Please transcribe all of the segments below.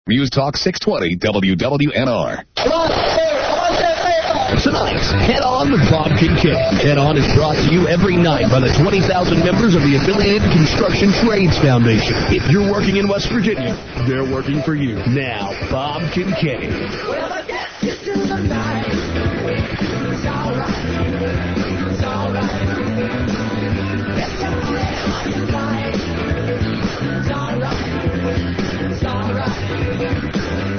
News Talk 620 WWNR. Tonight, Head On with Bob Kincaid. Head On is brought to you every night by the 20,000 members of the Affiliated Construction Trades Foundation. If you're working in West Virginia, they're working for you. Now, Bob Kincaid. Well, I guess it's in the night. It's all right. It's all right. It's all right. It's all right. It's all right.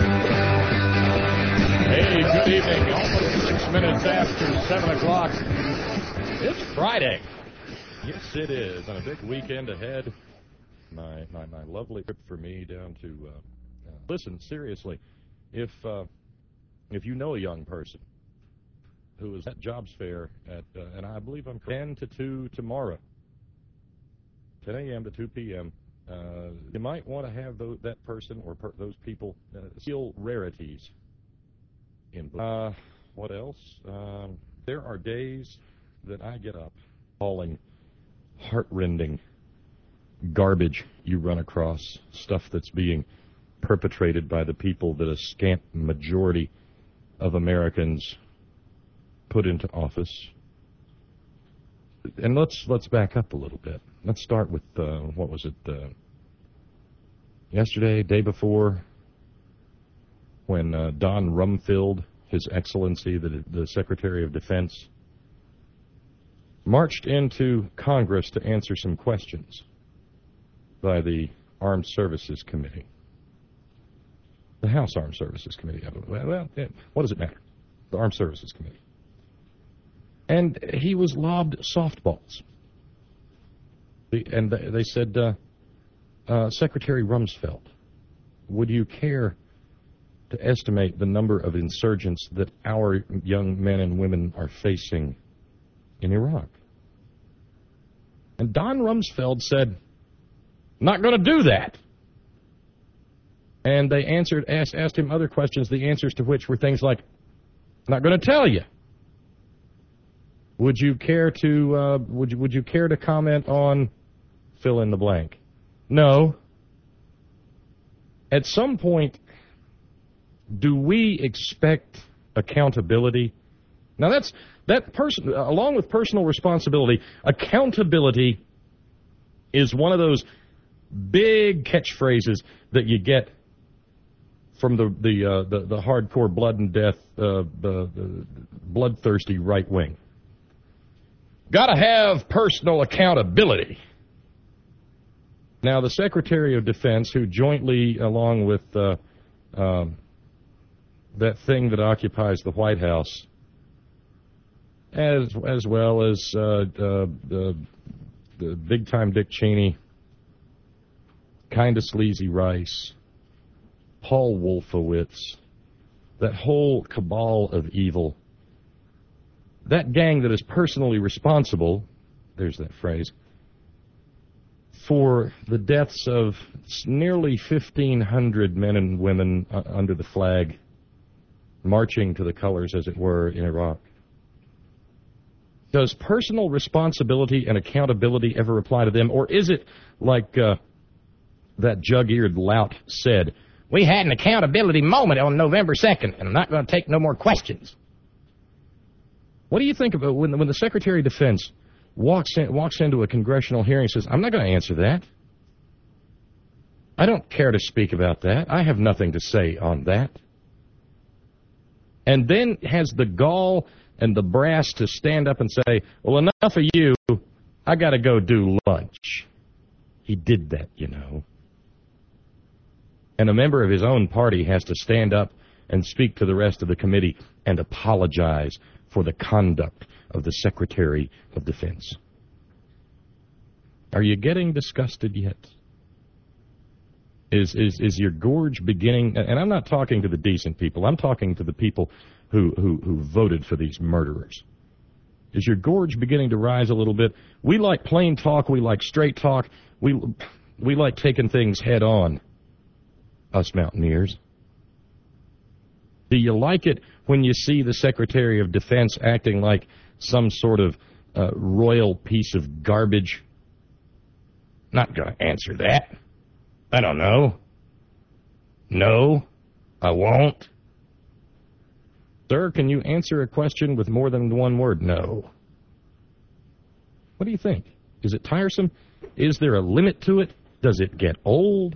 Hey, good evening. Almost 6 minutes after 7 o'clock. It's Friday. Yes, it is. And a big weekend ahead. My lovely trip for me down to... listen, seriously, if you know a young person who is at Jobs Fair at, and I believe I'm 10 to 2 tomorrow, 10 a.m. to 2 p.m., you might want to have that person or those people steal rarities. What else? There are days that I get up hauling heartrending garbage you run across, stuff that's being perpetrated by the people that a scant majority of Americans put into office. And let's back up a little bit. Let's start with, what was it, yesterday, day before, when Don Rumfield, His Excellency, the Secretary of Defense, marched into Congress to answer some questions by the Armed Services Committee. The House Armed Services Committee. Well, what does it matter? The Armed Services Committee. And he was lobbed softballs. And they said, Secretary Rumsfeld, would you care to estimate the number of insurgents that our young men and women are facing in Iraq? And Don Rumsfeld said, not going to do that. And they asked him other questions, the answers to which were things like, not going to tell you. Would you care to comment on fill in the blank? No. At some point, do we expect accountability? Now along with personal responsibility, accountability is one of those big catchphrases that you get from the hardcore blood and death, the bloodthirsty right wing. Got to have personal accountability. Now, the Secretary of Defense, who jointly, along with that thing that occupies the White House, as well as the big-time Dick Cheney, kind of sleazy Rice, Paul Wolfowitz, that whole cabal of evil, that gang that is personally responsible, there's that phrase, for the deaths of nearly 1,500 men and women under the flag, marching to the colors, as it were, in Iraq. Does personal responsibility and accountability ever apply to them? Or is it like that jug-eared lout said, we had an accountability moment on November 2nd, and I'm not going to take no more questions? What do you think about when the Secretary of Defense walks into a congressional hearing and says, I'm not going to answer that. I don't care to speak about that. I have nothing to say on that. And then has the gall and the brass to stand up and say, well, enough of you, I got to go do lunch. He did that, you know. And a member of his own party has to stand up and speak to the rest of the committee and apologize for the conduct of the Secretary of Defense. Are you getting disgusted yet? Is your gorge beginning? And I'm not talking to the decent people. I'm talking to the people who voted for these murderers. Is your gorge beginning to rise a little bit? We like plain talk. We like straight talk. We like taking things head on, us mountaineers. Do you like it when you see the Secretary of Defense acting like some sort of royal piece of garbage? Not going to answer that. I don't know. No, I won't. Sir, can you answer a question with more than one word? No. What do you think? Is it tiresome? Is there a limit to it? Does it get old?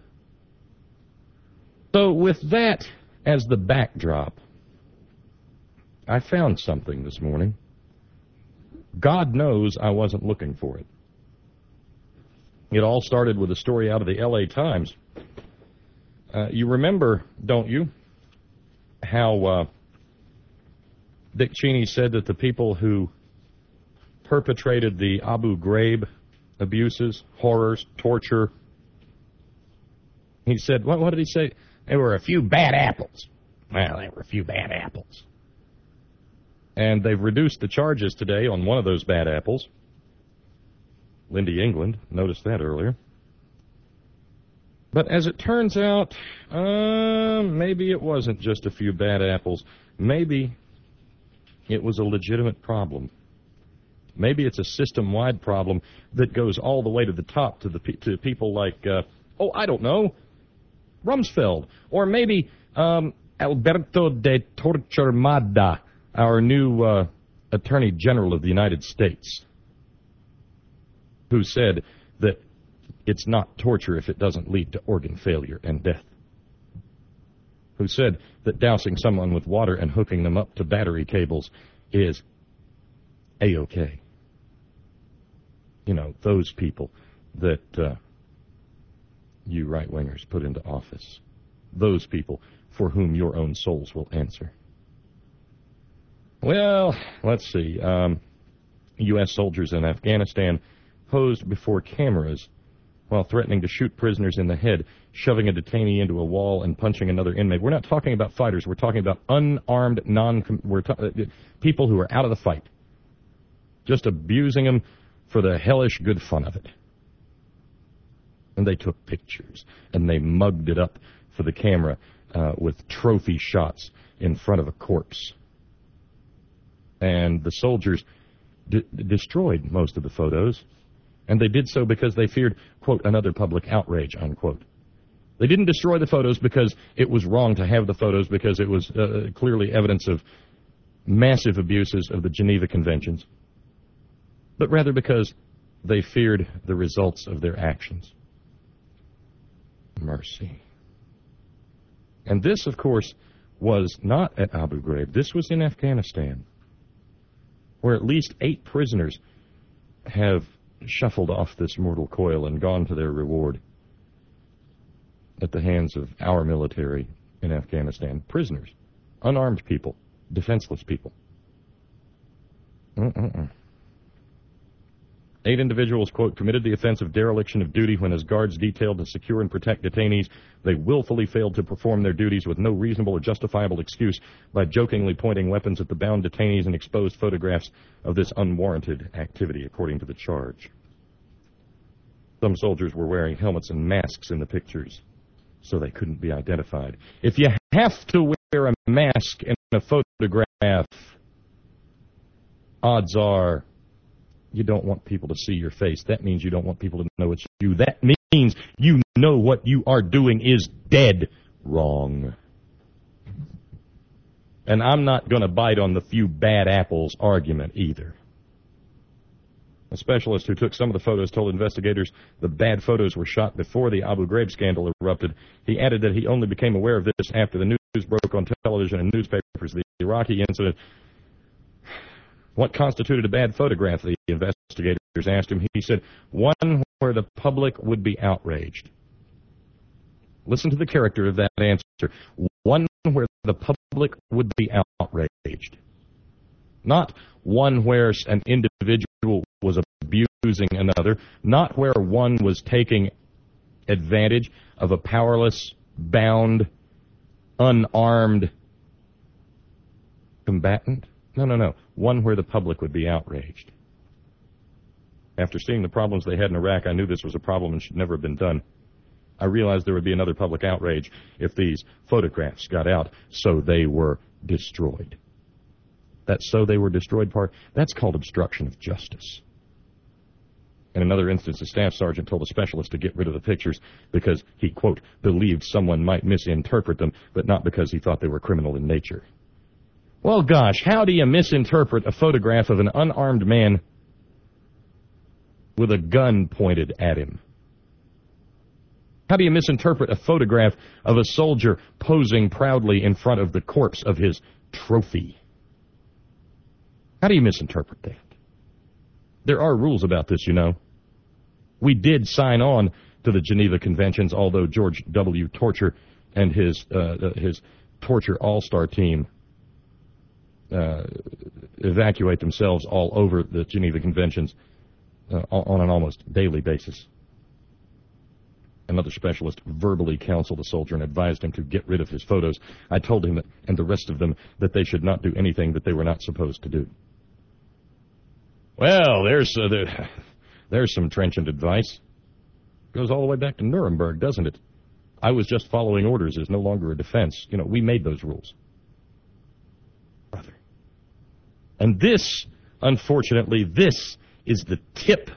So with that as the backdrop, I found something this morning. God knows I wasn't looking for it. It all started with a story out of the L.A. Times. You remember, don't you, how Dick Cheney said that the people who perpetrated the Abu Ghraib abuses, horrors, torture, he said, what did he say? They were a few bad apples. Well, they were a few bad apples. And they've reduced the charges today on one of those bad apples. Lindy England, noticed that earlier. But as it turns out, maybe it wasn't just a few bad apples. Maybe it was a legitimate problem. Maybe it's a system-wide problem that goes all the way to the top to people like, I don't know, Rumsfeld. Or maybe Alberto de Torquemada, our new Attorney General of the United States, who said that it's not torture if it doesn't lead to organ failure and death. Who said that dousing someone with water and hooking them up to battery cables is A-OK. You know, those people that you right-wingers put into office. Those people for whom your own souls will answer. Well, let's see. U.S. soldiers in Afghanistan posed before cameras while threatening to shoot prisoners in the head, shoving a detainee into a wall and punching another inmate. We're not talking about fighters. We're talking about unarmed, people who are out of the fight, just abusing them for the hellish good fun of it. And they took pictures, and they mugged it up for the camera with trophy shots in front of a corpse. And the soldiers destroyed most of the photos. And they did so because they feared, quote, another public outrage, unquote. They didn't destroy the photos because it was wrong to have the photos, because it was clearly evidence of massive abuses of the Geneva Conventions, but rather because they feared the results of their actions. Mercy. And this, of course, was not at Abu Ghraib. This was in Afghanistan, where at least 8 prisoners have shuffled off this mortal coil and gone to their reward at the hands of our military in Afghanistan. Prisoners, unarmed people, defenseless people. 8 individuals, quote, committed the offense of dereliction of duty when, as guards detailed to secure and protect detainees, they willfully failed to perform their duties with no reasonable or justifiable excuse by jokingly pointing weapons at the bound detainees and exposed photographs of this unwarranted activity, according to the charge. Some soldiers were wearing helmets and masks in the pictures, so they couldn't be identified. If you have to wear a mask in a photograph, odds are you don't want people to see your face. That means you don't want people to know it's you. That means you know what you are doing is dead wrong. And I'm not going to bite on the few bad apples argument either. A specialist who took some of the photos told investigators the bad photos were shot before the Abu Ghraib scandal erupted. He added that he only became aware of this after the news broke on television and newspapers. The Iraqi incident. What constituted a bad photograph, the investigators asked him. He said, one where the public would be outraged. Listen to the character of that answer. One where the public would be outraged. Not one where an individual was abusing another. Not where one was taking advantage of a powerless, bound, unarmed combatant. No. One where the public would be outraged. After seeing the problems they had in Iraq, I knew this was a problem and should never have been done. I realized there would be another public outrage if these photographs got out, so they were destroyed. That "so they were destroyed" part, that's called obstruction of justice. In another instance, a staff sergeant told a specialist to get rid of the pictures because he, quote, believed someone might misinterpret them, but not because he thought they were criminal in nature. Well, gosh, how do you misinterpret a photograph of an unarmed man with a gun pointed at him? How do you misinterpret a photograph of a soldier posing proudly in front of the corpse of his trophy? How do you misinterpret that? There are rules about this, you know. We did sign on to the Geneva Conventions, although George W. Torture and his torture all-star team evacuate themselves all over the Geneva Conventions on an almost daily basis. Another specialist verbally counseled the soldier and advised him to get rid of his photos. I told him and the rest of them that they should not do anything that they were not supposed to do. Well, there's some trenchant advice. Goes all the way back to Nuremberg, doesn't it? I was just following orders is no longer a defense. You know, we made those rules. Brother. And this, unfortunately, this is the tip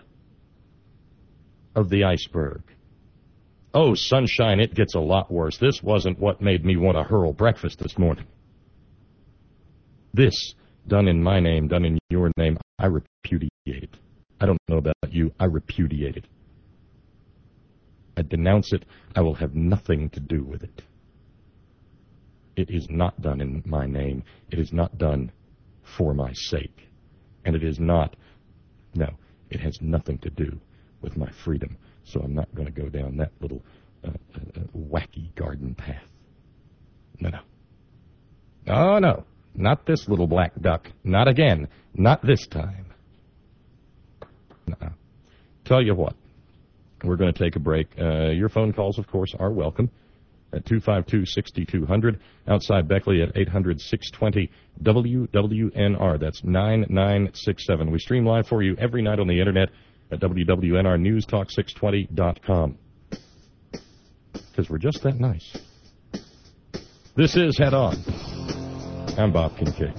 of the iceberg. Oh, sunshine, it gets a lot worse. This wasn't what made me want to hurl breakfast this morning. This, done in my name, done in your name, I repudiate it. I don't know about you. I repudiate it. I denounce it. I will have nothing to do with it. It is not done in my name. It is not done for my sake. And it is not, no, it has nothing to do with my freedom. So I'm not going to go down that little wacky garden path. No. Oh, no. Not this little black duck. Not again. Not this time. No. Tell you what. We're going to take a break. Your phone calls, of course, are welcome at 252-6200. Outside Beckley at 800-620 WWNR. That's 9967. We stream live for you every night on the Internet at WWNRNewsTalk620.com. Because we're just that nice. This is Head On. I'm Bob Kincaid.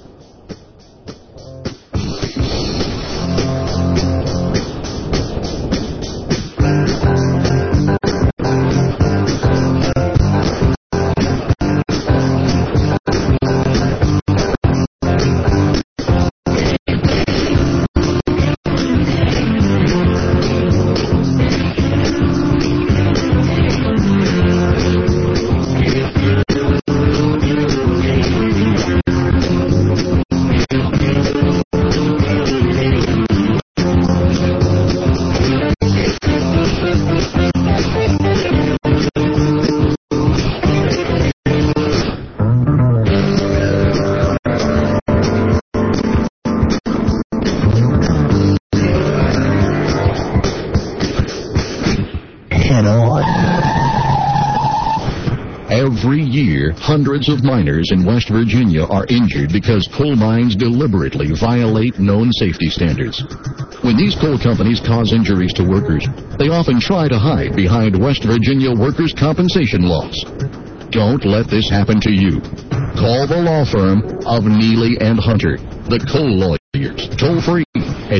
Every year, hundreds of miners in West Virginia are injured because coal mines deliberately violate known safety standards. When these coal companies cause injuries to workers, they often try to hide behind West Virginia workers' compensation laws. Don't let this happen to you. Call the law firm of Neely and Hunter, the coal lawyers, toll free at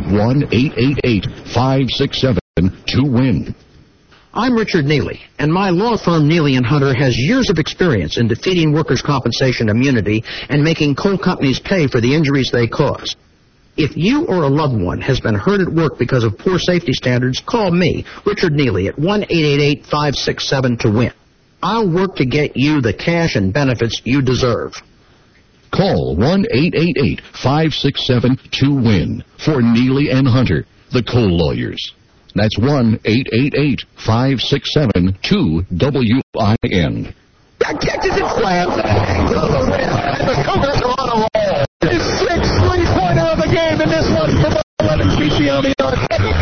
1-888-567-2WIN. I'm Richard Neely, and my law firm Neely & Hunter has years of experience in defeating workers' compensation immunity and making coal companies pay for the injuries they cause. If you or a loved one has been hurt at work because of poor safety standards, call me, Richard Neely, at 1-888-567-2WIN. I'll work to get you the cash and benefits you deserve. Call 1-888-567-2WIN for Neely & Hunter, the coal lawyers. That's 1-888-567-2WIN. Catches it flat. The Cougars are on a roll. It's 6-3-pointer of the game in this one from 11 PC on the yard.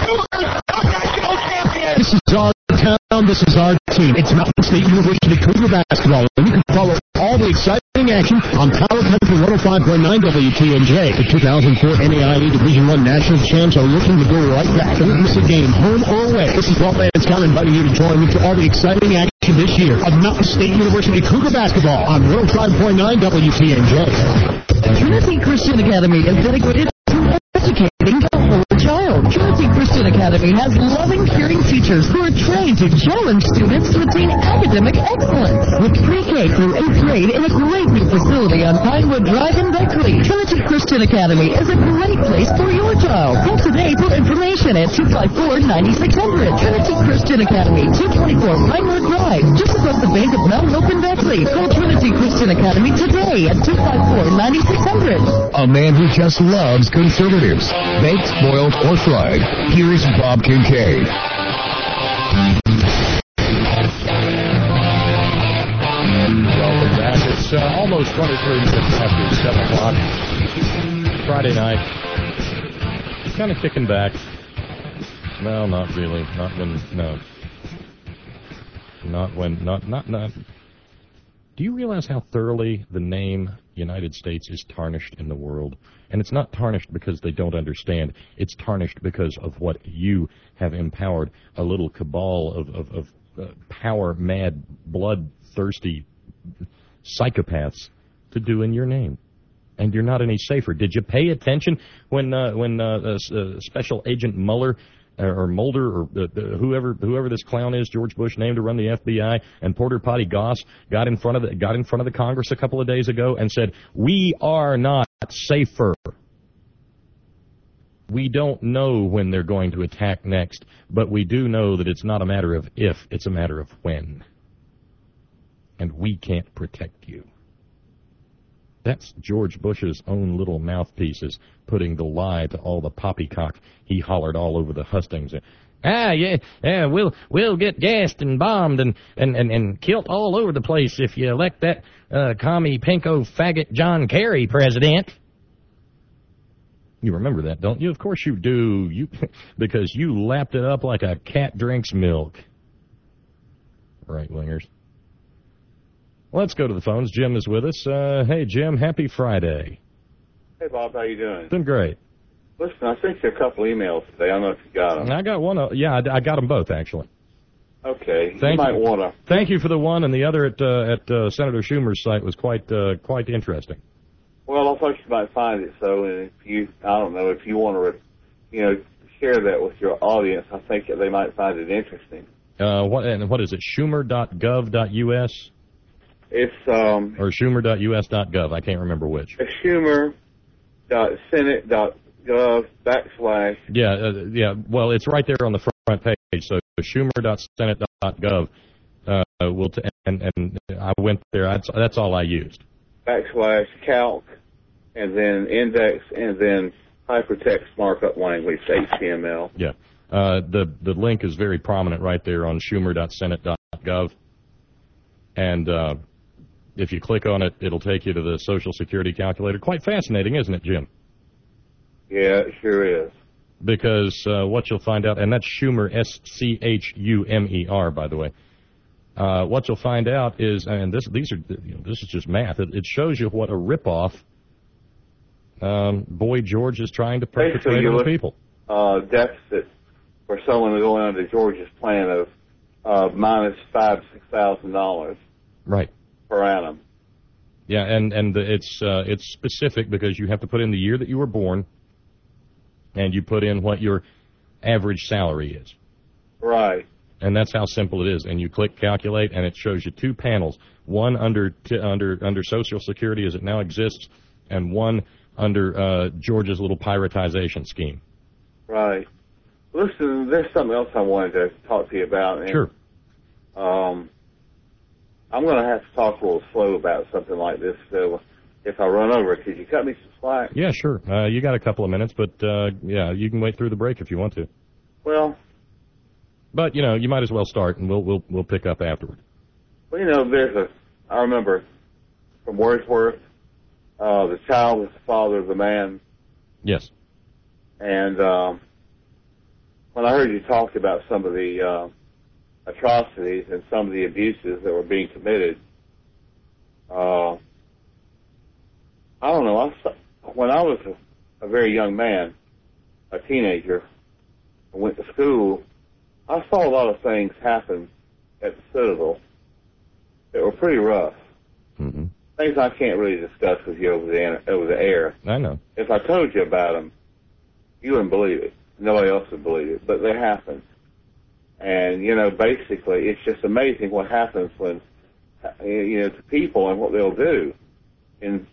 This is our town. This is our team. It's Mountain State University Cougar basketball, and you can follow all the exciting action on Power Country 105.9 WTNJ. The 2004 NAIA Division I National Champs are looking to go right back. Don't miss a game, home or away. This is Walt Lanscott inviting you to join me for all the exciting action this year of Mountain State University Cougar basketball on 105.9 WTNJ. Trinity Christian Academy is dedicated to educating the whole child. Trinity Christian Christian Academy has loving, caring teachers who are trained to challenge students to attain academic excellence. With pre-K through 8th grade in a great new facility on Pinewood Drive in Beckley, Trinity Christian Academy is a great place for your child. Call today for information at 254-9600. Trinity Christian Academy, 224 Pinewood Drive, just above the bank of Mount Hope in Beckley. Call Trinity Christian Academy today at 254-9600. A man who just loves conservatives. Baked, boiled, or fried. Here's Bob Kincaid. Welcome back. It's almost 23 minutes after 7 o'clock. Friday night. Kind of kicking back. No, not really. Not when, no. Not when, not. Do you realize how thoroughly the name United States is tarnished in the world? And it's not tarnished because they don't understand. It's tarnished because of what you have empowered a little cabal of power-mad, blood-thirsty psychopaths to do in your name. And you're not any safer. Did you pay attention when Special Agent Mueller or Mulder or whoever this clown is, George Bush named to run the FBI, and Porter Potty Goss got in front of the Congress a couple of days ago and said, "We are not safer. We don't know when they're going to attack next, but we do know that it's not a matter of if, it's a matter of when. And we can't protect you." That's George Bush's own little mouthpieces putting the lie to all the poppycock he hollered all over the hustings. We'll get gassed and bombed and killed all over the place if you elect that commie pinko faggot John Kerry president. You remember that, don't you? Of course you do. Because you lapped it up like a cat drinks milk. Right-wingers. Let's go to the phones. Jim is with us. Hey, Jim, happy Friday. Hey, Bob, how you doing? Doing great. Listen, I sent you a couple emails today. I don't know if you got them. I got one. Yeah, I got them both, actually. Okay. You might want to. Thank you for the one, and the other at Senator Schumer's site was quite interesting. Well, I thought you might find it, so and I don't know, if you want to, share that with your audience, I think that they might find it interesting. What is it, schumer.gov.us? It's, or schumer.us.gov. I can't remember which. It's schumer.senate.gov / Yeah, well, it's right there on the front page, so schumer.senate.gov and I went there, that's all I used. /calc, and then index, and then hypertext markup language, HTML. Yeah. The link is very prominent right there on schumer.senate.gov. And if you click on it, it'll take you to the Social Security calculator. Quite fascinating, isn't it, Jim? Yeah, it sure is. Because what you'll find out, and that's Schumer, SCHUMER, by the way. What you'll find out is, and this is just math. It shows you what a ripoff Boy George is trying to perpetrate on the people. Deficit for someone going under George's plan of minus $5,000 to $6,000. Right. Per annum. Yeah, and it's specific because you have to put in the year that you were born, and you put in what your average salary is. Right. And that's how simple it is. And you click calculate, and it shows you two panels: one under Social Security as it now exists, and one under George's little privatization scheme. Right. Listen, there's something else I wanted to talk to you about. And, sure. I'm going to have to talk a little slow about something like this, so if I run over, could you cut me some slack? Yeah, sure. You got a couple of minutes, but yeah, you can wait through the break if you want to. Well, but you might as well start, and we'll pick up afterward. Well, I remember from Wordsworth, the child is the father of the man. Yes. And when I heard you talk about some of the atrocities and some of the abuses that were being committed, I don't know. When I was a very young man, a teenager, and went to school, I saw a lot of things happen at the Citadel that were pretty rough. Mm-hmm. Things I can't really discuss with you over the air. I know. If I told you about them, you wouldn't believe it. nobody else would believe it, but it happens. And, basically, it's just amazing what happens when, to people and what they'll do. And,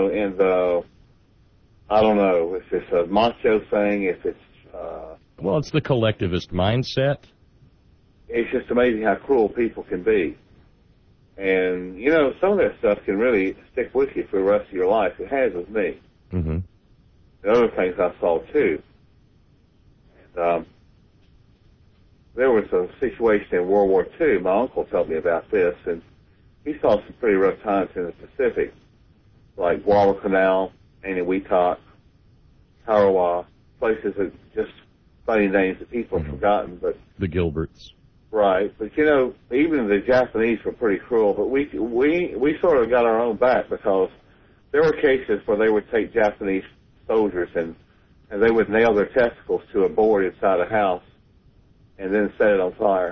I don't know if it's a macho thing, if it's... well, it's the collectivist mindset. It's just amazing how cruel people can be. And, some of that stuff can really stick with you for the rest of your life. It has with me. Mm-hmm. And other things I saw, too. And, there was a situation in World War II. My uncle told me about this, and he saw some pretty rough times in the Pacific, like Guadalcanal, Eniwetok, Tarawa, places that just funny names that people have forgotten. But the Gilberts. Right, but even the Japanese were pretty cruel. But we sort of got our own back, because there were cases where they would take Japanese soldiers and they would nail their testicles to a board inside a house and then set it on fire.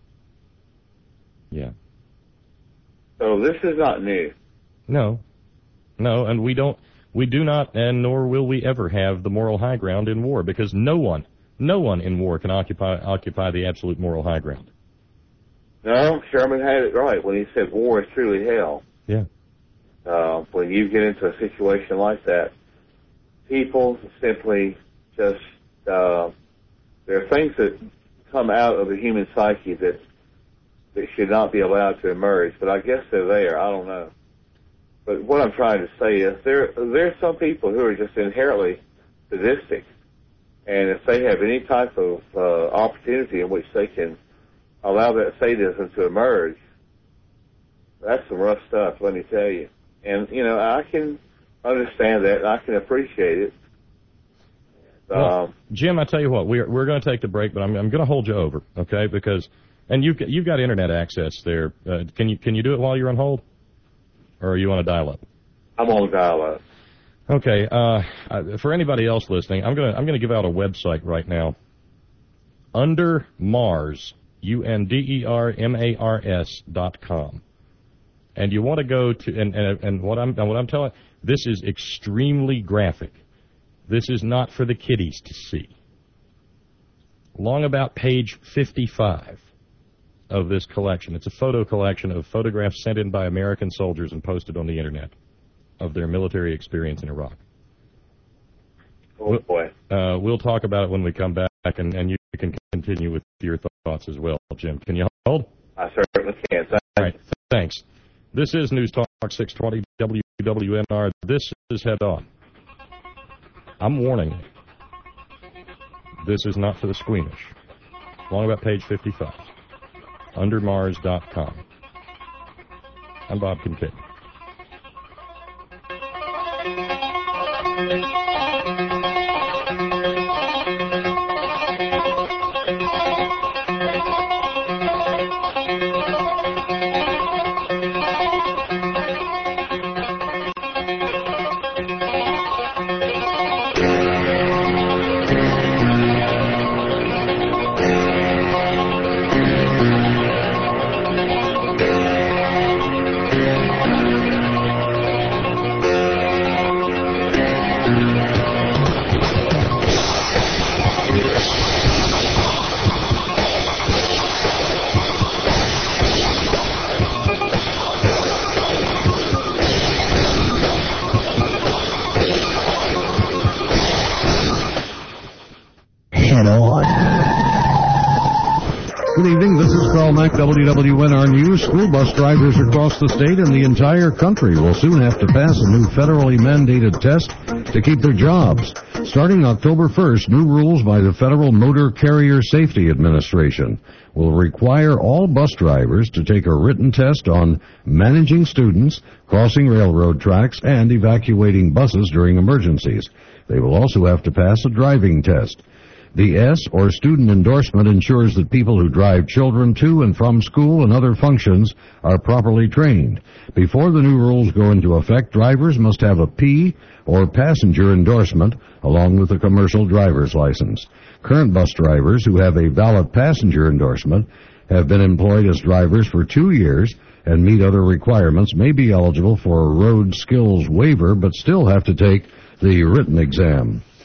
Yeah. So this is not new. No, and we do not, and nor will we ever have the moral high ground in war, because no one in war can occupy the absolute moral high ground. No, Sherman had it right when he said war is truly hell. Yeah. When you get into a situation like that, people simply just, there are things that come out of the human psyche that should not be allowed to emerge, but I guess they're there. I don't know. But what I'm trying to say is there's some people who are just inherently sadistic, and if they have any type of opportunity in which they can allow that sadism to emerge, that's some rough stuff, let me tell you. And, I can understand that, and I can appreciate it. Well, Jim, I tell you what, we're going to take the break, but I'm going to hold you over, okay? Because, and you've got internet access there. Can you do it while you're on hold, or are you on a dial-up? I'm on dial-up. Okay. For anybody else listening, I'm going to give out a website right now. UnderMars, UnderMars.com, and you want to go to and what I'm telling, this is extremely graphic. This is not for the kiddies to see. Along about page 55 of this collection, it's a photo collection of photographs sent in by American soldiers and posted on the internet of their military experience in Iraq. Oh, boy. We'll talk about it when we come back, and you can continue with your thoughts as well, Jim. Can you hold? I certainly can. All right, thanks. This is News Talk 620 WWNR. This is Head On. I'm warning you. This is not for the squeamish. Along about page 55. UnderMars.com. I'm Bob Kincaid. Good evening, this is Carl Mack, WWNR News. School bus drivers across the state and the entire country will soon have to pass a new federally mandated test to keep their jobs. Starting October 1st, new rules by the Federal Motor Carrier Safety Administration will require all bus drivers to take a written test on managing students, crossing railroad tracks, and evacuating buses during emergencies. They will also have to pass a driving test. The S, or student endorsement, ensures that people who drive children to and from school and other functions are properly trained. Before the new rules go into effect, drivers must have a P, or passenger endorsement, along with a commercial driver's license. Current bus drivers who have a valid passenger endorsement have been employed as drivers for 2 years and meet other requirements may be eligible for a road skills waiver but still have to take the written exam.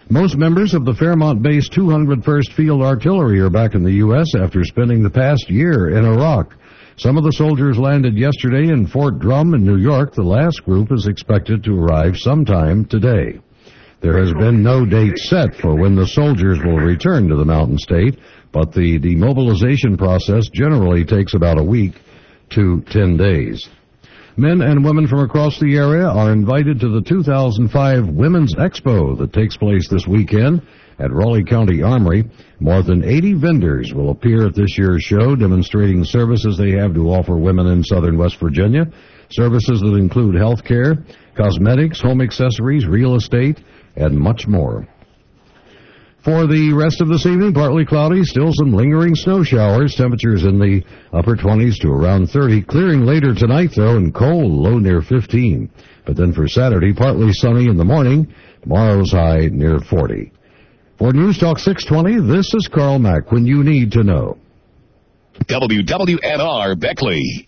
Most members of the Fairmont-based 201st Field Artillery are back in the U.S. after spending the past year in Iraq. Some of the soldiers landed yesterday in Fort Drum in New York. The last group is expected to arrive sometime today. There has been no date set for when the soldiers will return to the Mountain State, but the demobilization process generally takes about a week to 10 days. Men and women from across the area are invited to the 2005 Women's Expo that takes place this weekend at Raleigh County Armory. More than 80 vendors will appear at this year's show, demonstrating services they have to offer women in southern West Virginia. Services that include health care, cosmetics, home accessories, real estate, and much more. For the rest of this evening, partly cloudy, still some lingering snow showers. Temperatures in the upper 20s to around 30. Clearing later tonight, though, and cold, low near 15. But then for Saturday, partly sunny in the morning. Tomorrow's high near 40. For News Talk 620, this is Carl Mack, when you need to know. WWNR Beckley.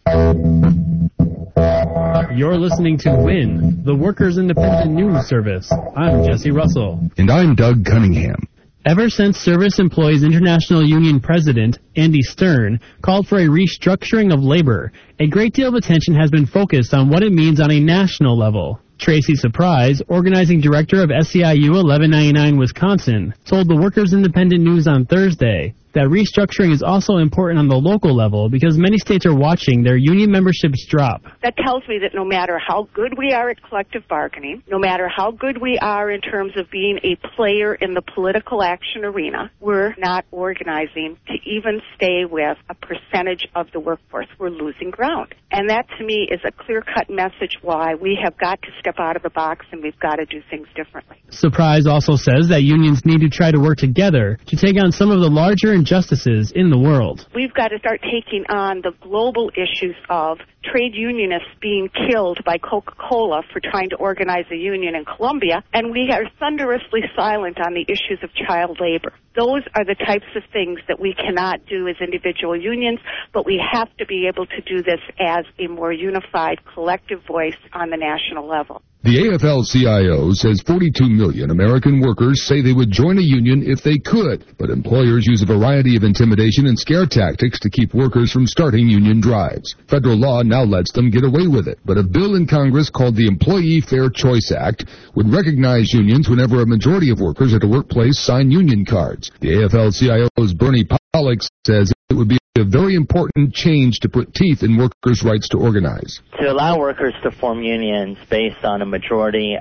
You're listening to WIN, the Workers' Independent News Service. I'm Jesse Russell. And I'm Doug Cunningham. Ever since Service Employees International Union President Andy Stern called for a restructuring of labor, a great deal of attention has been focused on what it means on a national level. Tracy Surprise, organizing director of SEIU 1199 Wisconsin, told the Workers' Independent News on Thursday that restructuring is also important on the local level because many states are watching their union memberships drop. That tells me that no matter how good we are at collective bargaining, no matter how good we are in terms of being a player in the political action arena, we're not organizing to even stay with a percentage of the workforce. We're losing ground. And that, to me, is a clear-cut message why we have got to step out of the box and we've got to do things differently. Surprise also says that unions need to try to work together to take on some of the larger injustices in the world. We've got to start taking on the global issues of trade unionists being killed by Coca-Cola for trying to organize a union in Colombia, and we are thunderously silent on the issues of child labor. Those are the types of things that we cannot do as individual unions, but we have to be able to do this as a more unified collective voice on the national level. The AFL-CIO says 42 million American workers say they would join a union if they could, but employers use a variety of intimidation and scare tactics to keep workers from starting union drives. Federal law now lets them get away with it, but a bill in Congress called the Employee Fair Choice Act would recognize unions whenever a majority of workers at a workplace sign union cards. The AFL-CIO's Bernie Pollock says it would be a very important change to put teeth in workers' rights to organize. To allow workers to form unions based on a majority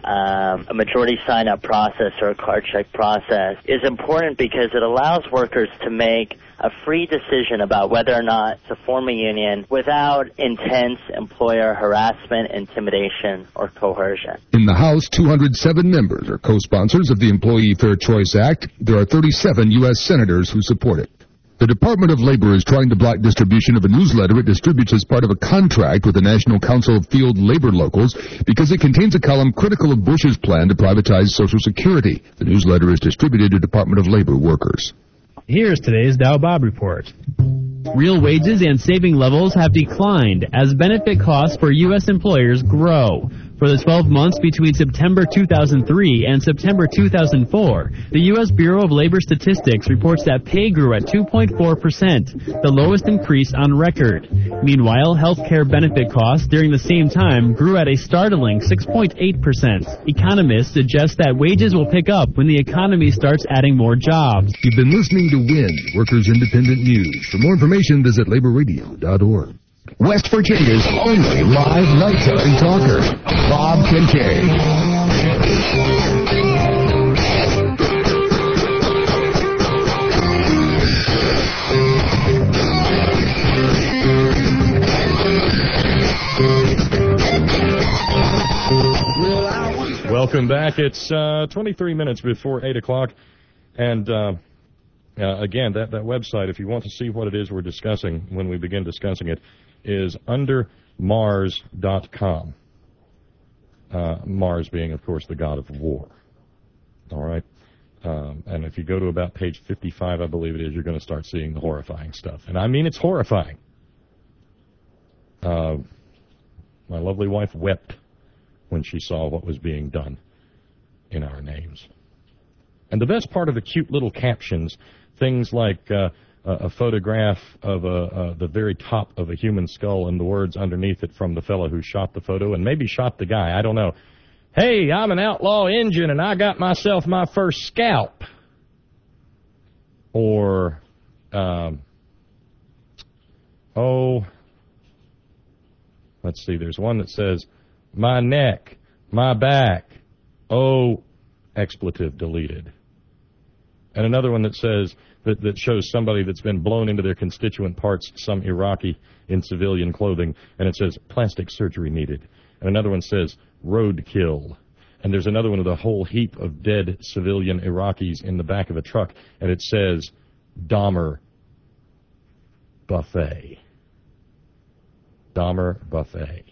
sign-up process or a card check process is important because it allows workers to make a free decision about whether or not to form a union without intense employer harassment, intimidation, or coercion. In the House, 207 members are co-sponsors of the Employee Fair Choice Act. There are 37 U.S. senators who support it. The Department of Labor is trying to block distribution of a newsletter it distributes as part of a contract with the National Council of Field Labor Locals because it contains a column critical of Bush's plan to privatize Social Security. The newsletter is distributed to Department of Labor workers. Here's today's Dow Bob Report. Real wages and saving levels have declined as benefit costs for U.S. employers grow. For the 12 months between September 2003 and September 2004, the U.S. Bureau of Labor Statistics reports that pay grew at 2.4%, the lowest increase on record. Meanwhile, health care benefit costs during the same time grew at a startling 6.8%. Economists suggest that wages will pick up when the economy starts adding more jobs. You've been listening to WIN, Workers Independent News. For more information, visit laborradio.org. West Virginia's only live nighttime talker, Bob Kincaid. Welcome back. It's 23 minutes before 8 o'clock. And again, that website, if you want to see what it is we're discussing when we begin discussing it, is undermars.com. Mars being, of course, the god of war. All right? And if you go to about page 55, I believe it is, you're going to start seeing the horrifying stuff. And I mean, it's horrifying. My lovely wife wept when she saw what was being done in our names. And the best part of the cute little captions, things like a photograph of the very top of a human skull and the words underneath it from the fellow who shot the photo and maybe shot the guy, I don't know. Hey, I'm an outlaw Injun and I got myself my first scalp. Or, let's see, there's one that says, my neck, my back, expletive deleted. And another one that says, that shows somebody that's been blown into their constituent parts, some Iraqi in civilian clothing, and it says, plastic surgery needed. And another one says, roadkill. And there's another one with a whole heap of dead civilian Iraqis in the back of a truck, and it says, Dahmer Buffet. Dahmer Buffet.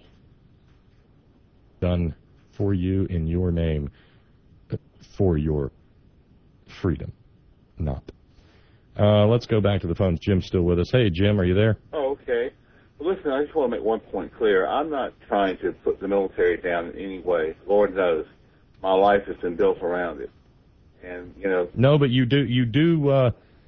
Done for you in your name, for your freedom. Not. Let's go back to the phones. Jim's still with us. Hey, Jim, are you there? Oh, okay. Well, listen, I just want to make one point clear. I'm not trying to put the military down in any way. Lord knows. My life has been built around it. And, you know... No, but you do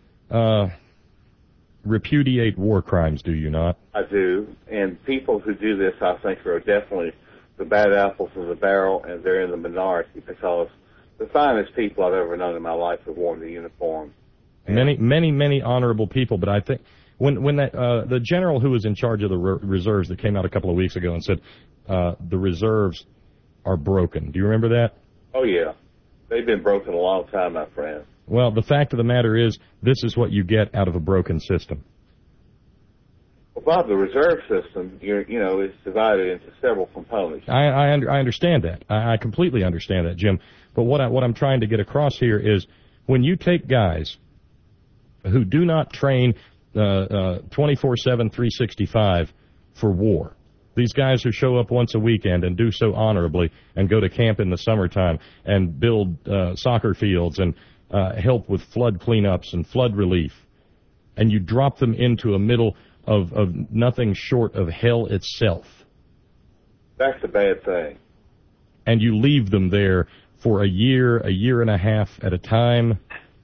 repudiate war crimes, do you not? I do. And people who do this, I think, are definitely the bad apples of the barrel, and they're in the minority because the finest people I've ever known in my life have worn the uniform. Many honorable people, but I think when that the general who was in charge of the reserves that came out a couple of weeks ago and said the reserves are broken. Do you remember that? Oh, yeah. They've been broken a long time, my friend. Well, the fact of the matter is, this is what you get out of a broken system. Well, Bob, the reserve system, is divided into several components. I understand that. I completely understand that, Jim. But what I'm trying to get across here is when you take guys who do not train 24/7, 365 for war, these guys who show up once a weekend and do so honorably and go to camp in the summertime and build soccer fields and help with flood cleanups and flood relief, and you drop them into a middle of nothing short of hell itself. That's a bad thing. And you leave them there for a year and a half at a time,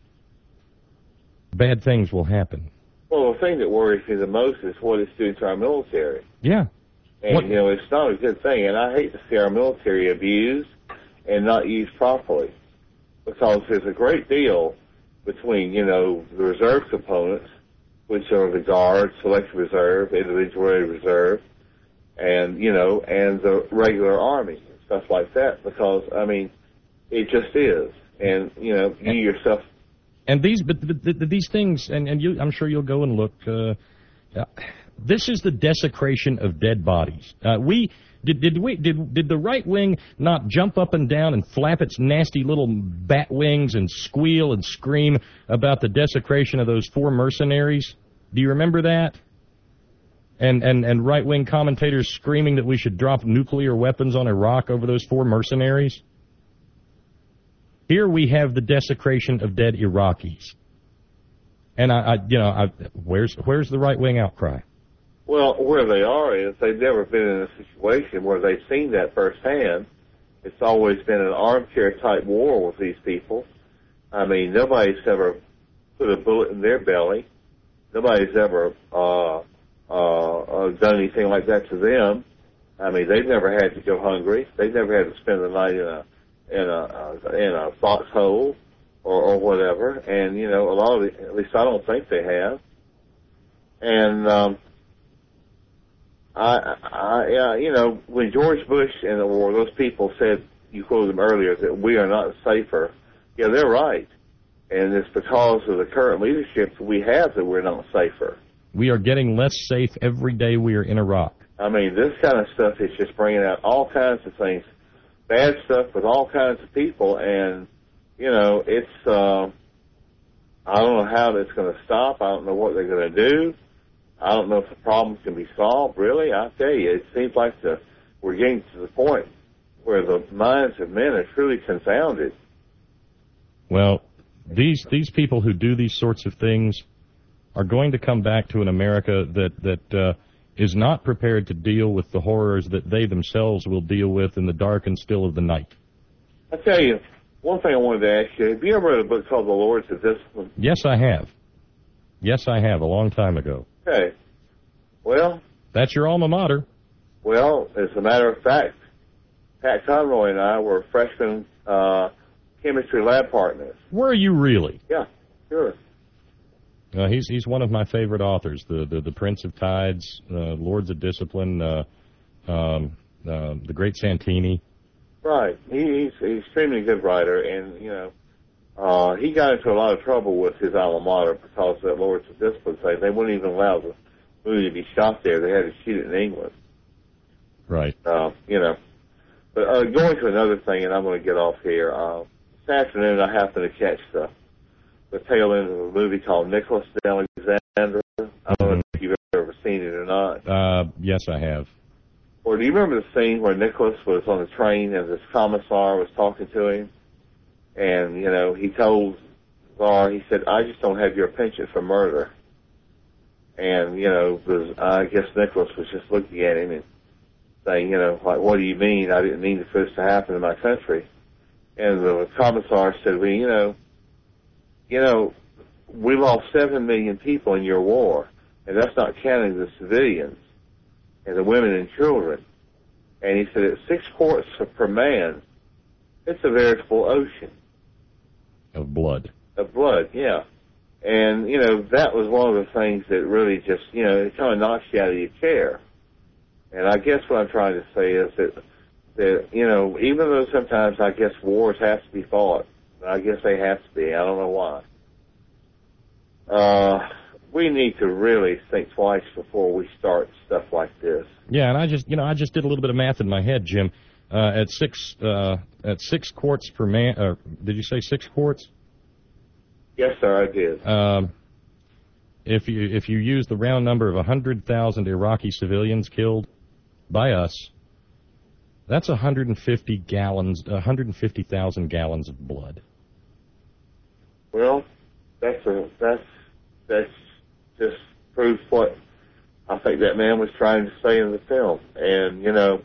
bad things will happen. Well, the thing that worries me the most is what it's doing to our military. Yeah. And, it's not a good thing. And I hate to see our military abused and not used properly. Because there's a great deal between, the reserve components, which are the Guard, Select Reserve, Individual Reserve, and, and the regular Army, stuff like that. Because, it just is. And, you yourself... And these things, and you, I'm sure you'll go and look, this is the desecration of dead bodies. Did the right wing not jump up and down and flap its nasty little bat wings and squeal and scream about the desecration of those 4 mercenaries? Do you remember that? And right wing commentators screaming that we should drop nuclear weapons on Iraq over those 4 mercenaries? Here we have the desecration of dead Iraqis. And where's the right wing outcry? Well, where they are is they've never been in a situation where they've seen that firsthand. It's always been an armchair-type war with these people. Nobody's ever put a bullet in their belly. Nobody's ever done anything like that to them. They've never had to go hungry. They've never had to spend the night in a foxhole or whatever. And, a lot of at least I don't think they have. And, when George Bush and the war, those people said, you quoted them earlier, that we are not safer. Yeah, they're right. And it's because of the current leadership that we have that we're not safer. We are getting less safe every day we are in Iraq. This kind of stuff is just bringing out all kinds of things, bad stuff with all kinds of people, and, it's, I don't know how that's going to stop. I don't know what they're going to do. I don't know if the problems can be solved, really. I tell you, it seems like we're getting to the point where the minds of men are truly confounded. Well, these people who do these sorts of things are going to come back to an America that is not prepared to deal with the horrors that they themselves will deal with in the dark and still of the night. I tell you, one thing I wanted to ask you, have you ever read a book called The Lords of Discipline? Yes, I have. Yes, I have, a long time ago. Okay. Well... That's your alma mater. Well, as a matter of fact, Pat Conroy and I were freshman chemistry lab partners. Were you really? Yeah, sure. He's one of my favorite authors, the Prince of Tides, Lords of Discipline, the Great Santini. Right. He's an extremely good writer, and, you know, he got into a lot of trouble with his alma mater because the Lords of Discipline say they wouldn't even allow the movie to be shot there. They had to shoot it in England. Right. You know. But going to another thing, and I'm going to get off here. This afternoon I happened to catch the tail end of a movie called Nicholas de Alexander. I don't know if you've ever seen it or not. Yes, I have. Or do you remember the scene where Nicholas was on the train and this commissar was talking to him? And, you know, he told Czar, he said, I just don't have your penchant for murder. And, you know, I guess Nicholas was just looking at him and saying, you know, like, what do you mean? I didn't mean for this to happen in my country. And the commissar said, well, you know, we lost 7 million people in your war, and that's not counting the civilians and the women and children. And he said, at 6 quarts per man, it's a veritable ocean. Of blood. Of blood, yeah. And, you know, that was one of the things that really just, you know, it kind of knocks you out of your chair. And I guess what I'm trying to say is that, you know, even though sometimes I guess wars have to be fought, I guess they have to be, I don't know why, we need to really think twice before we start stuff like this. Yeah, and I just did a little bit of math in my head, Jim. At 6 quarts per man, did you say 6 quarts? Yes, sir, I did. If you use the round number of 100,000 Iraqi civilians killed by us, that's 150,000 gallons of blood. Well, that's just proves what I think that man was trying to say in the film, and you know.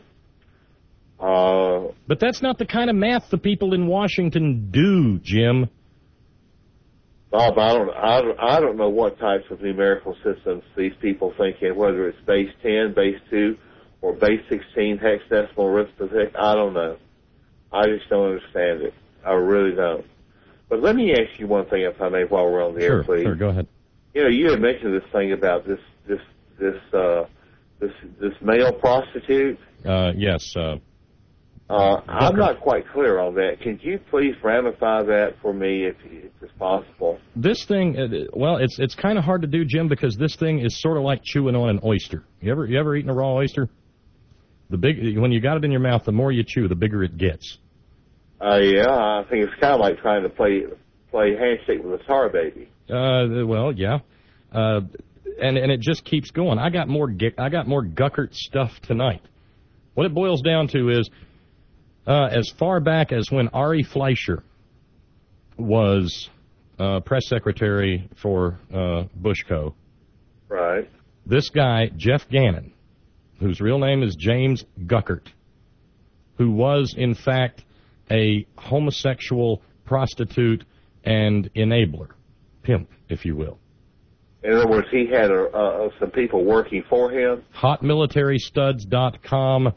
But that's not the kind of math the people in Washington do, Jim. Bob, I don't know what types of numerical systems these people think in, whether it's base 10, base 2, or base 16 hexadecimal arithmetic. I don't know. I just don't understand it. I really don't. But let me ask you one thing, if I may, while we're on the air, please. Sure, go ahead. You know, you had mentioned this thing about this male prostitute. Yes. I'm not quite clear on that. Can you please ramify that for me if it's possible? This thing, well, it's kind of hard to do, Jim, because this thing is sort of like chewing on an oyster. You ever eaten a raw oyster? When you got it in your mouth, the more you chew, the bigger it gets. Yeah, I think it's kind of like trying to play handshake with a tar baby. Well, yeah. And it just keeps going. I got more Guckert stuff tonight. What it boils down to is, as far back as when Ari Fleischer was press secretary for Bushco, right? This guy, Jeff Gannon, whose real name is James Guckert, who was, in fact, a homosexual prostitute and enabler, pimp, if you will. In other words, he had some people working for him? HotMilitaryStuds.com,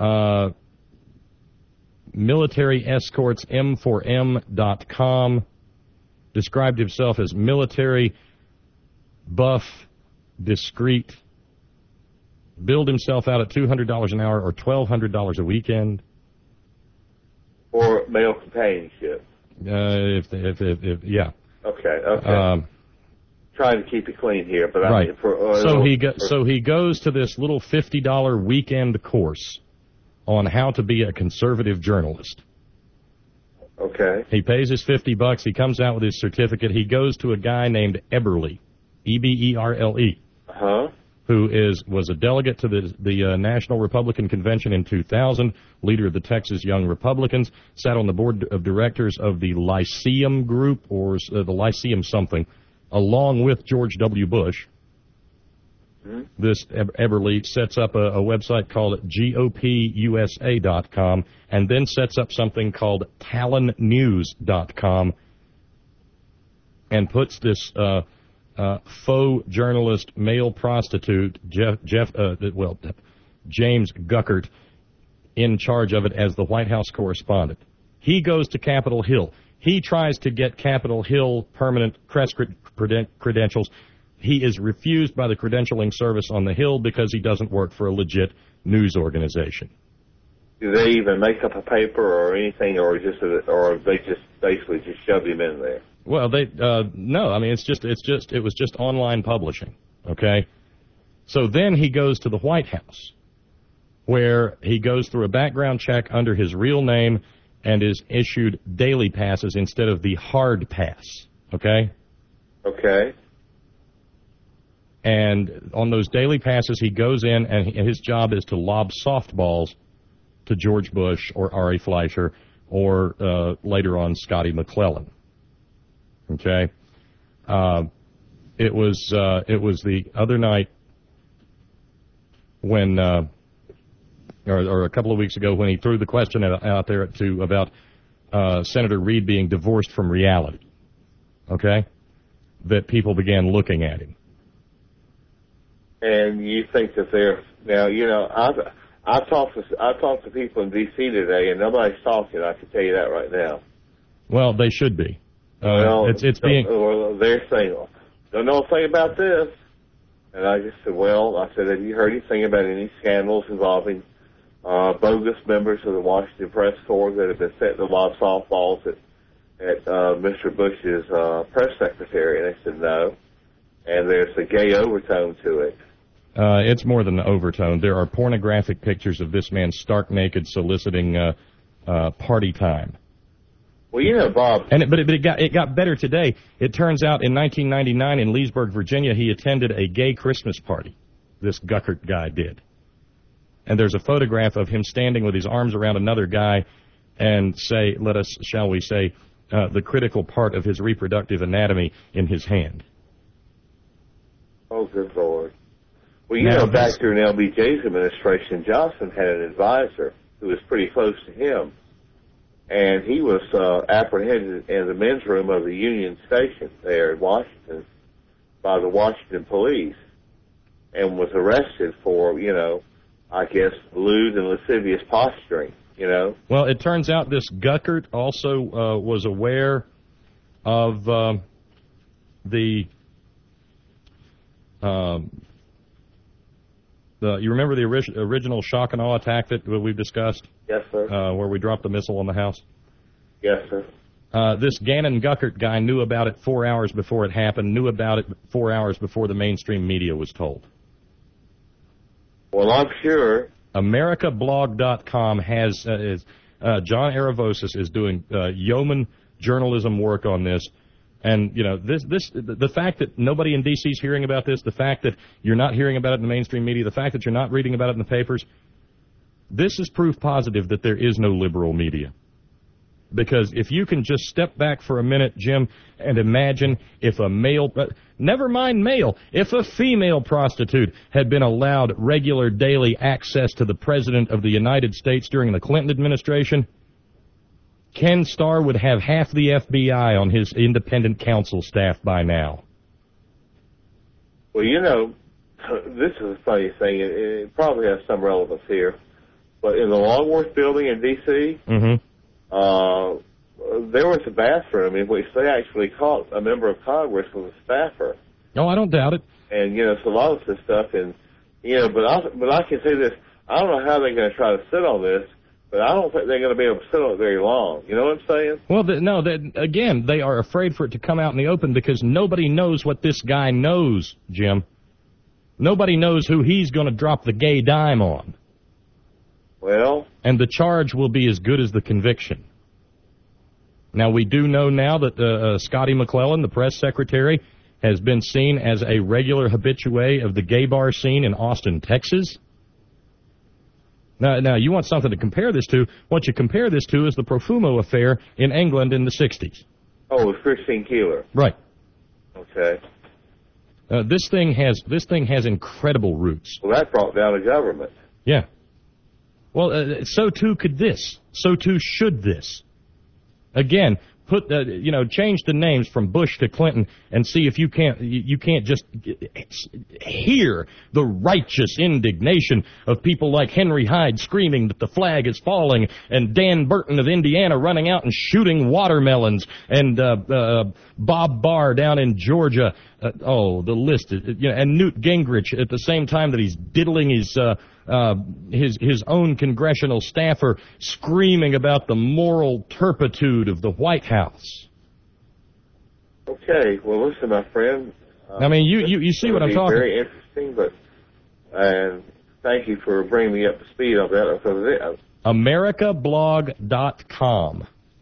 MilitaryEscortsM4M.com, described himself as military, buff, discreet, billed himself out at $200 an hour or $1,200 a weekend. For male companionship. Yeah. Okay. Trying to keep it clean here, but right. So he goes to this little $50 weekend course on how to be a conservative journalist. Okay. He pays his $50. He comes out with his certificate. He goes to a guy named Eberle, Eberle, who was a delegate to the National Republican Convention in 2000, leader of the Texas Young Republicans, sat on the board of directors of the Lyceum Group, or the Lyceum something, along with George W. Bush. This Eberle sets up a website called GOPUSA.com and then sets up something called TalonNews.com and puts this faux journalist, male prostitute, James Guckert, in charge of it as the White House correspondent. He goes to Capitol Hill. He tries to get Capitol Hill permanent press credentials. He is refused by the credentialing service on the Hill because he doesn't work for a legit news organization. Do they even make up a paper or anything, or they just basically just shoved him in there? Well, no. I mean, it was just online publishing. Okay, so then he goes to the White House, where he goes through a background check under his real name and is issued daily passes instead of the hard pass. Okay. Okay. And on those daily passes, he goes in, and his job is to lob softballs to George Bush or Ari Fleischer or later on Scotty McClellan. Okay, it was the other night when, or a couple of weeks ago, when he threw the question out there about Senator Reid being divorced from reality. Okay, that people began looking at him. And you think that they're now? You know, I talked to people in D.C. today, and nobody's talking. I can tell you that right now. Well, they should be. It's being. They're saying, don't know a thing about this. And I just said, have you heard anything about any scandals involving bogus members of the Washington Press Corps that have been sent to lob softballs at Mr. Bush's press secretary? And they said no. And there's a gay overtone to it. It's more than an overtone. There are pornographic pictures of this man stark naked soliciting party time. Well, you know, Bob. But it got better today. It turns out in 1999 in Leesburg, Virginia, he attended a gay Christmas party. This Guckert guy did. And there's a photograph of him standing with his arms around another guy and shall we say, the critical part of his reproductive anatomy in his hand. Oh, good Lord. Well, you know, back during LBJ's administration, Johnson had an advisor who was pretty close to him. And he was apprehended in the men's room of the Union Station there in Washington by the Washington police and was arrested for, I guess, lewd and lascivious posturing, Well, it turns out this Guckert also was aware of you remember the original shock and awe attack that we've discussed? Yes, sir. Where we dropped the missile on the house? Yes, sir. This Gannon Guckert guy knew about it 4 hours before it happened, knew about it 4 hours before the mainstream media was told. Well, I'm sure. AmericaBlog.com has, John Aravosis is doing yeoman journalism work on this. And, the fact that nobody in D.C. is hearing about this, the fact that you're not hearing about it in the mainstream media, the fact that you're not reading about it in the papers, this is proof positive that there is no liberal media. Because if you can just step back for a minute, Jim, and imagine if a male, never mind male, if a female prostitute had been allowed regular daily access to the President of the United States during the Clinton administration, Ken Starr would have half the FBI on his independent counsel staff by now. Well, this is a funny thing. It probably has some relevance here. But in the Longworth building in D.C., there was a bathroom in which they actually caught a member of Congress was a staffer. Oh, I don't doubt it. And, it's a lot of this stuff. And, but I can say this. I don't know how they're going to try to sit on this. But I don't think they're going to be able to sit on it very long. You know what I'm saying? Well, again, they are afraid for it to come out in the open because nobody knows what this guy knows, Jim. Nobody knows who he's going to drop the gay dime on. Well. And the charge will be as good as the conviction. Now, we do know now that Scotty McClellan, the press secretary, has been seen as a regular habitué of the gay bar scene in Austin, Texas. Now, you want something to compare this to. What you compare this to is the Profumo affair in England in the 60s. Oh, with Christine Keeler. Right. Okay. This thing has incredible roots. Well, that brought down the government. Yeah. Well, so too could this. So too should this. Again, change the names from Bush to Clinton and see if you can't just hear the righteous indignation of people like Henry Hyde screaming that the flag is falling, and Dan Burton of Indiana running out and shooting watermelons, and Bob Barr down in Georgia. The list is, and Newt Gingrich at the same time that he's diddling his own congressional staffer, screaming about the moral turpitude of the White House. Okay, well, listen, my friend. I mean, you see what I'm talking. Very interesting, and thank you for bringing me up to speed on that. AmericaBlog.com.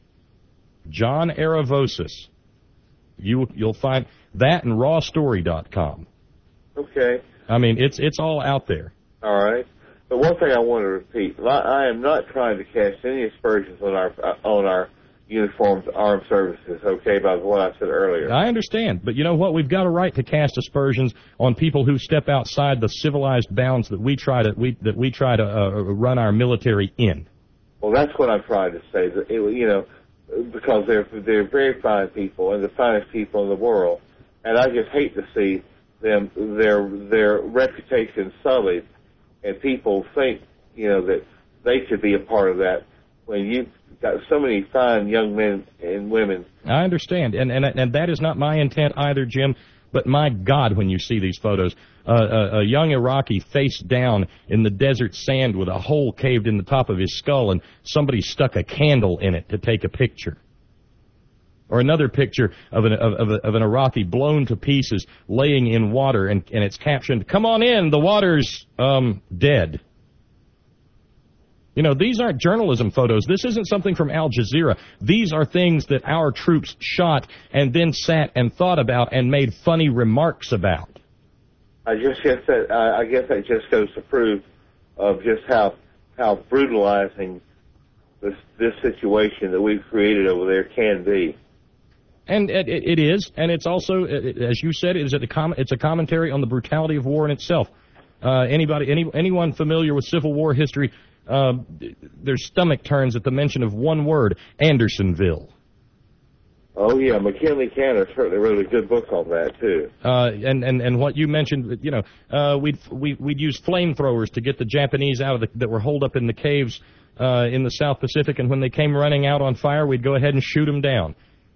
John Aravosis. You'll find that, and RawStory.com. Okay. I mean, it's all out there. All right. But one thing I want to repeat: I am not trying to cast any aspersions on our uniformed armed services. Okay, about what I said earlier. I understand, but you know what? We've got a right to cast aspersions on people who step outside the civilized bounds that we try to run our military in. Well, that's what I'm trying to say. Because they're very fine people and the finest people in the world, and I just hate to see their reputation sullied, and people think that they could be a part of that when you've got so many fine young men and women. I understand, and that is not my intent either, Jim. But my God, when you see these photos, a young Iraqi face down in the desert sand with a hole caved in the top of his skull, and somebody stuck a candle in it to take a picture. Or another picture of an Iraqi blown to pieces, laying in water, and it's captioned, "Come on in, the water's dead." These aren't journalism photos. This isn't something from Al Jazeera. These are things that our troops shot and then sat and thought about and made funny remarks about. I guess that just goes to prove of just how brutalizing this situation that we've created over there can be. And it is, and it's also, as you said, it's a commentary on the brutality of war in itself. Anyone familiar with Civil War history, their stomach turns at the mention of one word: Andersonville. Oh yeah, McKinley Cantor certainly wrote a good book on that too. And what you mentioned, we'd use flamethrowers to get the Japanese out of that were holed up in the caves in the South Pacific, and when they came running out on fire, we'd go ahead and shoot them down.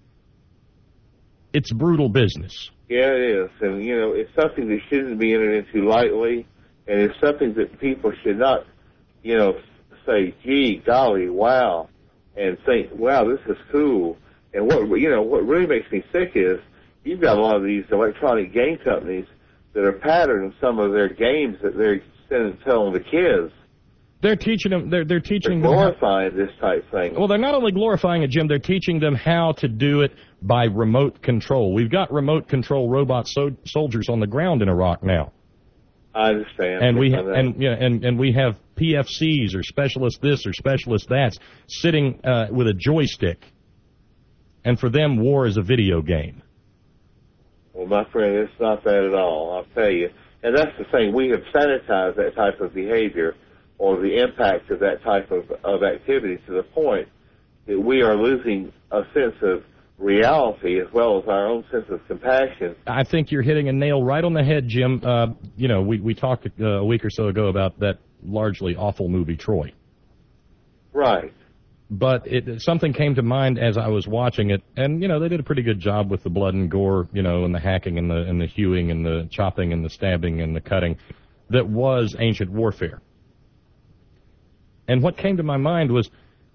It's brutal business. Yeah, it is, and it's something that shouldn't be entered into lightly, and it's something that people should not, say, "Gee, golly, wow," and think, "Wow, this is cool." And what really makes me sick is you've got a lot of these electronic game companies that are patterning some of their games that they're telling the kids. They're teaching them. They're teaching them glorifying this type thing. Well, they're not only glorifying it, Jim. They're teaching them how to do it by remote control. We've got remote control robot soldiers on the ground in Iraq now. I understand. And we have PFCs or specialist this or specialist that sitting with a joystick. And for them, war is a video game. Well, my friend, it's not that at all, I'll tell you. And that's the thing. We have sanitized that type of behavior or the impact of that type of activity to the point that we are losing a sense of reality as well as our own sense of compassion. I think you're hitting a nail right on the head, Jim. We talked a week or so ago about that largely awful movie, Troy. Right. But something came to mind as I was watching it, and they did a pretty good job with the blood and gore, and the hacking and the hewing and the chopping and the stabbing and the cutting. That was ancient warfare. And what came to my mind was,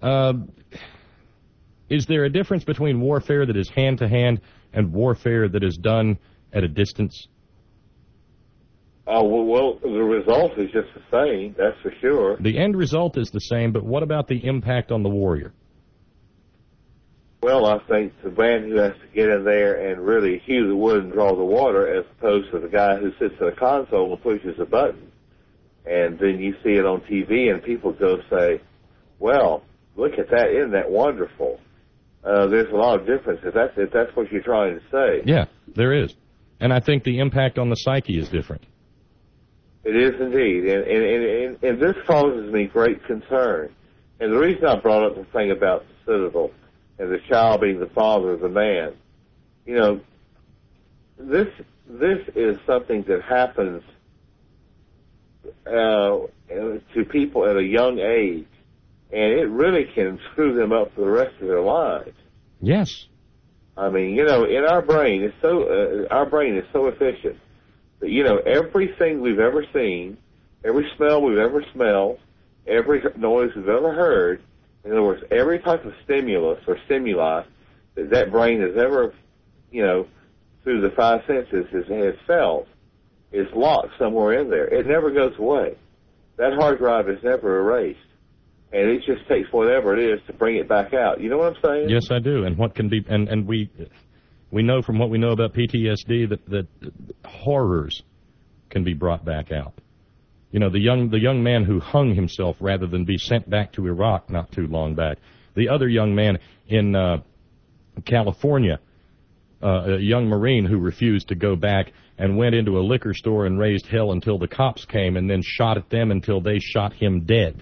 is there a difference between warfare that is hand to hand and warfare that is done at a distance? Well, the result is just the same, that's for sure. The end result is the same, but what about the impact on the warrior? Well, I think the man who has to get in there and really hew the wood and draw the water, as opposed to the guy who sits at a console and pushes a button. And then you see it on TV and people go say, well, look at that, isn't that wonderful? There's a lot of difference if that's what you're trying to say. Yeah, there is. And I think the impact on the psyche is different. It is indeed, and this causes me great concern. And the reason I brought up the thing about the citadel and the child being the father of the man, you know, this is something that happens to people at a young age, and it really can screw them up for the rest of their lives. Yes. I mean, you know, in our brain, our brain is so efficient that, you know, everything we've ever seen, every smell we've ever smelled, every noise we've ever heard, in other words, every type of stimulus or stimuli that brain has ever, you know, through the five senses has felt, is locked somewhere in there. It never goes away. That hard drive is never erased. And it just takes whatever it is to bring it back out. You know what I'm saying? Yes, I do. And what can be, and we know from what we know about PTSD that horrors can be brought back out. You know, the young man who hung himself rather than be sent back to Iraq not too long back. The other young man in California, a young Marine who refused to go back and went into a liquor store and raised hell until the cops came and then shot at them until they shot him dead.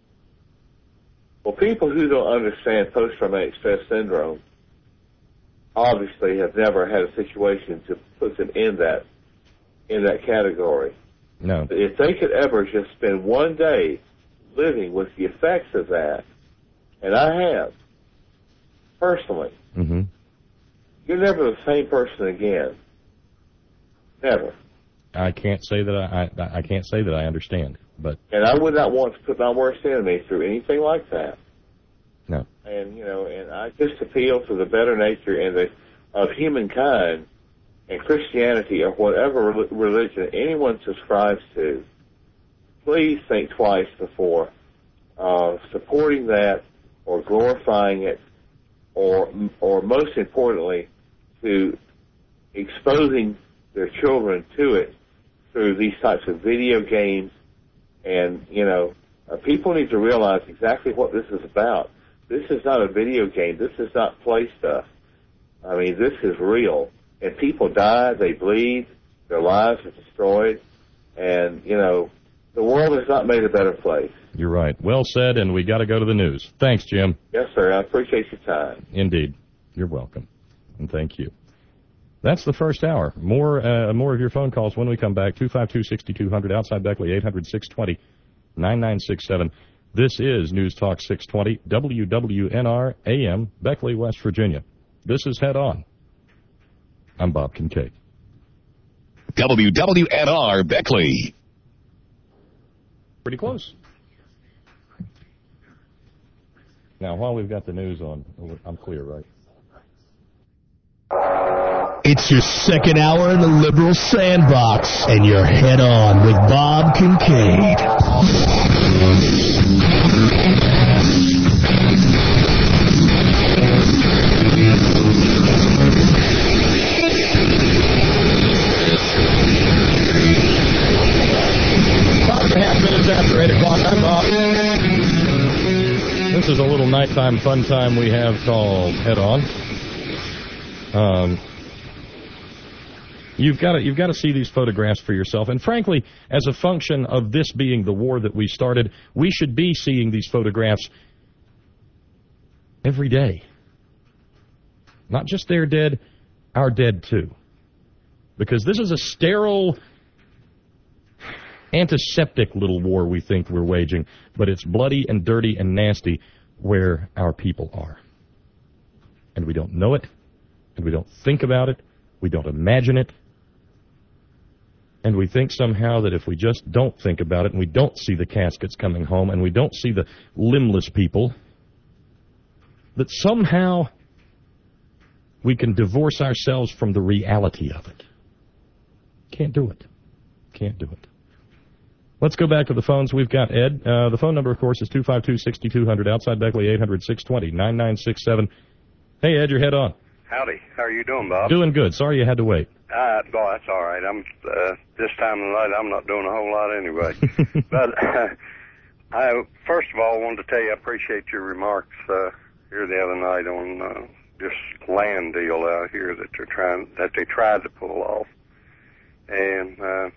Well, people who don't understand post-traumatic stress syndrome obviously have never had a situation to put them in that category. No. If they could ever just spend one day living with the effects of that, and I have, personally, you're never the same person again. Never. I can't say that I can't say that I understand, but. And I would not want to put my worst enemy through anything like that. No. And you know, and I just appeal to the better nature and of humankind and Christianity or whatever religion anyone subscribes to. Please think twice before supporting that or glorifying it, or most importantly, to exposing their children to it through these types of video games. And, you know, people need to realize exactly what this is about. This is not a video game. This is not play stuff. I mean, this is real. And people die, they bleed, their lives are destroyed, and, you know, the world is not made a better place. You're right. Well said, and we got to go to the news. Thanks, Jim. Yes, sir. I appreciate your time. Indeed. You're welcome. And thank you. That's the first hour. More of your phone calls when we come back. 252-6200, outside Beckley, 800-620-9967. This is News Talk 620, WWNR AM, Beckley, West Virginia. This is Head On. I'm Bob Kincaid. WWNR Beckley. Pretty close. Now, while we've got the news on, I'm clear, right? It's your second hour in the liberal sandbox, and you're Head On with Bob Kincaid. After 8 o'clock, I'm Bob. This is a little nighttime fun time we have called Head On. You've got to see these photographs for yourself. And frankly, as a function of this being the war that we started, we should be seeing these photographs every day. Not just their dead, our dead too. Because this is a sterile, antiseptic little war we think we're waging, but it's bloody and dirty and nasty where our people are. And we don't know it, and we don't think about it, we don't imagine it, and we think somehow that if we just don't think about it and we don't see the caskets coming home and we don't see the limbless people, that somehow we can divorce ourselves from the reality of it. Can't do it. Can't do it. Let's go back to the phones. We've got Ed. The phone number, of course, is 252-6200, outside Beckley, 800-620-9967. Hey, Ed, you're Head On. Howdy. How are you doing, Bob? Doing good. Sorry you had to wait. Boy, that's all right. I'm this time of the night, I'm not doing a whole lot anyway. But I first of all wanted to tell you I appreciate your remarks here the other night on this land deal out here that they tried to pull off. And,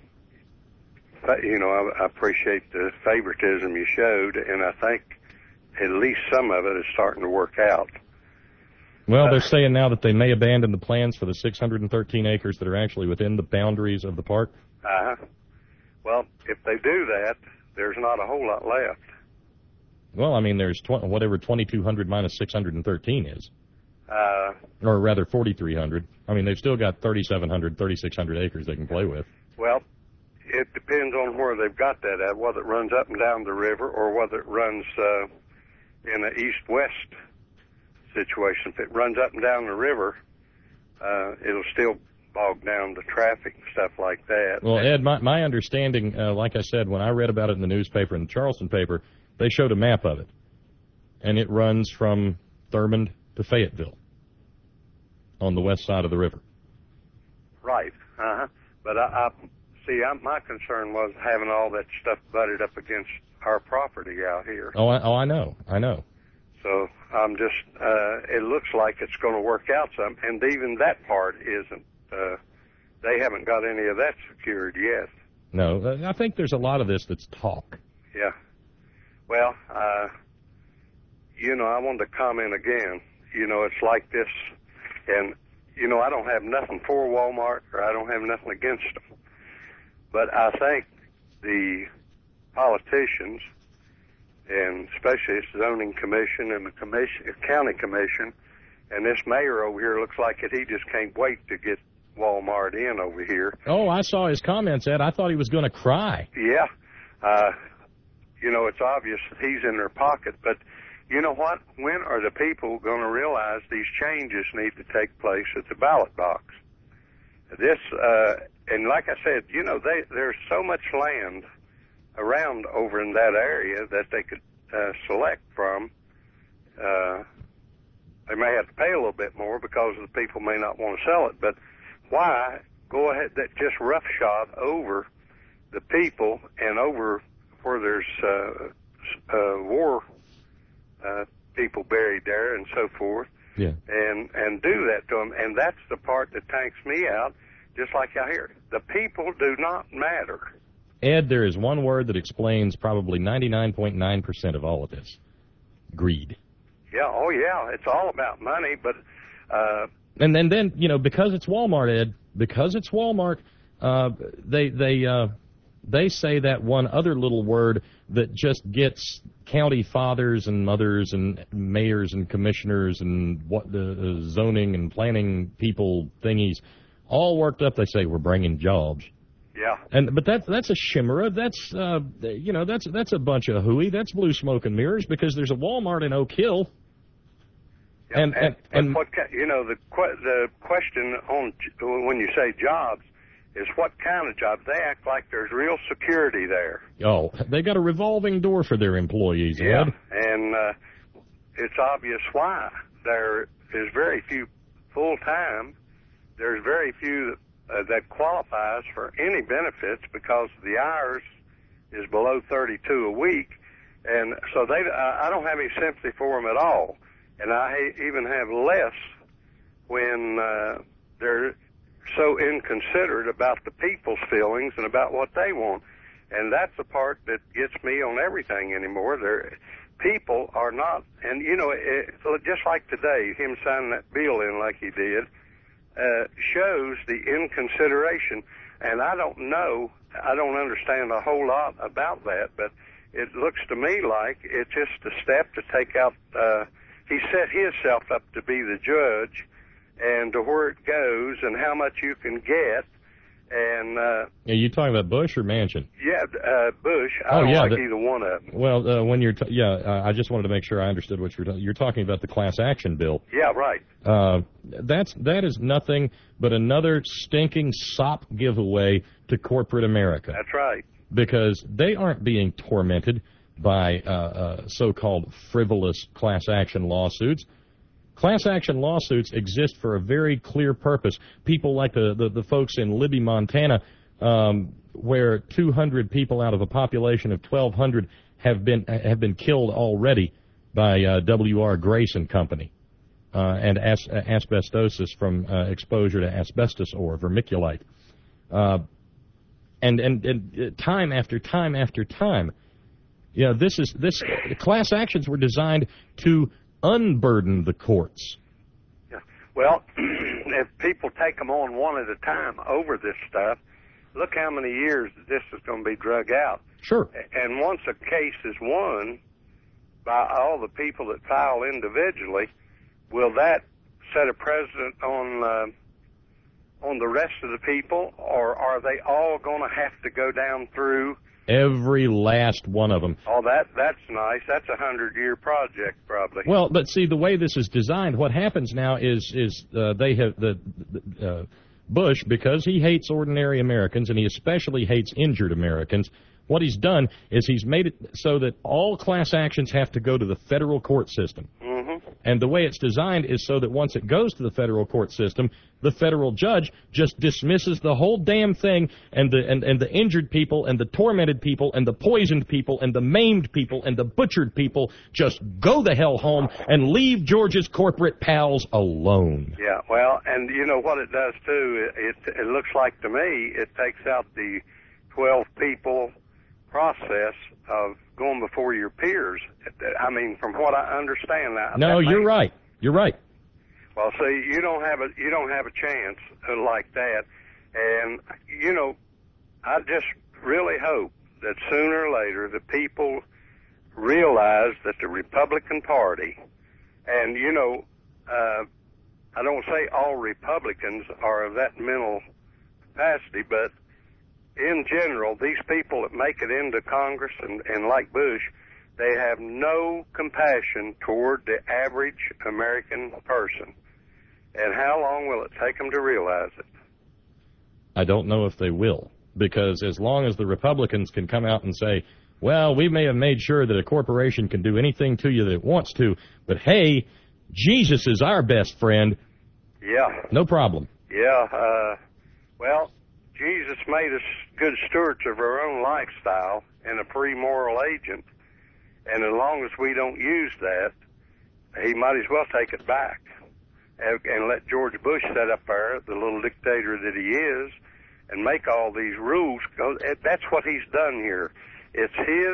I appreciate the favoritism you showed, and I think at least some of it is starting to work out. Well, they're saying now that they may abandon the plans for the 613 acres that are actually within the boundaries of the park. Well, if they do that, there's not a whole lot left. Well, I mean, there's whatever 2,200 minus 613 is. Or rather, 4,300. I mean, they've still got 3,700, 3,600 acres they can play with. Well, it depends on where they've got that at, whether it runs up and down the river or whether it runs in an east-west situation. If it runs up and down the river, it'll still bog down the traffic and stuff like that. Well, Ed, my understanding, like I said, when I read about it in the newspaper, in the Charleston paper, they showed a map of it. And it runs from Thurmond to Fayetteville on the west side of the river. Right. But my concern was having all that stuff butted up against our property out here. I know. So I'm just, it looks like it's going to work out some, and even that part isn't, they haven't got any of that secured yet. No, I think there's a lot of this that's talk. Yeah. Well, I wanted to comment again. It's like this, and, I don't have nothing for Walmart, or I don't have nothing against them. But I think the politicians, and especially this zoning commission and the county commission, and this mayor over here looks like he just can't wait to get Walmart in over here. Oh, I saw his comments, Ed. I thought he was going to cry. Yeah. It's obvious that he's in their pocket, but you know what? When are the people going to realize these changes need to take place at the ballot box? And like I said, there's so much land around over in that area that they could select from. They may have to pay a little bit more because the people may not want to sell it, but why go ahead just roughshod over the people and over where there's war people buried there and so forth, and do that to them? And that's the part that tanks me out, just like out here. The people do not matter. Ed, there is one word that explains probably 99.9% of all of this. Greed. Yeah, it's all about money, but... And then, because it's Walmart, Ed, they say that one other little word that just gets county fathers and mothers and mayors and commissioners and what the zoning and planning people thingies all worked up. They say we're bringing jobs. Yeah. But that's a chimera. That's that's a bunch of hooey. That's blue smoke and mirrors because there's a Walmart in Oak Hill. Yeah, and what the question on when you say jobs is what kind of jobs? They act like there's real security there. Oh, they got a revolving door for their employees, Ed. Yeah, and it's obvious why. There is very few full-time. There's very few that qualifies for any benefits because the hours is below 32 a week. And so I don't have any sympathy for them at all. And I even have less when they're so inconsiderate about the people's feelings and about what they want. And that's the part that gets me on everything anymore. People are not, and just like today, him signing that bill in like he did, shows the inconsideration. And I don't understand a whole lot about that, but it looks to me like it's just a step to take out, he set himself up to be the judge and to where it goes and how much you can get. And are you talking about Bush or Manchin? Yeah, Bush. I don't like either one of them. Well, when you're I just wanted to make sure I understood what you're talking about. The class action bill. Yeah, right. That is nothing but another stinking sop giveaway to corporate America. That's right. Because they aren't being tormented by so-called frivolous class action lawsuits. Class action lawsuits exist for a very clear purpose. People like the folks in Libby, Montana, where 200 people out of a population of 1,200 have been killed already by W.R. Grace and Company, and asbestosis from exposure to asbestos ore, vermiculite. and time after time after time. You know, this class actions were designed to unburden the courts. Yeah. Well, if people take them on one at a time over this stuff, look how many years this is going to be drug out. Sure. And once a case is won by all the people that file individually, will that set a precedent on the rest of the people, or are they all going to have to go down through? Every last one of them. Oh, that's nice. That's a 100-year project, probably. Well, but see, the way this is designed, what happens now is they have Bush, because he hates ordinary Americans and he especially hates injured Americans. What he's done is he's made it so that all class actions have to go to the federal court system. Mm-hmm. And the way it's designed is so that once it goes to the federal court system, the federal judge just dismisses the whole damn thing, and the injured people and the tormented people and the poisoned people and the maimed people and the butchered people just go the hell home and leave George's corporate pals alone. Yeah, well, and you know what it does too? It looks like to me it takes out the 12 people process of going before your peers. I mean, from what I understand now. No, you're right. You're right. Well, see, you don't have a chance like that, and you know, I just really hope that sooner or later the people realize that the Republican Party, and you know, I don't say all Republicans are of that mental capacity, but in general, these people that make it into Congress and like Bush, they have no compassion toward the average American person. And how long will it take them to realize it? I don't know if they will, because as long as the Republicans can come out and say, well, we may have made sure that a corporation can do anything to you that it wants to, but hey, Jesus is our best friend. Yeah. No problem. Yeah. Well, Jesus made us good stewards of our own lifestyle and a free moral agent. And as long as we don't use that, he might as well take it back and let George Bush set up there, the little dictator that he is, and make all these rules. That's what he's done here. It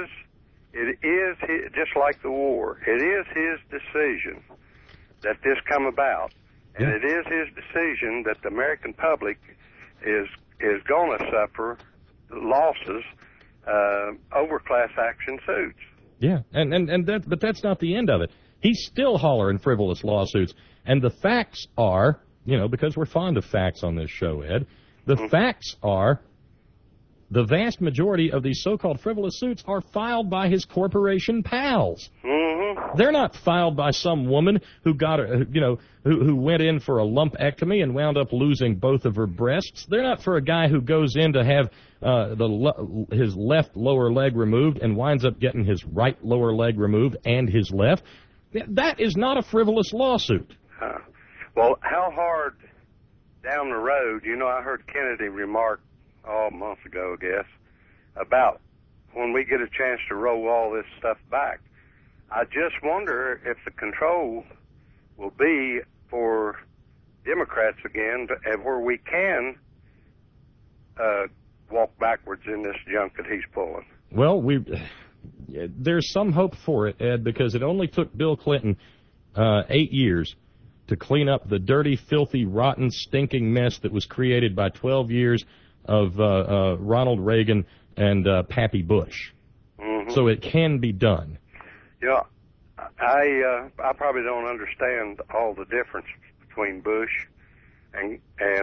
is his, just like the war. It is his decision that this come about. And it is his decision that the American public is going to suffer losses over class action suits. Yeah, but that's not the end of it. He's still hollering frivolous lawsuits, and the facts are, you know, because we're fond of facts on this show, Ed. The facts are, the vast majority of these so-called frivolous suits are filed by his corporation pals. Mm-hmm. They're not filed by some woman who who went in for a lumpectomy and wound up losing both of her breasts. They're not for a guy who goes in to have his left lower leg removed and winds up getting his right lower leg removed and his left. That is not a frivolous lawsuit. Well, how hard down the road, you know, I heard Kennedy remark a month ago, I guess, about when we get a chance to roll all this stuff back. I just wonder if the control will be for Democrats again, where we can walk backwards in this junk that he's pulling. Well, there's some hope for it, Ed, because it only took Bill Clinton 8 years to clean up the dirty, filthy, rotten, stinking mess that was created by 12 years of Ronald Reagan and Pappy Bush. Mm-hmm. So it can be done. Yeah, I probably don't understand all the difference between Bush and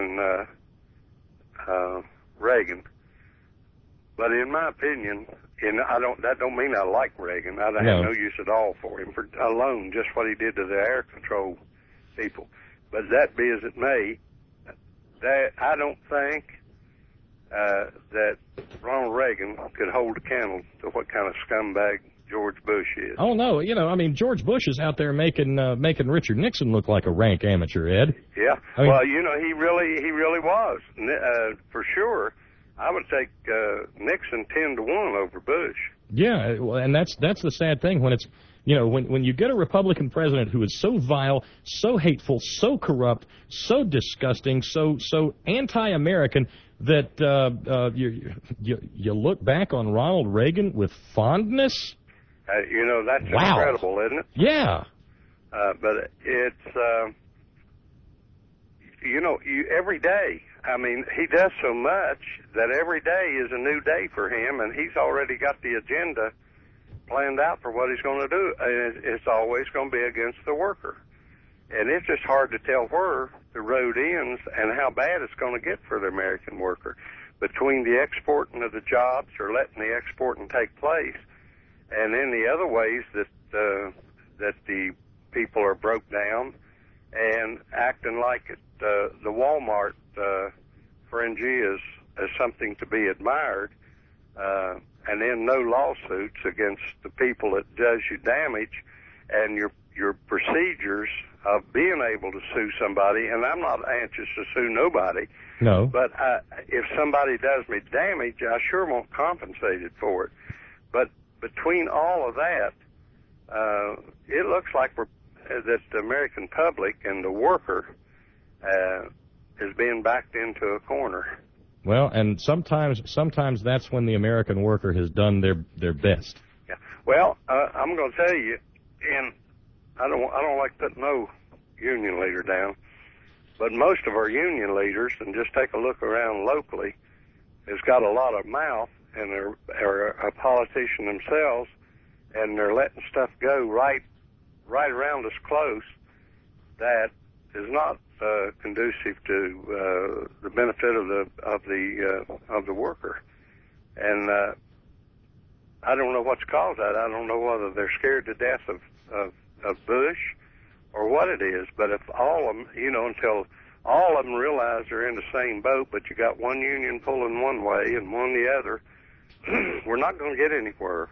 Reagan, but in my opinion, and that don't mean I like Reagan. I have no use at all for him for alone, just what he did to the air control people. But that be as it may, that I don't think that Ronald Reagan could hold a candle to what kind of scumbag George Bush is. Oh no, you know, I mean, George Bush is out there making Richard Nixon look like a rank amateur, Ed. Yeah, I mean, well, you know, he really was for sure. I would take Nixon 10-1 over Bush. Yeah, and that's the sad thing when You know, when you get a Republican president who is so vile, so hateful, so corrupt, so disgusting, so anti-American that you look back on Ronald Reagan with fondness. You know, that's wow. Incredible, isn't it? Yeah. But it's, you know, every day, I mean, he does so much that every day is a new day for him, and he's already got the agenda planned out for what he's going to do, and it's always going to be against the worker. And it's just hard to tell where the road ends and how bad it's going to get for the American worker. Between the exporting of the jobs or letting the exporting take place, and then the other ways that the people are broke down and acting like the Walmart fringy is something to be admired, and then no lawsuits against the people that does you damage, and your procedures of being able to sue somebody. And I'm not anxious to sue nobody. No. But if somebody does me damage, I sure won't compensate it for it. But between all of that, it looks like that the American public and the worker is being backed into a corner. Well, and sometimes that's when the American worker has done their best. Yeah. Well, I'm going to tell you, and I don't like putting no union leader down, but most of our union leaders, and just take a look around locally, has got a lot of mouth and are a politician themselves, and they're letting stuff go right around us close that is not conducive to the benefit of the worker. And I don't know what's caused that. I don't know whether they're scared to death of Bush or what it is. But if all of them, you know, until all of them realize they're in the same boat, but you got one union pulling one way and one the other, we're not going to get anywhere.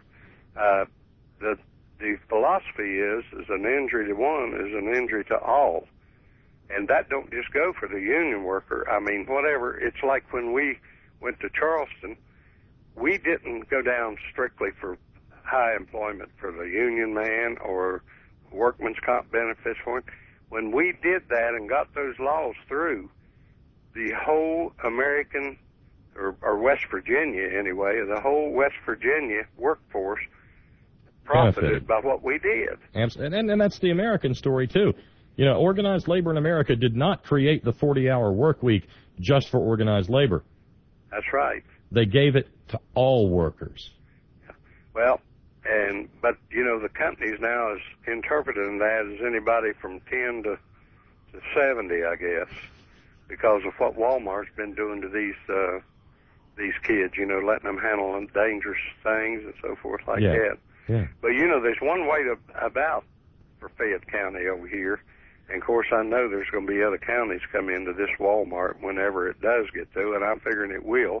The philosophy is an injury to one is an injury to all. And that don't just go for the union worker. I mean, whatever. It's like when we went to Charleston, we didn't go down strictly for high employment for the union man or workman's comp benefits for him. When we did that and got those laws through, the whole American, or West Virginia anyway, the whole West Virginia workforce profited by what we did. And that's the American story, too. You know, organized labor in America did not create the 40-hour work week just for organized labor. That's right. They gave it to all workers. Well, but, you know, the companies now is interpreting that as anybody from 10 to 70, I guess, because of what Walmart's been doing to these kids, you know, letting them handle dangerous things and so forth like that. Yeah. But, you know, there's one way about for Fayette County over here, and, of course, I know there's going to be other counties come into this Walmart whenever it does get to, and I'm figuring it will,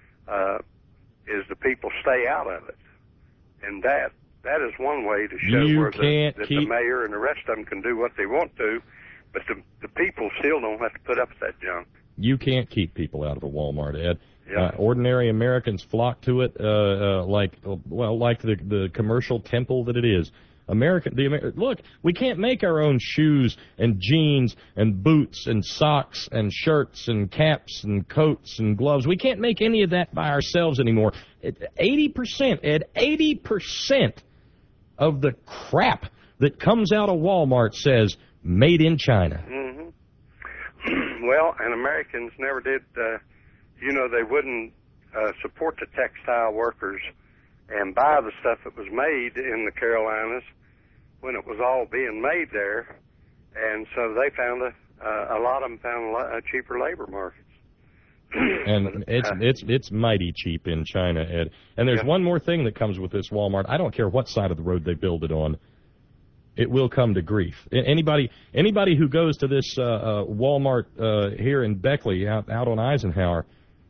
is the people stay out of it. And that is one way to show that the mayor and the rest of them can do what they want to, but the people still don't have to put up with that junk. You can't keep people out of a Walmart, Ed. Yeah. Ordinary Americans flock to it like the commercial temple that it is. Look, we can't make our own shoes and jeans and boots and socks and shirts and caps and coats and gloves. We can't make any of that by ourselves anymore. 80%, Ed, 80% of the crap that comes out of Walmart says made in China. Mm-hmm. Well, and Americans never did, you know, they wouldn't support the textile workers and buy the stuff that was made in the Carolinas when it was all being made there, and so they found a lot of them found cheaper labor markets. And it's mighty cheap in China, Ed. And there's one more thing that comes with this Walmart. I don't care what side of the road they build it on. It will come to grief. Anybody who goes to this Walmart here in Beckley, out on Eisenhower,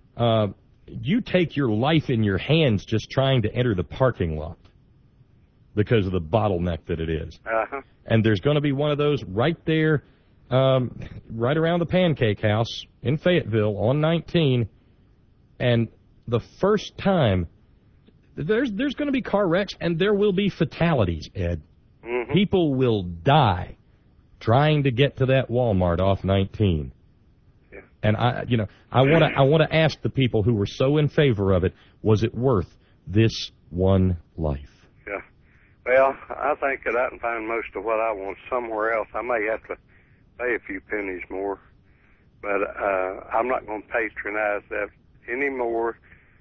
you take your life in your hands just trying to enter the parking lot because of the bottleneck that it is. Uh-huh. And there's going to be one of those right there, right around the Pancake House in Fayetteville on 19. And the first time, there's going to be car wrecks and there will be fatalities, Ed. Mm-hmm. People will die trying to get to that Walmart off 19. Yeah. And I want to ask the people who were so in favor of it, was it worth this one life? Yeah. Well, I think that I can find most of what I want somewhere else. I may have to pay a few pennies more, but I'm not going to patronize that anymore.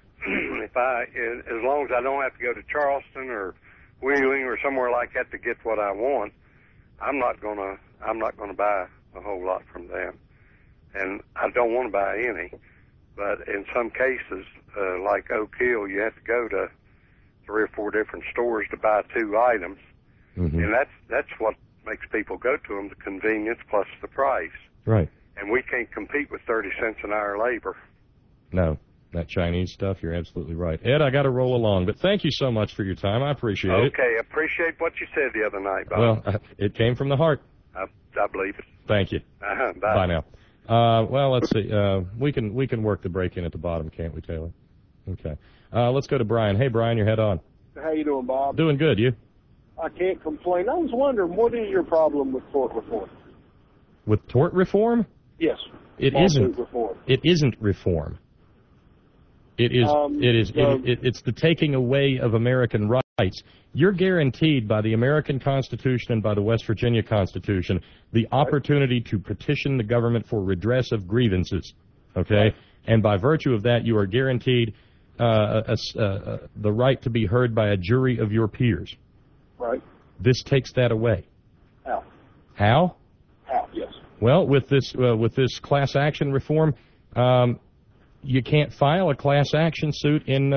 As long as I don't have to go to Charleston or Wheeling or somewhere like that to get what I want, I'm not gonna buy a whole lot from them, and I don't want to buy any. But in some cases, like Oak Hill, you have to go to 3 or 4 different stores to buy 2 items, and that's what makes people go to them: the convenience plus the price. Right. And we can't compete with 30 cents an hour labor. No. That Chinese stuff, you're absolutely right. Ed, I got to roll along, but thank you so much for your time. I appreciate it. Okay, appreciate what you said the other night, Bob. Well, it came from the heart. I believe it. Thank you. Bye. Bye now. Well, let's see. We can work the break in at the bottom, can't we, Taylor? Okay. Let's go to Brian. Hey, Brian, your head on. How you doing, Bob? Doing good. You? I can't complain. I was wondering, what is your problem with tort reform? With tort reform? Yes. It isn't. Reform. It isn't reform. It is. It's the taking away of American rights. You're guaranteed by the American Constitution and by the West Virginia Constitution the opportunity to petition the government for redress of grievances. Okay, right. And by virtue of that, you are guaranteed the right to be heard by a jury of your peers. Right. This takes that away. How? How? How? Yes. Well, with this class action reform. You can't file a class action suit in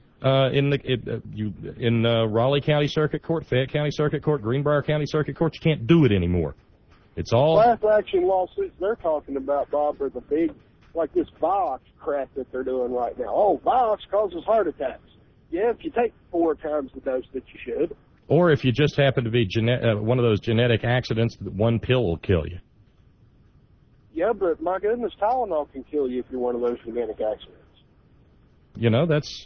Raleigh County Circuit Court, Fayette County Circuit Court, Greenbrier County Circuit Court. You can't do it anymore. It's all class action lawsuits they're talking about, Bob, are the big, like this Vioxx crap that they're doing right now. Oh, Vioxx causes heart attacks. Yeah, if you take 4 times the dose that you should. Or if you just happen to be one of those genetic accidents that one pill will kill you. Yeah, but my goodness, Tylenol can kill you if you're one of those genetic accidents. You know, that's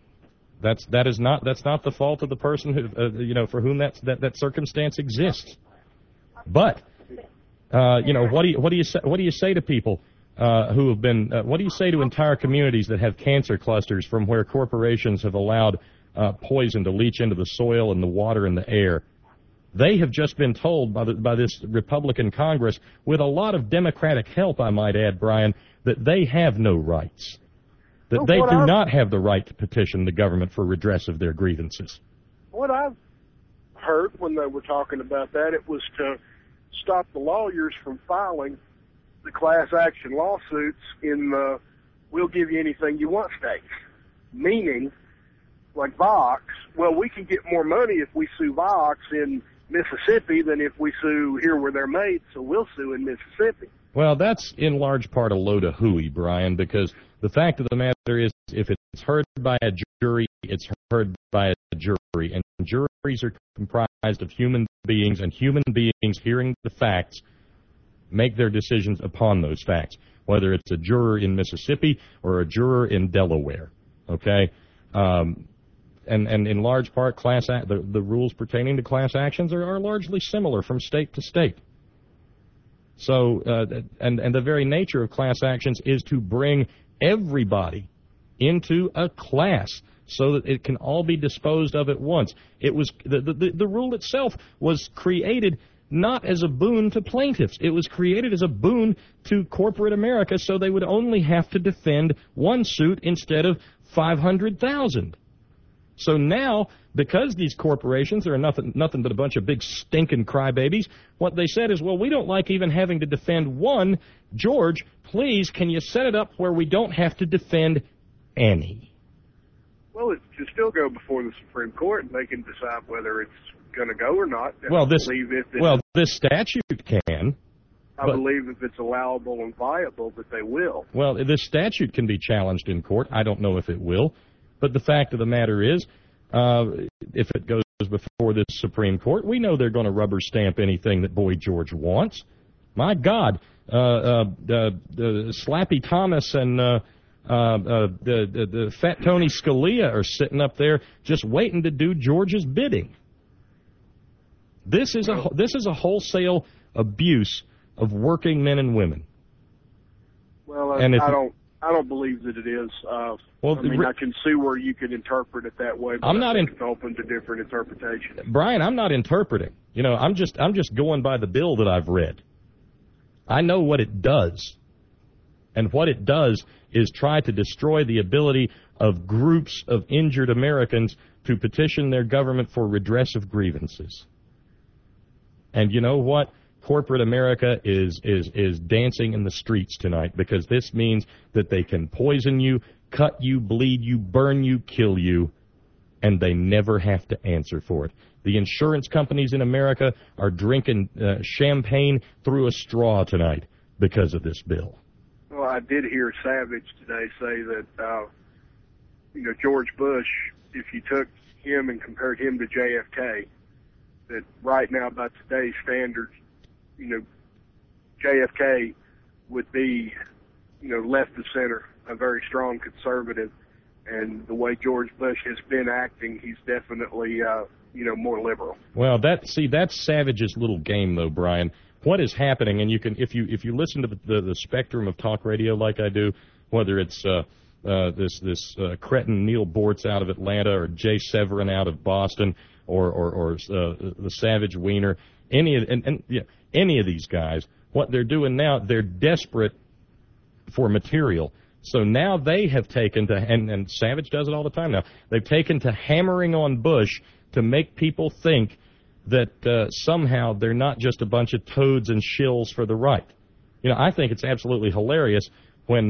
not the fault of the person who for whom that circumstance exists. But what do you say to people who have been what do you say to entire communities that have cancer clusters from where corporations have allowed poison to leach into the soil and the water and the air? They have just been told by this Republican Congress, with a lot of Democratic help, I might add, Brian, that they have no rights, that they do not have the right to petition the government for redress of their grievances. What I've heard when they were talking about that, it was to stop the lawyers from filing the class action lawsuits in the "we'll give you anything you want" states. Meaning, like Vioxx, well, we can get more money if we sue Vioxx in Mississippi than if we sue here where they're made, so we'll sue in Mississippi. Well, that's in large part a load of hooey, Brian, because the fact of the matter is, if it's heard by a jury, it's heard by a jury, and juries are comprised of human beings, and human beings hearing the facts make their decisions upon those facts, whether it's a juror in Mississippi or a juror in Delaware, okay? And in large part, the rules pertaining to class actions are largely similar from state to state. So, and the very nature of class actions is to bring everybody into a class so that it can all be disposed of at once. It was the rule itself was created not as a boon to plaintiffs. It was created as a boon to corporate America, so they would only have to defend one suit instead of 500,000. So now, because these corporations are nothing but a bunch of big stinking crybabies, what they said is, well, we don't like even having to defend one. George, please, can you set it up where we don't have to defend any? Well, it should still go before the Supreme Court, and they can decide whether it's going to go or not. Well, this statute can. I believe if it's allowable and viable that they will. Well, this statute can be challenged in court. I don't know if it will. But the fact of the matter is, if it goes before this Supreme Court, we know they're going to rubber stamp anything that Boy George wants. My God, Slappy Thomas and the Fat Tony Scalia are sitting up there just waiting to do George's bidding. This is a wholesale abuse of working men and women. Well, And I don't believe that it is. I can see where you could interpret it that way, but it's open to different interpretations. Brian, I'm not interpreting. I'm just going by the bill that I've read. I know what it does. And what it does is try to destroy the ability of groups of injured Americans to petition their government for redress of grievances. And you know what? Corporate America is dancing in the streets tonight, because this means that they can poison you, cut you, bleed you, burn you, kill you, and they never have to answer for it. The insurance companies in America are drinking champagne through a straw tonight because of this bill. Well, I did hear Savage today say that, George Bush, if you took him and compared him to JFK, that right now by today's standards, JFK would be, left of center, a very strong conservative. And the way George Bush has been acting, he's definitely, more liberal. Well, that's Savage's little game, though, Brian. What is happening, and you can, if you listen to the spectrum of talk radio like I do, whether it's this cretin Neil Bortz out of Atlanta, or Jay Severin out of Boston, or the Savage Wiener, any of these guys, what they're doing now, they're desperate for material. So now they have taken to, and Savage does it all the time now, they've taken to hammering on Bush to make people think that somehow they're not just a bunch of toads and shills for the right. I think it's absolutely hilarious when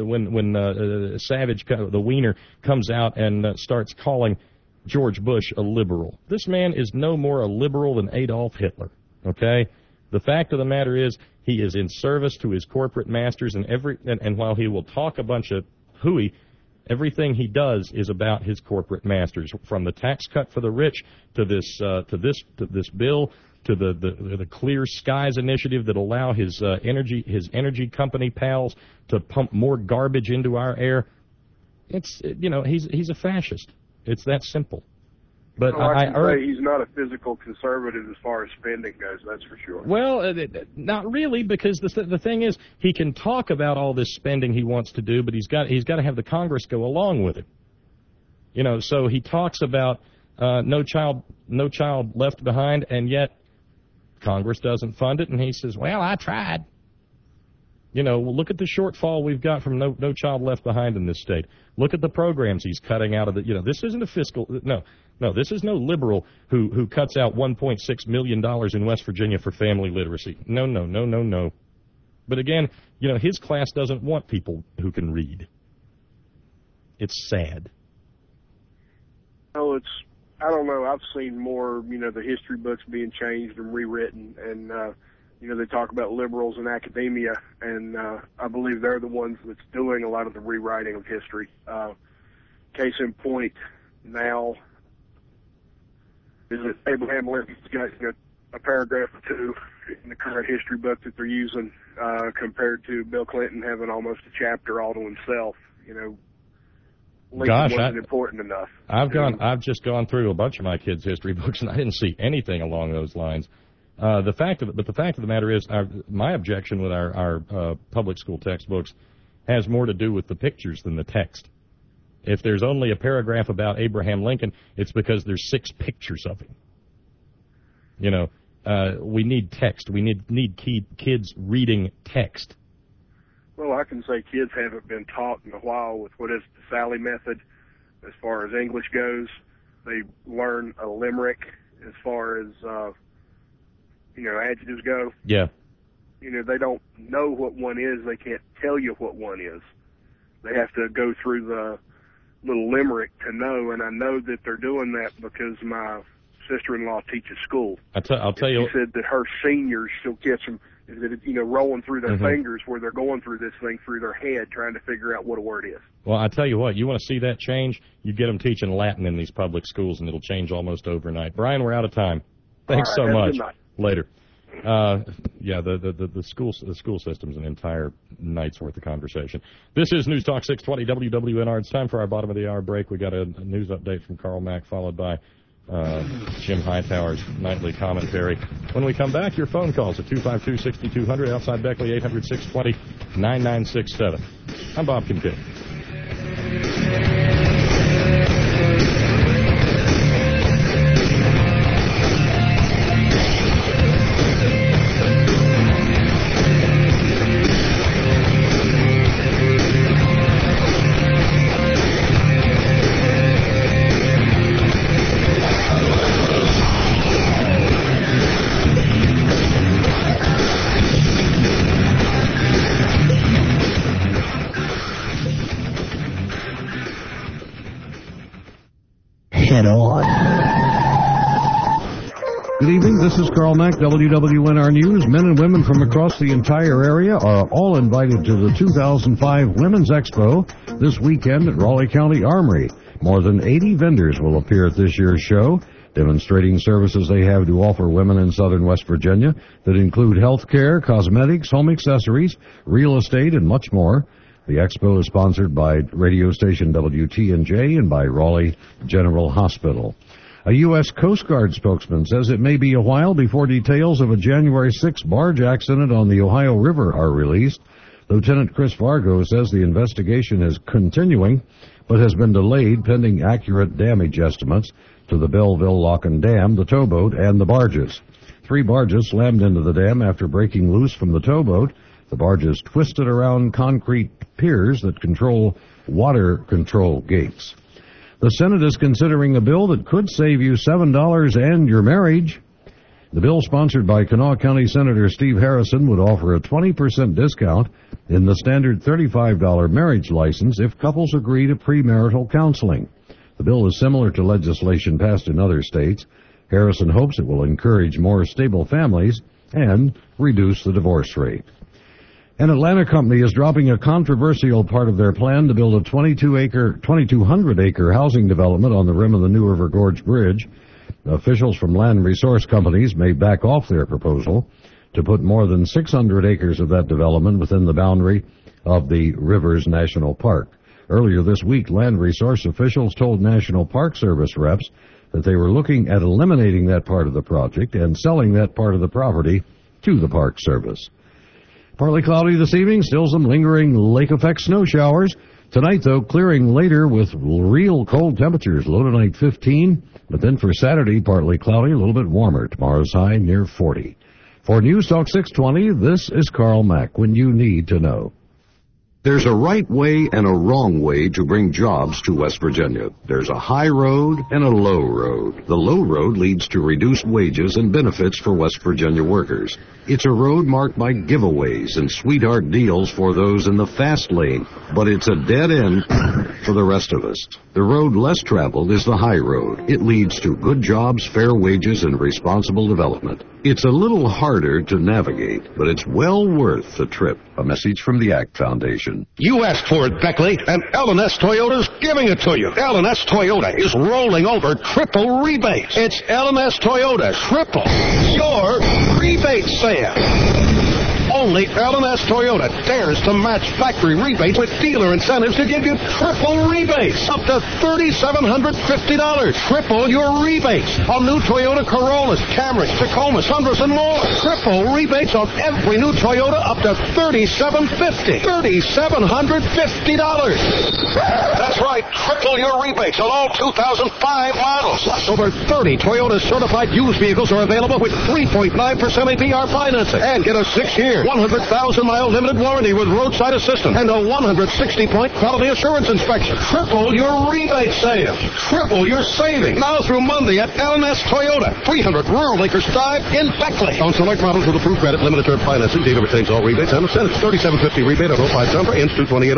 Savage, the Wiener, comes out and starts calling George Bush a liberal. This man is no more a liberal than Adolf Hitler, okay? The fact of the matter is he is in service to his corporate masters, and while he will talk a bunch of hooey, everything he does is about his corporate masters, from the tax cut for the rich to this bill, to the Clear Skies initiative that allow his energy company pals to pump more garbage into our air. It's he's a fascist. It's that simple. But I can say he's not a physical conservative as far as spending goes, that's for sure. Well, not really, because the thing is, he can talk about all this spending he wants to do, but he's got to have the Congress go along with it. So he talks about no child left behind, and yet Congress doesn't fund it, and he says, "Well, I tried." Look at the shortfall we've got from no child left behind in this state. Look at the programs he's cutting out of the. This isn't a fiscal. No, this is no liberal who cuts out $1.6 million in West Virginia for family literacy. No. But again, his class doesn't want people who can read. It's sad. Oh, I don't know. I've seen more, the history books being changed and rewritten, and, they talk about liberals in academia, and I believe they're the ones that's doing a lot of the rewriting of history. Case in point, now, is that Abraham Lincoln's got a paragraph or two in the current history book that they're using compared to Bill Clinton having almost a chapter all to himself. Lincoln wasn't important enough. I've just gone through a bunch of my kids' history books, and I didn't see anything along those lines. The fact of the matter is, my objection with our public school textbooks has more to do with the pictures than the text. If there's only a paragraph about Abraham Lincoln, it's because there's 6 pictures of him. We need text. We need kids reading text. Well, I can say kids haven't been taught in a while with what is the Sally method as far as English goes. They learn a limerick as far as, adjectives go. Yeah. They don't know what one is. They can't tell you what one is. They have to go through the little limerick to know, and I know that they're doing that because my sister-in-law teaches school. I'll tell you. She said that her seniors, she'll catch them, rolling through their fingers where they're going through this thing through their head trying to figure out what a word is. Well, I tell you what, you want to see that change? You get them teaching Latin in these public schools, and it'll change almost overnight. Brian, we're out of time. Thanks so much. Later. The school system's an entire night's worth of conversation. This is News Talk 620 WWNR. It's time for our bottom of the hour break. We got a news update from Carl Mack, followed by Jim Hightower's nightly commentary. When we come back, your phone calls at 252-6200, outside Beckley, 800-620-9967. I'm Bob Kincaid. Head on. Good evening, this is Carl Mack, WWNR News. Men and women from across the entire area are all invited to the 2005 Women's Expo this weekend at Raleigh County Armory. More than 80 vendors will appear at this year's show, demonstrating services they have to offer women in southern West Virginia that include health care, cosmetics, home accessories, real estate, and much more. The expo is sponsored by radio station WTNJ and by Raleigh General Hospital. A U.S. Coast Guard spokesman says it may be a while before details of a January 6 barge accident on the Ohio River are released. Lieutenant Chris Fargo says the investigation is continuing, but has been delayed pending accurate damage estimates to the Belleville-Locken Dam, the towboat, and the barges. 3 barges slammed into the dam after breaking loose from the towboat. The barges twisted around concrete piers that control water control gates. The Senate is considering a bill that could save you $7 and your marriage. The bill, sponsored by Kanawha County Senator Steve Harrison, would offer a 20% discount in the standard $35 marriage license if couples agree to premarital counseling. The bill is similar to legislation passed in other states. Harrison hopes it will encourage more stable families and reduce the divorce rate. An Atlanta company is dropping a controversial part of their plan to build a 2,200-acre housing development on the rim of the New River Gorge Bridge. Officials from land resource companies may back off their proposal to put more than 600 acres of that development within the boundary of the Rivers National Park. Earlier this week, land resource officials told National Park Service reps that they were looking at eliminating that part of the project and selling that part of the property to the Park Service. Partly cloudy this evening, still some lingering lake-effect snow showers. Tonight, though, clearing later with real cold temperatures, low tonight 15. But then for Saturday, partly cloudy, a little bit warmer. Tomorrow's high near 40. For News Talk 620, this is Carl Mack, when you need to know. There's a right way and a wrong way to bring jobs to West Virginia. There's a high road and a low road. The low road leads to reduced wages and benefits for West Virginia workers. It's a road marked by giveaways and sweetheart deals for those in the fast lane, but it's a dead end for the rest of us. The road less traveled is the high road. It leads to good jobs, fair wages, and responsible development. It's a little harder to navigate, but it's well worth the trip. A message from the ACT Foundation. You asked for it, Beckley, and L&S Toyota's giving it to you. L&S Toyota is rolling over triple rebates. It's L&S Toyota triple your rebate sale. Only L&S Toyota dares to match factory rebates with dealer incentives to give you triple rebates, up to $3,750. Triple your rebates on new Toyota Corollas, Camrys, Tacomas, Tundras, and more. Triple rebates on every new Toyota up to $3,750. $3,750. That's right, triple your rebates on all 2005 models. Plus, over 30 Toyota certified used vehicles are available with 3.9% APR financing. And get a 6-year, 100,000-mile limited warranty with roadside assistance and a 160-point quality assurance inspection. Triple your rebate sales. Triple your savings. Now through Monday at L&S Toyota, 300 Rural Acres Drive in Beckley. On select models with approved credit, limited term financing. Dealer retains all rebates and incentives. $3,750 rebate on 05 December, ends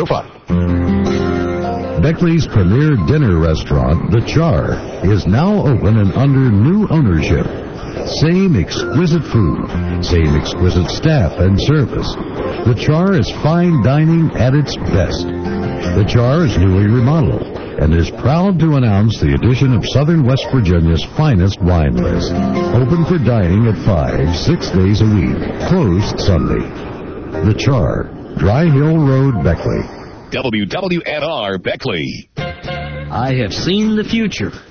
2/28/05. Beckley's premier dinner restaurant, The Char, is now open and under new ownership. Same exquisite food, same exquisite staff and service. The Char is fine dining at its best. The Char is newly remodeled and is proud to announce the addition of Southern West Virginia's finest wine list. Open for dining at 5, 6 days a week. Closed Sunday. The Char, Dry Hill Road, Beckley. WWNR Beckley. I have seen the future.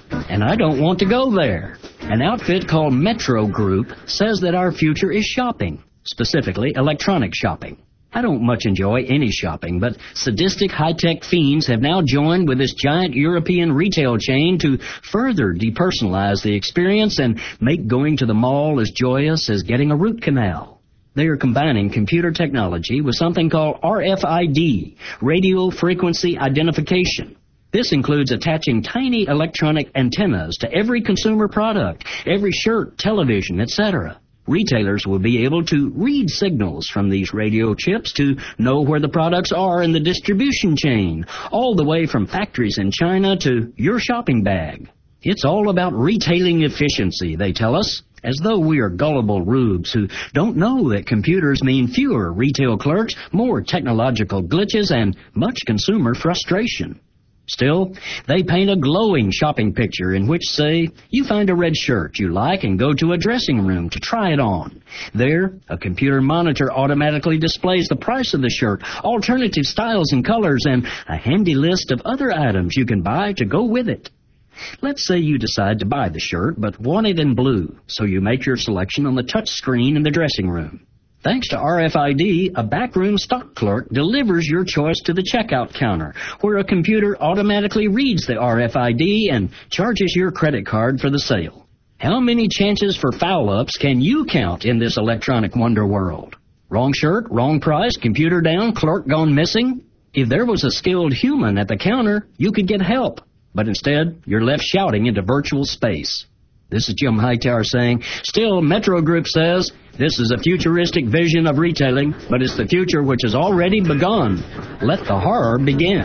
And I don't want to go there. An outfit called Metro Group says that our future is shopping, specifically electronic shopping. I don't much enjoy any shopping, but sadistic high-tech fiends have now joined with this giant European retail chain to further depersonalize the experience and make going to the mall as joyous as getting a root canal. They are combining computer technology with something called RFID, radio frequency identification. This includes attaching tiny electronic antennas to every consumer product, every shirt, television, etc. Retailers will be able to read signals from these radio chips to know where the products are in the distribution chain, all the way from factories in China to your shopping bag. It's all about retailing efficiency, they tell us, as though we are gullible rubes who don't know that computers mean fewer retail clerks, more technological glitches, and much consumer frustration. Still, they paint a glowing shopping picture in which, say, you find a red shirt you like and go to a dressing room to try it on. There, a computer monitor automatically displays the price of the shirt, alternative styles and colors, and a handy list of other items you can buy to go with it. Let's say you decide to buy the shirt, but want it in blue, so you make your selection on the touch screen in the dressing room. Thanks to RFID, a backroom stock clerk delivers your choice to the checkout counter, where a computer automatically reads the RFID and charges your credit card for the sale. How many chances for foul-ups can you count in this electronic wonder world? Wrong shirt, wrong price, computer down, clerk gone missing? If there was a skilled human at the counter, you could get help. But instead, you're left shouting into virtual space. This is Jim Hightower saying, still, Metro Group says, this is a futuristic vision of retailing, but it's the future which has already begun. Let the horror begin.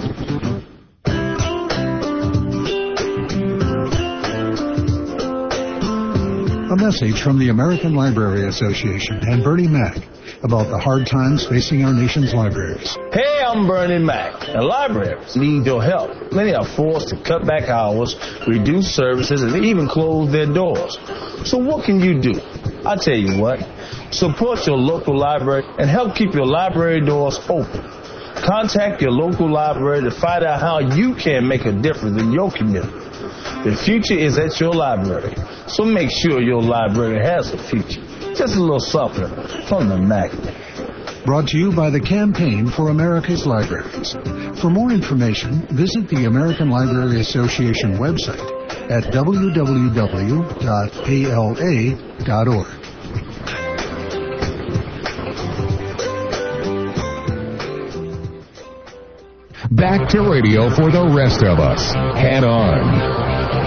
A message from the American Library Association and Bernie Mac about the hard times facing our nation's libraries. Hey, I'm Bernie Mac. The libraries need your help. Many are forced to cut back hours, reduce services, and even close their doors. So what can you do? I tell you what, support your local library and help keep your library doors open. Contact your local library to find out how you can make a difference in your community. The future is at your library, so make sure your library has a future. Just a little supplement from the Mac. Brought to you by the Campaign for America's Libraries. For more information, visit the American Library Association website at www.ala.org. Back to radio for the rest of us. Head on.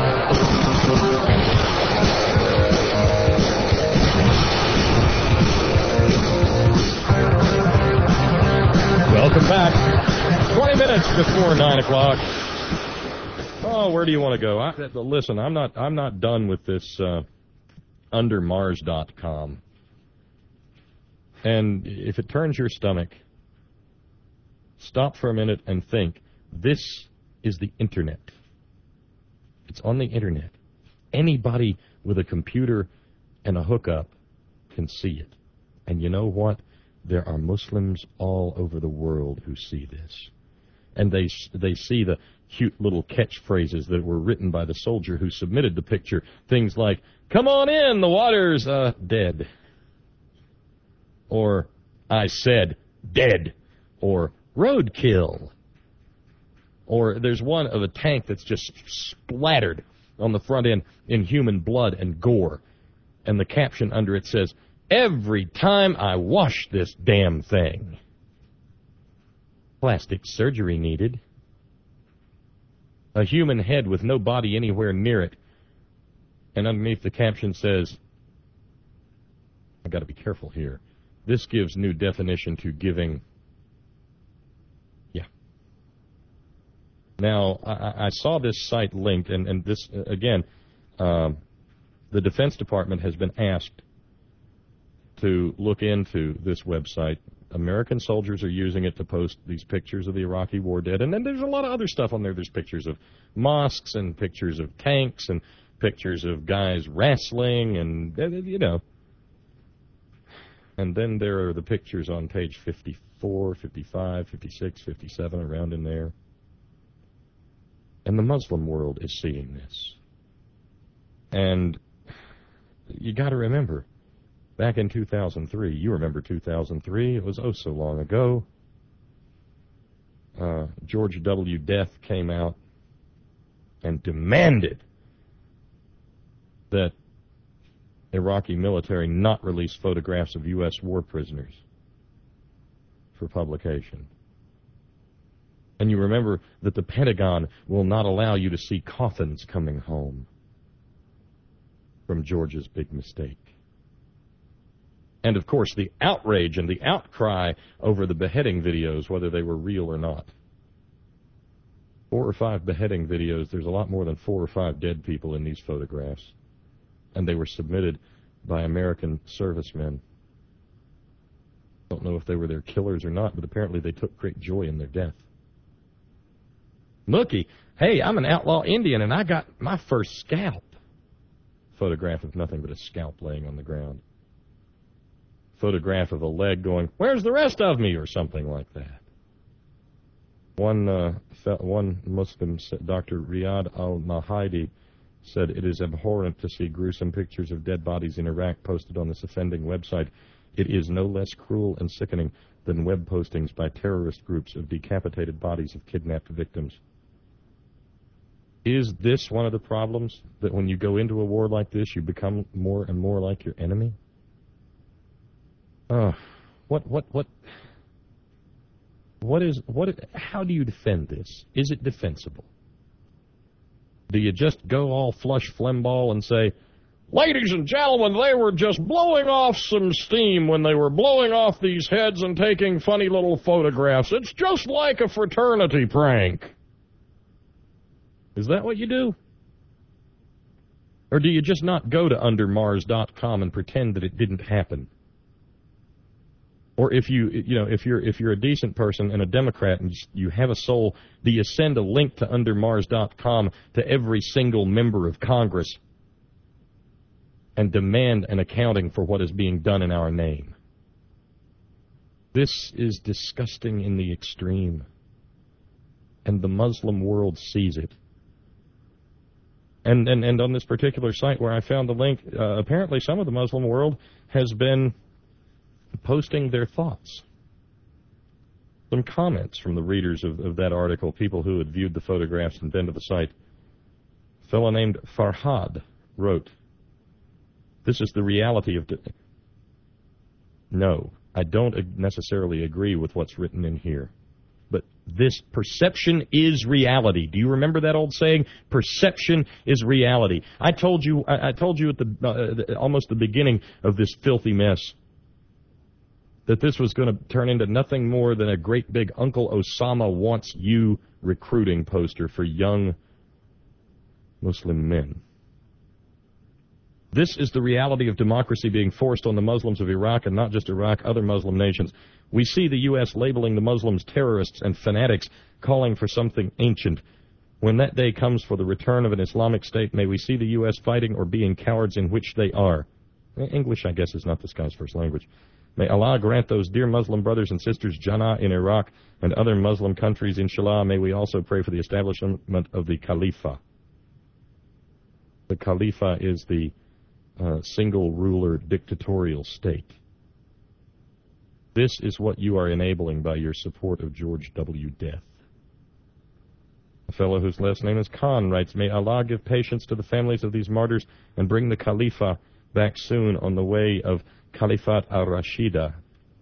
Welcome back. 20 minutes before 9 o'clock. Oh, where do you want to go? Listen, I'm not done with this undermars.com. And if it turns your stomach, stop for a minute and think. This is the Internet. It's on the Internet. Anybody with a computer and a hookup can see it. And you know what? There are Muslims all over the world who see this. And they see the cute little catchphrases that were written by the soldier who submitted the picture. Things like, come on in, the water's dead. Or, I said, dead. Or, roadkill. Or there's one of a tank that's just splattered on the front end in human blood and gore. And the caption under it says, every time I wash this damn thing. Plastic surgery needed. A human head with no body anywhere near it. And underneath the caption says, I've got to be careful here. This gives new definition to giving. Yeah. Now, I saw this site linked, and this, again, the Defense Department has been asked to look into this website. American soldiers are using it to post these pictures of the Iraqi war dead. And then there's a lot of other stuff on there. There's pictures of mosques and pictures of tanks and pictures of guys wrestling and, you know. And then there are the pictures on page 54, 55, 56, 57, around in there. And the Muslim world is seeing this. And you got to remember, back in 2003, you remember 2003, it was oh so long ago, George W. Death came out and demanded that Iraqi military not release photographs of U.S. war prisoners for publication. And you remember that the Pentagon will not allow you to see coffins coming home from George's big mistake. And, of course, the outrage and the outcry over the beheading videos, whether they were real or not. 4 or 5 beheading videos, there's a lot more than 4 or 5 dead people in these photographs. And they were submitted by American servicemen. Don't know if they were their killers or not, but apparently they took great joy in their death. Looky, hey, I'm an outlaw Indian and I got my first scalp. Photograph of nothing but a scalp laying on the ground. Photograph of a leg going, where's the rest of me, or something like that. One Muslim, Dr. Riyad al-Mahidi, said it is abhorrent to see gruesome pictures of dead bodies in Iraq posted on this offending website. It is no less cruel and sickening than web postings by terrorist groups of decapitated bodies of kidnapped victims. Is this one of the problems, that when you go into a war like this, you become more and more like your enemy? How do you defend this? Is it defensible? Do you just go all flush flamball and say, ladies and gentlemen, they were just blowing off some steam when they were blowing off these heads and taking funny little photographs. It's just like a fraternity prank. Is that what you do? Or do you just not go to undermars.com and pretend that it didn't happen? Or if you're a decent person and a Democrat and you have a soul, do you send a link to undermars.com to every single member of Congress and demand an accounting for what is being done in our name? This is disgusting in the extreme, and the Muslim world sees it. And on this particular site where I found the link, apparently some of the Muslim world has been posting their thoughts. Some comments from the readers of that article, people who had viewed the photographs and been to the site. A fellow named Farhad wrote, this is the reality of... No, I don't necessarily agree with what's written in here. But this perception is reality. Do you remember that old saying? Perception is reality. I told you at the almost the beginning of this filthy mess that this was going to turn into nothing more than a great big Uncle Osama wants you recruiting poster for young Muslim men. This is the reality of democracy being forced on the Muslims of Iraq, and not just Iraq, other Muslim nations. We see the U.S. labeling the Muslims terrorists and fanatics, calling for something ancient. When that day comes for the return of an Islamic state, may we see the U.S. fighting or being cowards in which they are. English, I guess, is not this guy's first language. May Allah grant those dear Muslim brothers and sisters Jannah in Iraq and other Muslim countries, inshallah. May we also pray for the establishment of the Khalifa. The Khalifa is the single ruler dictatorial state. This is what you are enabling by your support of George W. Death. A fellow whose last name is Khan writes, may Allah give patience to the families of these martyrs and bring the Khalifa back soon on the way of Khalifat al-Rashida.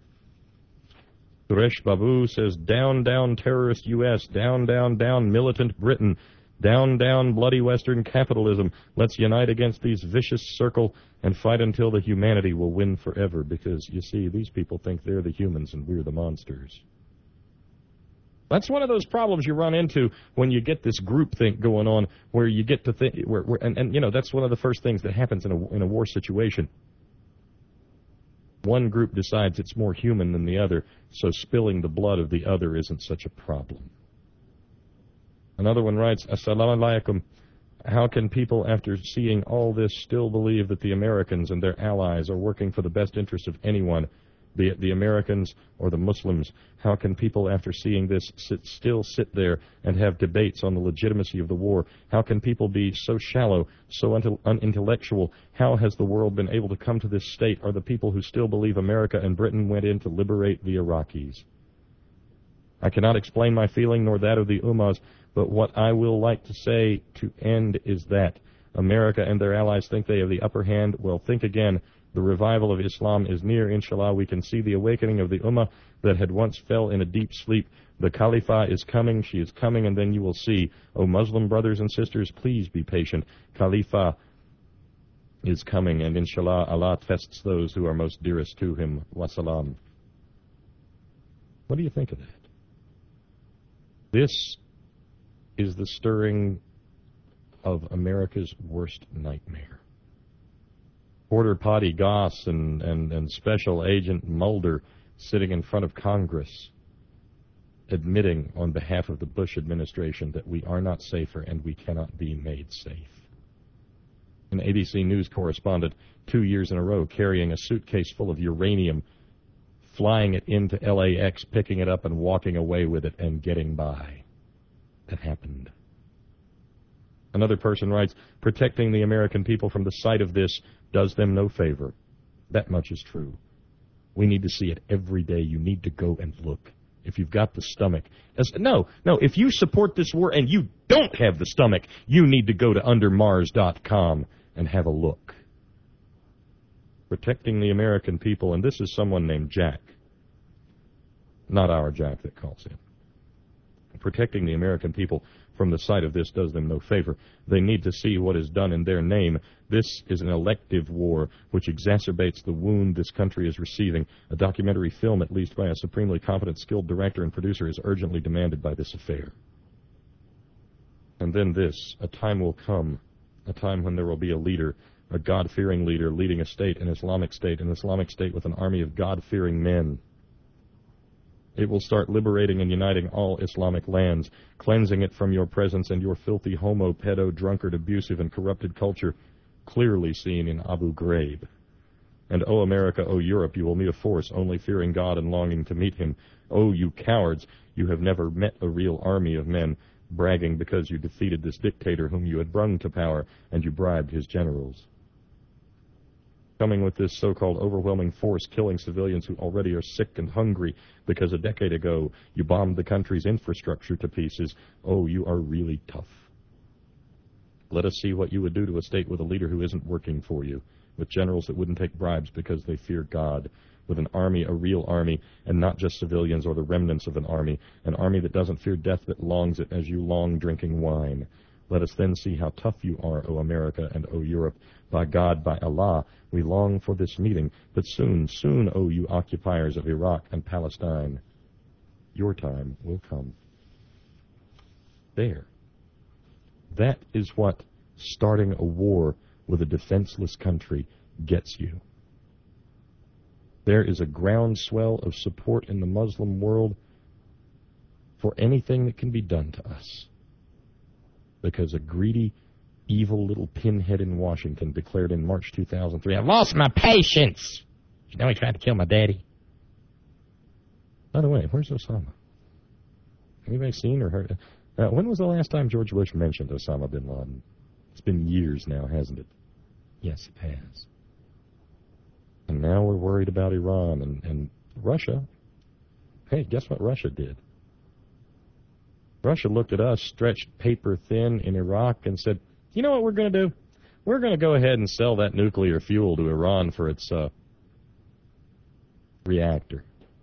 Suresh Babu says, down, down, terrorist U.S., down, down, down, militant Britain, down, down, bloody Western capitalism. Let's unite against these vicious circle and fight until the humanity will win forever, because, you see, these people think they're the humans and we're the monsters. That's one of those problems you run into when you get this groupthink going on, where you get to think, and you know, that's one of the first things that happens in a war situation. One group decides it's more human than the other, so spilling the blood of the other isn't such a problem. Another one writes, Assalamu alaikum. How can people, after seeing all this, still believe that the Americans and their allies are working for the best interest of anyone, The Americans or the Muslims? How can people, after seeing this, still sit there and have debates on the legitimacy of the war? How can people be so shallow, so unintellectual? How has the world been able to come to this state? Are the people who still believe America and Britain went in to liberate the Iraqis? I cannot explain my feeling nor that of the Ummahs, but what I will like to say to end is that America and their allies think they have the upper hand. Well, think again. The revival of Islam is near, inshallah. We can see the awakening of the Ummah that had once fell in a deep sleep. The Khalifa is coming, she is coming, and then you will see. O Muslim brothers and sisters, please be patient. Khalifa is coming, and inshallah, Allah tests those who are most dearest to him. Wassalam. What do you think of that? This is the stirring of America's worst nightmare. Porter Potty Goss and Special Agent Mulder sitting in front of Congress admitting on behalf of the Bush administration that we are not safer and we cannot be made safe. An ABC News correspondent 2 years in a row carrying a suitcase full of uranium, flying it into LAX, picking it up and walking away with it and getting by. That happened. Another person writes, protecting the American people from the sight of this does them no favor. That much is true. We need to see it every day. You need to go and look. If you've got the stomach. No, if you support this war and you don't have the stomach, you need to go to undermars.com and have a look. Protecting the American people, and this is someone named Jack. Not our Jack that calls in. Protecting the American people from the sight of this does them no favor. They need to see what is done in their name. This is an elective war which exacerbates the wound this country is receiving. A documentary film, at least by a supremely competent, skilled director and producer, is urgently demanded by this affair. And then this, a time will come, a time when there will be a leader, a God-fearing leader leading a state, an Islamic state with an army of God-fearing men. It will start liberating and uniting all Islamic lands, cleansing it from your presence and your filthy homo, pedo, drunkard, abusive, and corrupted culture, clearly seen in Abu Ghraib. And O America, O Europe, you will meet a force only fearing God and longing to meet him. O you cowards, you have never met a real army of men, bragging because you defeated this dictator whom you had brung to power, and you bribed his generals. Coming with this so-called overwhelming force, killing civilians who already are sick and hungry because a decade ago you bombed the country's infrastructure to pieces. Oh, you are really tough. Let us see what you would do to a state with a leader who isn't working for you, with generals that wouldn't take bribes because they fear God, with an army, a real army, and not just civilians or the remnants of an army that doesn't fear death but longs it as you long drinking wine. Let us then see how tough you are, O America and O Europe. By God, by Allah, we long for this meeting. But soon, O you occupiers of Iraq and Palestine, your time will come. There. That is what starting a war with a defenseless country gets you. There is a groundswell of support in the Muslim world for anything that can be done to us. Because a greedy, evil little pinhead in Washington declared in March 2003, I've lost my patience. You know he tried to kill my daddy. By the way, where's Osama? Anybody seen or heard? When was the last time George Bush mentioned Osama bin Laden? It's been years now, hasn't it? Yes, it has. And now we're worried about Iran and Russia. Hey, guess what Russia did? Russia looked at us, stretched paper thin in Iraq, and said, you know what we're going to do? We're going to go ahead and sell that nuclear fuel to Iran for its reactor.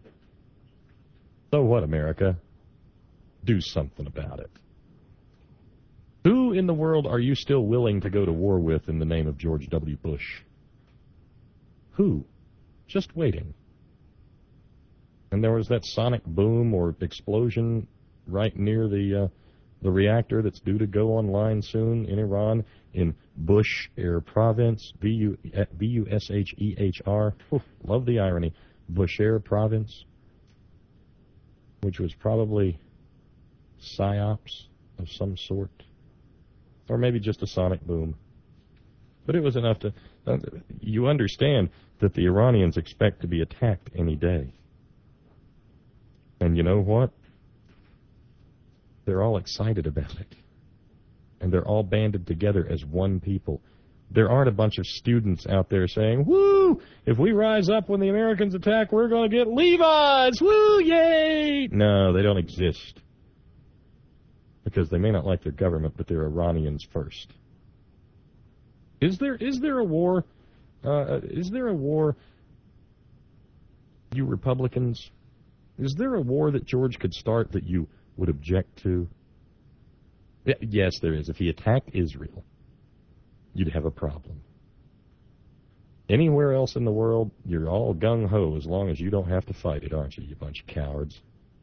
So what, America? Do something about it. Who in the world are you still willing to go to war with in the name of George W. Bush? Who? Just waiting. And there was that sonic boom or explosion right near the reactor that's due to go online soon in Iran, in Bushehr province, B-U-S-H-E-H-R. Love the irony. Bushehr province, which was probably psyops of some sort, or maybe just a sonic boom. But it was enough to You understand that the Iranians expect to be attacked any day. And you know what? They're all excited about it. And they're all banded together as one people. There aren't a bunch of students out there saying, woo, if we rise up when the Americans attack, we're going to get Levi's, woo, yay! No, they don't exist. Because they may not like their government, but they're Iranians first. Is there a war? Is there a war, you Republicans? Is there a war that George could start that you would object to? Yes, there is. If he attacked Israel, you'd have a problem. Anywhere else in the world, you're all gung-ho as long as you don't have to fight it, aren't you, you bunch of cowards?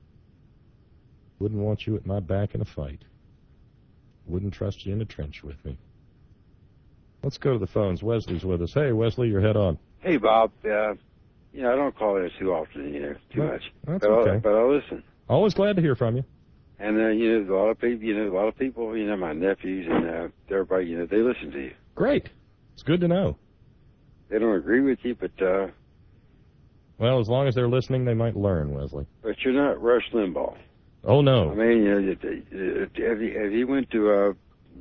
Wouldn't want you at my back in a fight. Wouldn't trust you in a trench with me. Let's go to the phones. Wesley's with us. Hey, Wesley, your head on. Hey, Bob. I don't call in too often, too much. That's okay. But I listen. Always glad to hear from you. And, a lot of people, my nephews and everybody, they listen to you. Great. It's good to know. They don't agree with you, but... well, as long as they're listening, they might learn, Wesley. But you're not Rush Limbaugh. Oh, no. I mean, have you went to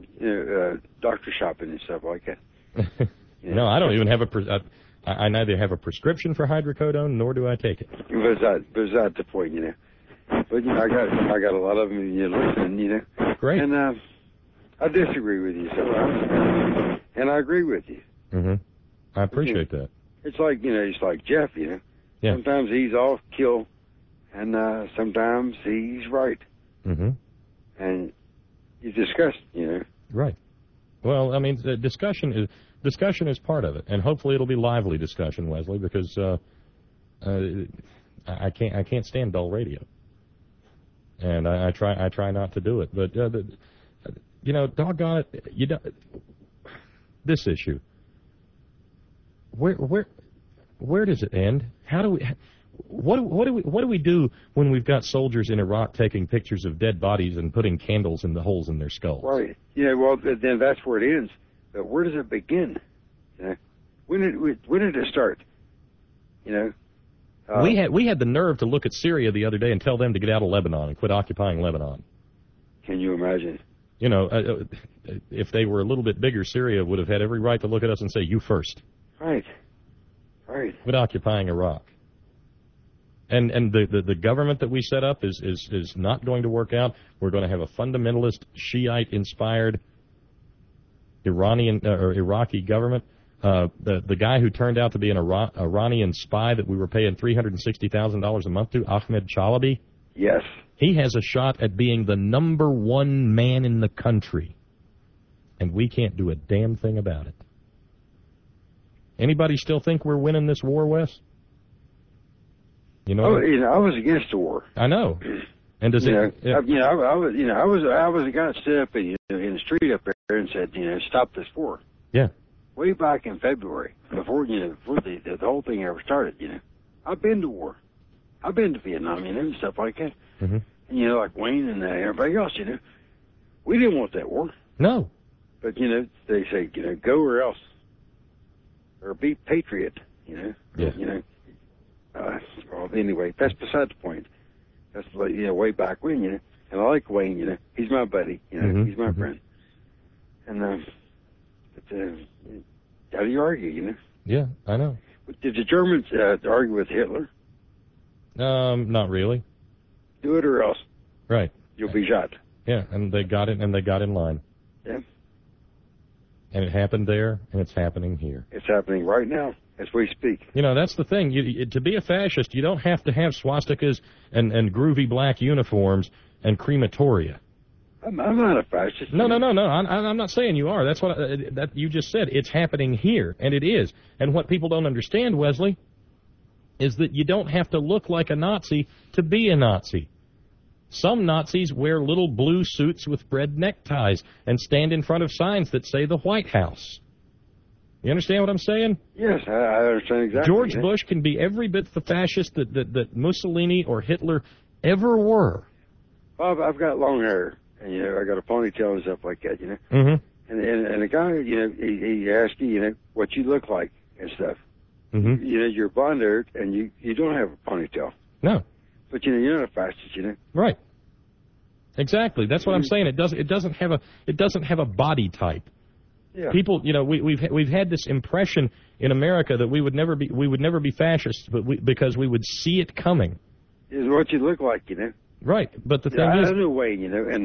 doctor shopping and stuff like that? No, I don't even have I neither have a prescription for hydrocodone, nor do I take it. But that's the point, But I got a lot of them listening, Great. And I disagree with you, and I agree with you. Mm-hmm. I appreciate that. It's like it's like Jeff, Yeah. Sometimes he's off kill, and sometimes he's right. Mm-hmm. And you discuss, Right. Well, I mean, the discussion is part of it, and hopefully it'll be lively discussion, Wesley, because I can't stand dull radio, and I try not to do it. But doggone it, this issue. Where does it end? How do we? What do we do when we've got soldiers in Iraq taking pictures of dead bodies and putting candles in the holes in their skulls? Right. Yeah. Well, then that's where it ends. But where does it begin? When did it start? We had the nerve to look at Syria the other day and tell them to get out of Lebanon and quit occupying Lebanon. Can you imagine? If they were a little bit bigger, Syria would have had every right to look at us and say, "You first." Right. Right. Quit occupying Iraq. And the government that we set up is not going to work out. We're going to have a fundamentalist, Shiite-inspired Iranian or Iraqi government. The guy who turned out to be an Iranian spy that we were paying $360,000 a month to, Ahmed Chalabi. Yes. He has a shot at being the #1 man in the country, and we can't do a damn thing about it. Anybody still think we're winning this war, Wes? I was against the war. I know. And does I was the guy that stood up in the street up there and said, stop this war. Yeah. Way back in February, before the whole thing ever started, I've been to war. I've been to Vietnam, and stuff like that. Mm-hmm. And, like Wayne and everybody else, we didn't want that war. No. But, they say, go or else. Or be patriot, Yeah. Well, anyway, that's beside the point. That's, way back when, And I like Wayne, He's my buddy, Mm-hmm. He's my friend. And, how do you argue, Yeah, I know. Did the Germans argue with Hitler? Not really. Do it or else. Right. You'll be shot. Yeah, and they got it, and they got in line. Yeah. And it happened there, and it's happening here. It's happening right now as we speak. That's the thing. To be a fascist, you don't have to have swastikas and groovy black uniforms and crematoria. I'm not a fascist. No. I'm not saying you are. That's what that you just said. It's happening here, and it is. And what people don't understand, Wesley, is that you don't have to look like a Nazi to be a Nazi. Some Nazis wear little blue suits with red neckties and stand in front of signs that say the White House. You understand what I'm saying? Yes, I understand exactly. George Bush can be every bit the fascist that Mussolini or Hitler ever were. Bob, I've got long hair, and I got a ponytail and stuff like that, Mm-hmm. And the guy, he asked you, what you look like and stuff. Mm-hmm. You're blonde-haired and you don't have a ponytail. No. But you're not fastest, Right. Exactly. That's what I'm saying. It doesn't have a body type. Yeah. People, we've had this impression in America that we would never be fascists, but because we would see it coming. Is what you look like, Right. But the thing is, I know Wayne, and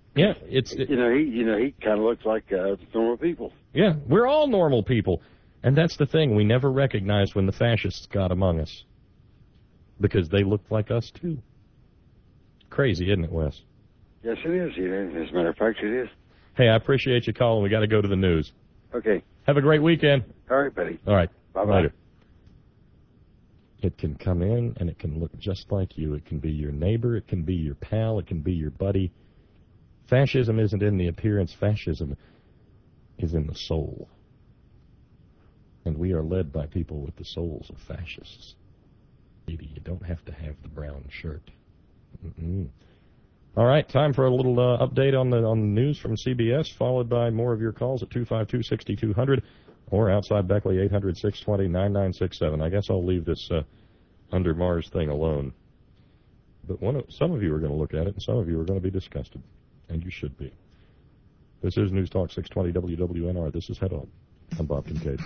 he kind of looks like normal people. Yeah, we're all normal people, and that's the thing. We never recognized when the fascists got among us because they looked like us too. Crazy, isn't it, Wes? Yes, it is. As a matter of fact, it is. Hey, I appreciate you calling. We got to go to the news. Okay. Have a great weekend. All right, buddy. All right. Bye-bye. Later. It can come in, and it can look just like you. It can be your neighbor. It can be your pal. It can be your buddy. Fascism isn't in the appearance. Fascism is in the soul. And we are led by people with the souls of fascists. You don't have to have the brown shirt. Mm-mm. All right, time for a little update on the news from CBS, followed by more of your calls at 252-6200 or outside Beckley 800-620-9967. I guess I'll leave this Under Mars thing alone. But some of you are going to look at it, and some of you are going to be disgusted, and you should be. This is News Talk 620 WWNR. This is Head On. I'm Bob Kincaid.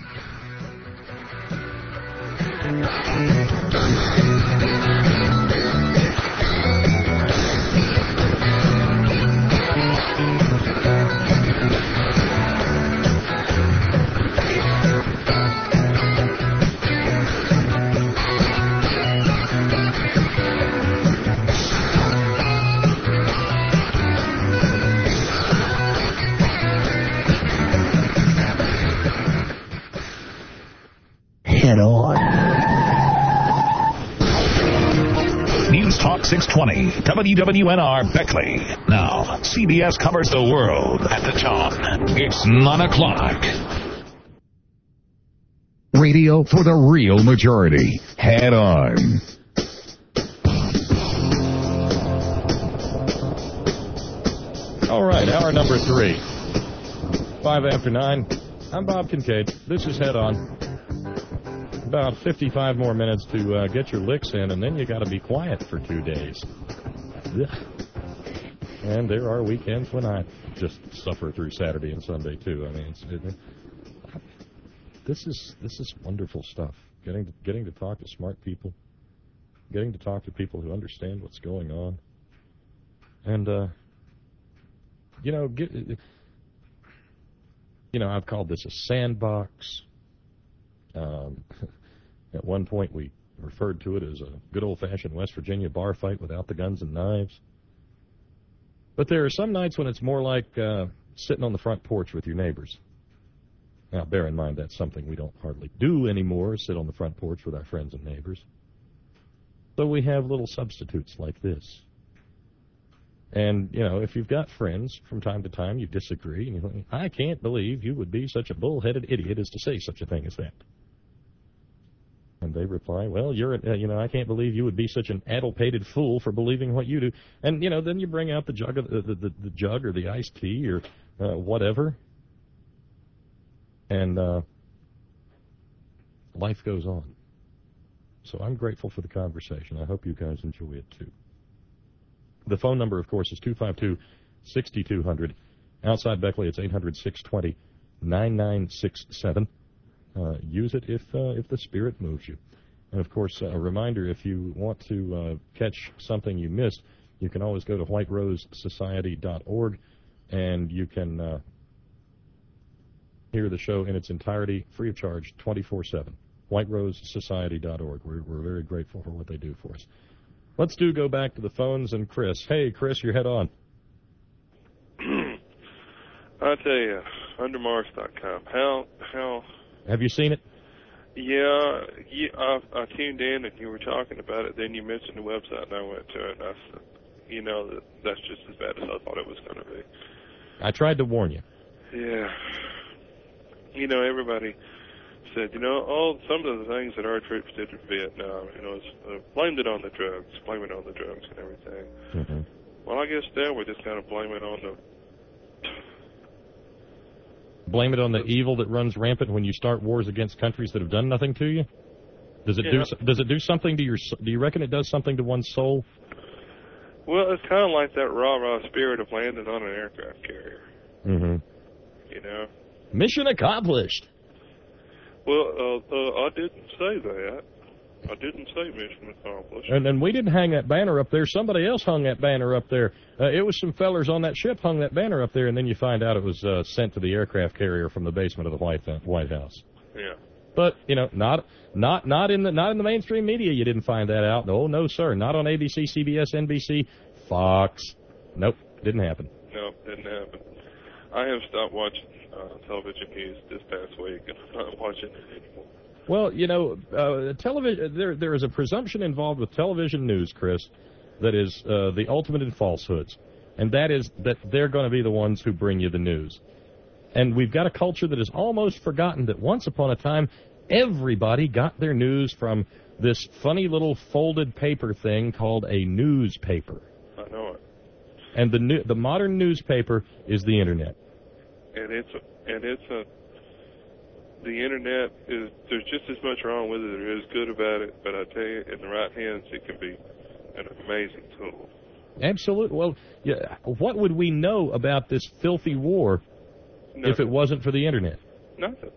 Head On. News Talk 620, WWNR Beckley. Now, CBS covers the world at the top. It's 9 o'clock. Radio for the real majority. Head On. All right, hour number 3. 5 after 9. I'm Bob Kincaid. This is Head On. About 55 more minutes to get your licks in, and then you got to be quiet for 2 days. Ugh. And there are weekends when I just suffer through Saturday and Sunday too. I mean, this is wonderful stuff. Getting to talk to smart people, getting to talk to people who understand what's going on, and I've called this a sandbox. At one point, we referred to it as a good old-fashioned West Virginia bar fight without the guns and knives. But there are some nights when it's more like sitting on the front porch with your neighbors. Now, bear in mind that's something we don't hardly do anymore, sit on the front porch with our friends and neighbors. So we have little substitutes like this. And, if you've got friends, from time to time you disagree, and you think, I can't believe you would be such a bull-headed idiot as to say such a thing as that. And they reply, well, I can't believe you would be such an addle-pated fool for believing what you do. And, then you bring out the jug or the iced tea or whatever. And life goes on. So I'm grateful for the conversation. I hope you guys enjoy it, too. The phone number, of course, is 252-6200. Outside Beckley, it's 800-620-9967. Use it if the spirit moves you. And, of course, a reminder, if you want to catch something you missed, you can always go to whiterosesociety.org, and you can hear the show in its entirety, free of charge, 24/7. whiterosesociety.org. We're very grateful for what they do for us. Let's go back to the phones and Chris. Hey, Chris, your Head On. I tell you, undermars.com. How? Have you seen it? Yeah, I tuned in and you were talking about it. Then you mentioned the website, and I went to it, and I said, that's just as bad as I thought it was going to be. I tried to warn you. Yeah. Everybody said, some of the things that our troops did in Vietnam, blamed it on the drugs, blame it on the drugs and everything. Mm-hmm. Well, I guess now we're just kind of blaming on Blame it on the evil that runs rampant when you start wars against countries that have done nothing to you? Does it do something to your? Do you reckon it does something to one's soul? Well, it's kind of like that rah-rah spirit of landing on an aircraft carrier. Mm-hmm. You know? Mission accomplished. Well, I didn't say that. I didn't say mission accomplished. And we didn't hang that banner up there. Somebody else hung that banner up there. It was some fellers on that ship hung that banner up there, and then you find out it was sent to the aircraft carrier from the basement of the White House. Yeah. But not in the mainstream media. You didn't find that out. No, sir. Not on ABC, CBS, NBC, Fox. Nope, didn't happen. No, didn't happen. I have stopped watching television news this past week, and I'm not watching it anymore. Well, television. There is a presumption involved with television news, Chris, that is the ultimate in falsehoods, and that is that they're going to be the ones who bring you the news. And we've got a culture that has almost forgotten that once upon a time, everybody got their news from this funny little folded paper thing called a newspaper. I know it. And the modern newspaper is the internet. The internet there's just as much wrong with it as there is good about it, but I tell you, in the right hands, it can be an amazing tool. Absolutely. Well, yeah, what would we know about this filthy war if it wasn't for the internet? Nothing.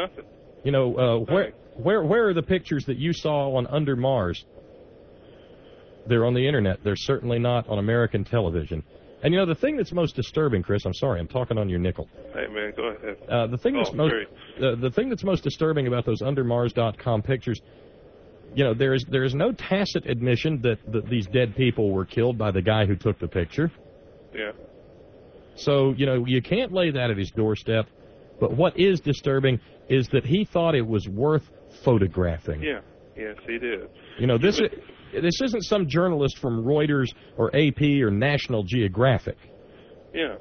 Where are the pictures that you saw on Under Mars? They're on the internet. They're certainly not on American television. And the thing that's most disturbing, Chris, I'm sorry, I'm talking on your nickel. Hey man, go ahead. The thing that's most disturbing about those undermars.com pictures, there is no tacit admission that these dead people were killed by the guy who took the picture. Yeah. So, you can't lay that at his doorstep. But what is disturbing is that he thought it was worth photographing. Yeah. Yes, he did. This isn't some journalist from Reuters or AP or National Geographic. Yeah.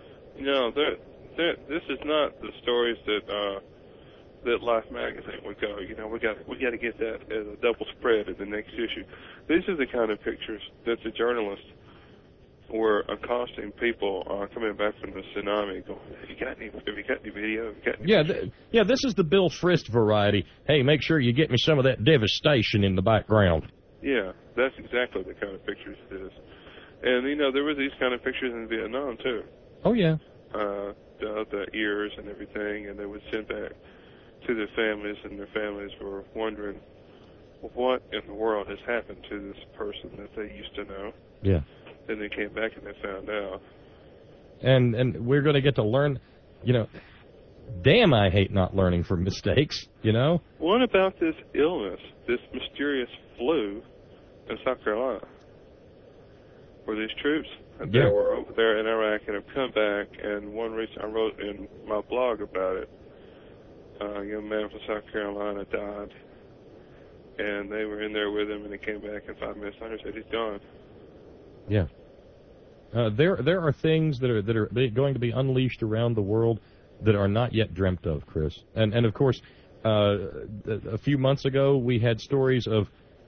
This is not the stories that Life magazine would go. We got to get that as a double spread in the next issue. These are the kind of pictures that the journalists were accosting people coming back from the tsunami, going, have you got any video? This is the Bill Frist variety. Hey, make sure you get me some of that devastation in the background. Yeah, that's exactly the kind of pictures it is. And, there were these kind of pictures in Vietnam, too. Oh, yeah. The ears and everything, and they would send back to their families, and their families were wondering, what in the world has happened to this person that they used to know? Yeah. Then they came back and they found out. And we're going to get to learn, damn, I hate not learning from mistakes, What about this illness, this mysterious flu in South Carolina, where these troops that were over there in Iraq and have come back, and one reason I wrote in my blog about it, a young man from South Carolina died, and they were in there with him, and he came back, and 5 minutes later said he's gone. Yeah. There are things that are going to be unleashed around the world that are not yet dreamt of, Chris. And of course, a few months ago we had stories of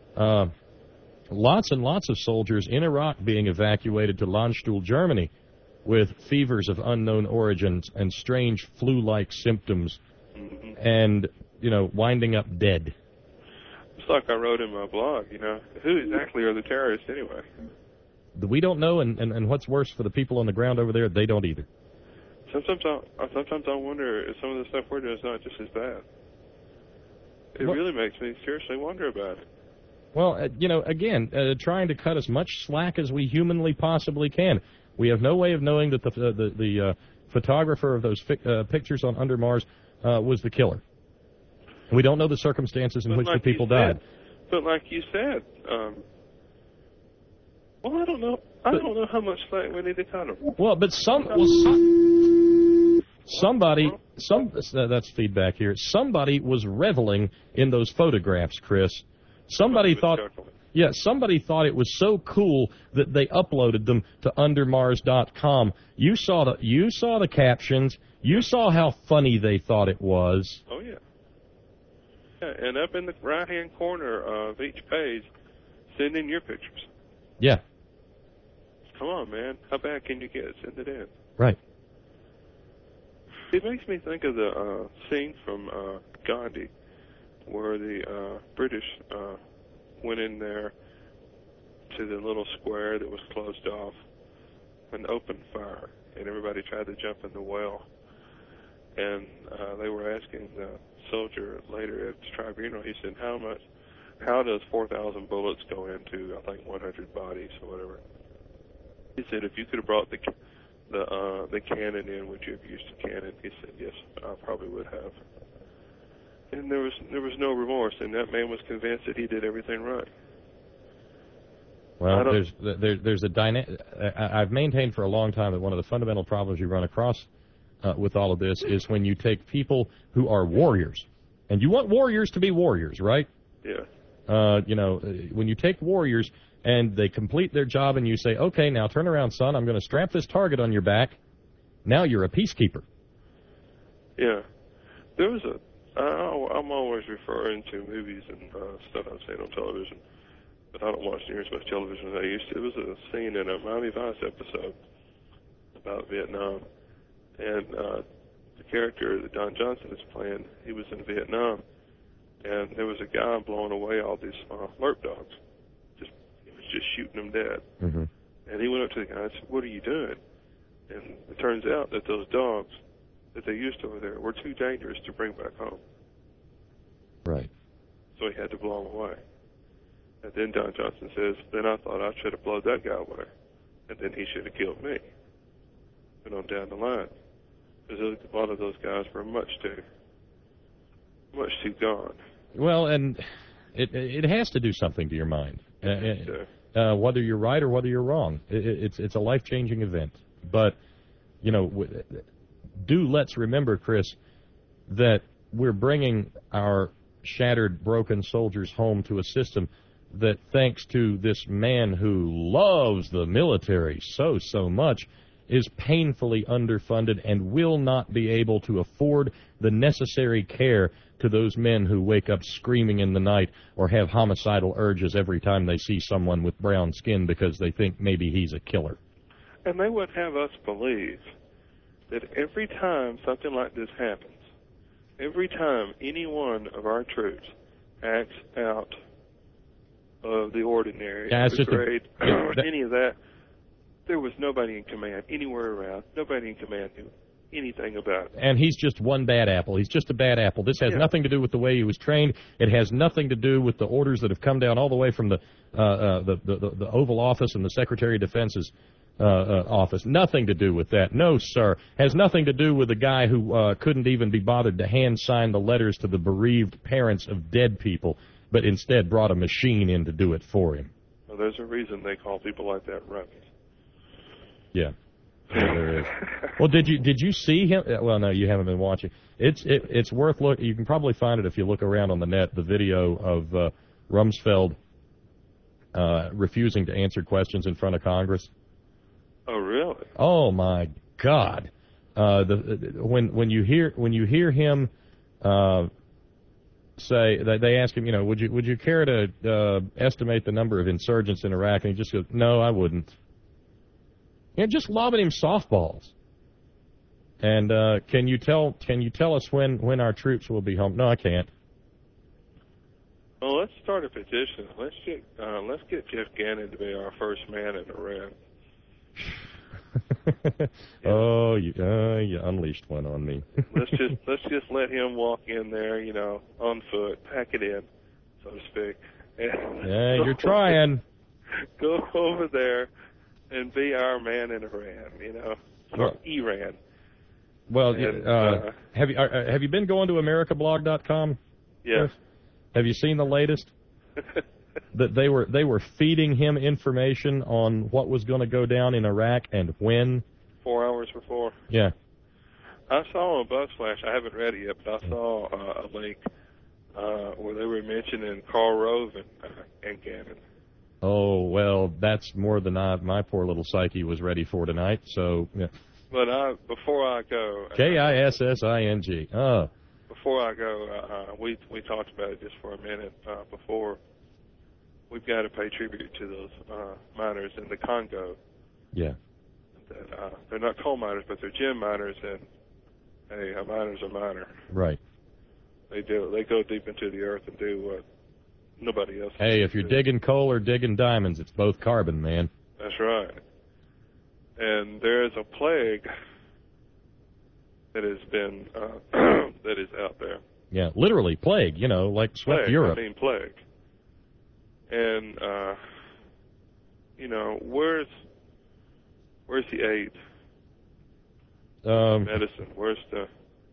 lots and lots of soldiers in Iraq being evacuated to Landstuhl, Germany, with fevers of unknown origins and strange flu-like symptoms, and winding up dead. It's like I wrote in my blog. Who exactly are the terrorists anyway? We don't know, and what's worse for the people on the ground over there, they don't either. Sometimes I wonder if some of the stuff we're doing is not just as bad. It really makes me seriously wonder about it. Well, again, trying to cut as much slack as we humanly possibly can. We have no way of knowing that the photographer of those pictures on Under Mars was the killer. We don't know the circumstances in which the people died. But like you said, well, I don't know. I don't know how much slack we need to cut them. Well, but that's feedback here. Somebody was reveling in those photographs, Chris. Somebody thought it was so cool that they uploaded them to undermars.com. You saw the captions. You saw how funny they thought it was. Oh yeah. Yeah, and up in the right-hand corner of each page, send in your pictures. Yeah. Come on, man. How bad can you get? Send it in. Right. It makes me think of the scene from Gandhi, where the British went in there to the little square that was closed off and opened fire, and everybody tried to jump in the well. And they were asking the soldier later at his tribunal, he said, how does 4,000 bullets go into, I think, 100 bodies or whatever? He said, if you could have brought the cannon in, would you have used the cannon? He said, yes, I probably would have. And there was no remorse, and that man was convinced that he did everything right. Well, there's a dynamic. I've maintained for a long time that one of the fundamental problems you run across with all of this is when you take people who are warriors, and you want warriors to be warriors, right? Yeah. When you take warriors and they complete their job and you say, okay, now turn around, son, I'm going to strap this target on your back. Now you're a peacekeeper. Yeah. There was I'm always referring to movies and stuff I've seen on television, but I don't watch near as much television as I used to. There was a scene in a Miami Vice episode about Vietnam, and the character that Don Johnson is playing, he was in Vietnam, and there was a guy blowing away all these lerp dogs. He was just shooting them dead. Mm-hmm. And he went up to the guy and said, what are you doing? And it turns out that those dogs that they used over there were too dangerous to bring back home. Right. So he had to blow them away. And then Don Johnson says, then I thought I should have blown that guy away. And then he should have killed me. And on down the line. Because a lot of those guys were much too gone. Well, and it has to do something to your mind. Whether you're right or whether you're wrong. It's a life-changing event. But, let's remember, Chris, that we're bringing our shattered, broken soldiers home to a system that, thanks to this man who loves the military so much, is painfully underfunded and will not be able to afford the necessary care to those men who wake up screaming in the night or have homicidal urges every time they see someone with brown skin because they think maybe he's a killer. And they would have us believe that every time something like this happens, every time any one of our troops acts out of the ordinary, grade, any of that, there was nobody in command anywhere around. Nobody in command knew anything about it. And he's just one bad apple. He's just a bad apple. This has nothing to do with the way he was trained. It has nothing to do with the orders that have come down all the way from the Oval Office and the Secretary of Defense's office. Nothing to do with that. No, sir. Has nothing to do with the guy who couldn't even be bothered to hand sign the letters to the bereaved parents of dead people, but instead brought a machine in to do it for him. Well, there's a reason they call people like that running. Yeah, there is. Well, did you see him? Well, no, you haven't been watching. It's worth looking. You can probably find it if you look around on the net. The video of Rumsfeld refusing to answer questions in front of Congress. Oh, really? Oh my God! When you hear him say that, they ask him, would you care to estimate the number of insurgents in Iraq? And he just goes, no, I wouldn't. Just lobbing him softballs. And can you tell us when our troops will be home? No, I can't. Well, let's start a petition. Let's get Jeff Gannon to be our first man in Iran. Oh, you unleashed one on me. let's just let him walk in there, on foot, pack it in, so to speak. Yeah, you're trying. Go over there and be our man in Iran, or Iran. Well, have you been going to AmericaBlog.com? Yes. Have you seen the latest? That they were feeding him information on what was going to go down in Iraq and when. 4 hours before. Yeah. I saw a buzz flash. I haven't read it yet, but I saw a link where they were mentioning Karl Rove and Gannon. Oh, well, that's more than my poor little psyche was ready for tonight. So. Yeah. But before I go. Kissing. Oh. Before I go, we talked about it just for a minute before. We've got to pay tribute to those miners in the Congo. Yeah. That, they're not coal miners, but they're gem miners, hey, a miner's a miner. Right. They go deep into the earth and do what nobody else. Hey, if you're digging coal or digging diamonds, it's both carbon, man. That's right. And there is a plague that has been that is out there. Yeah, literally plague. You know, like swept Plague, Europe. I mean plague. And you know, where's the aid? Medicine. Where's the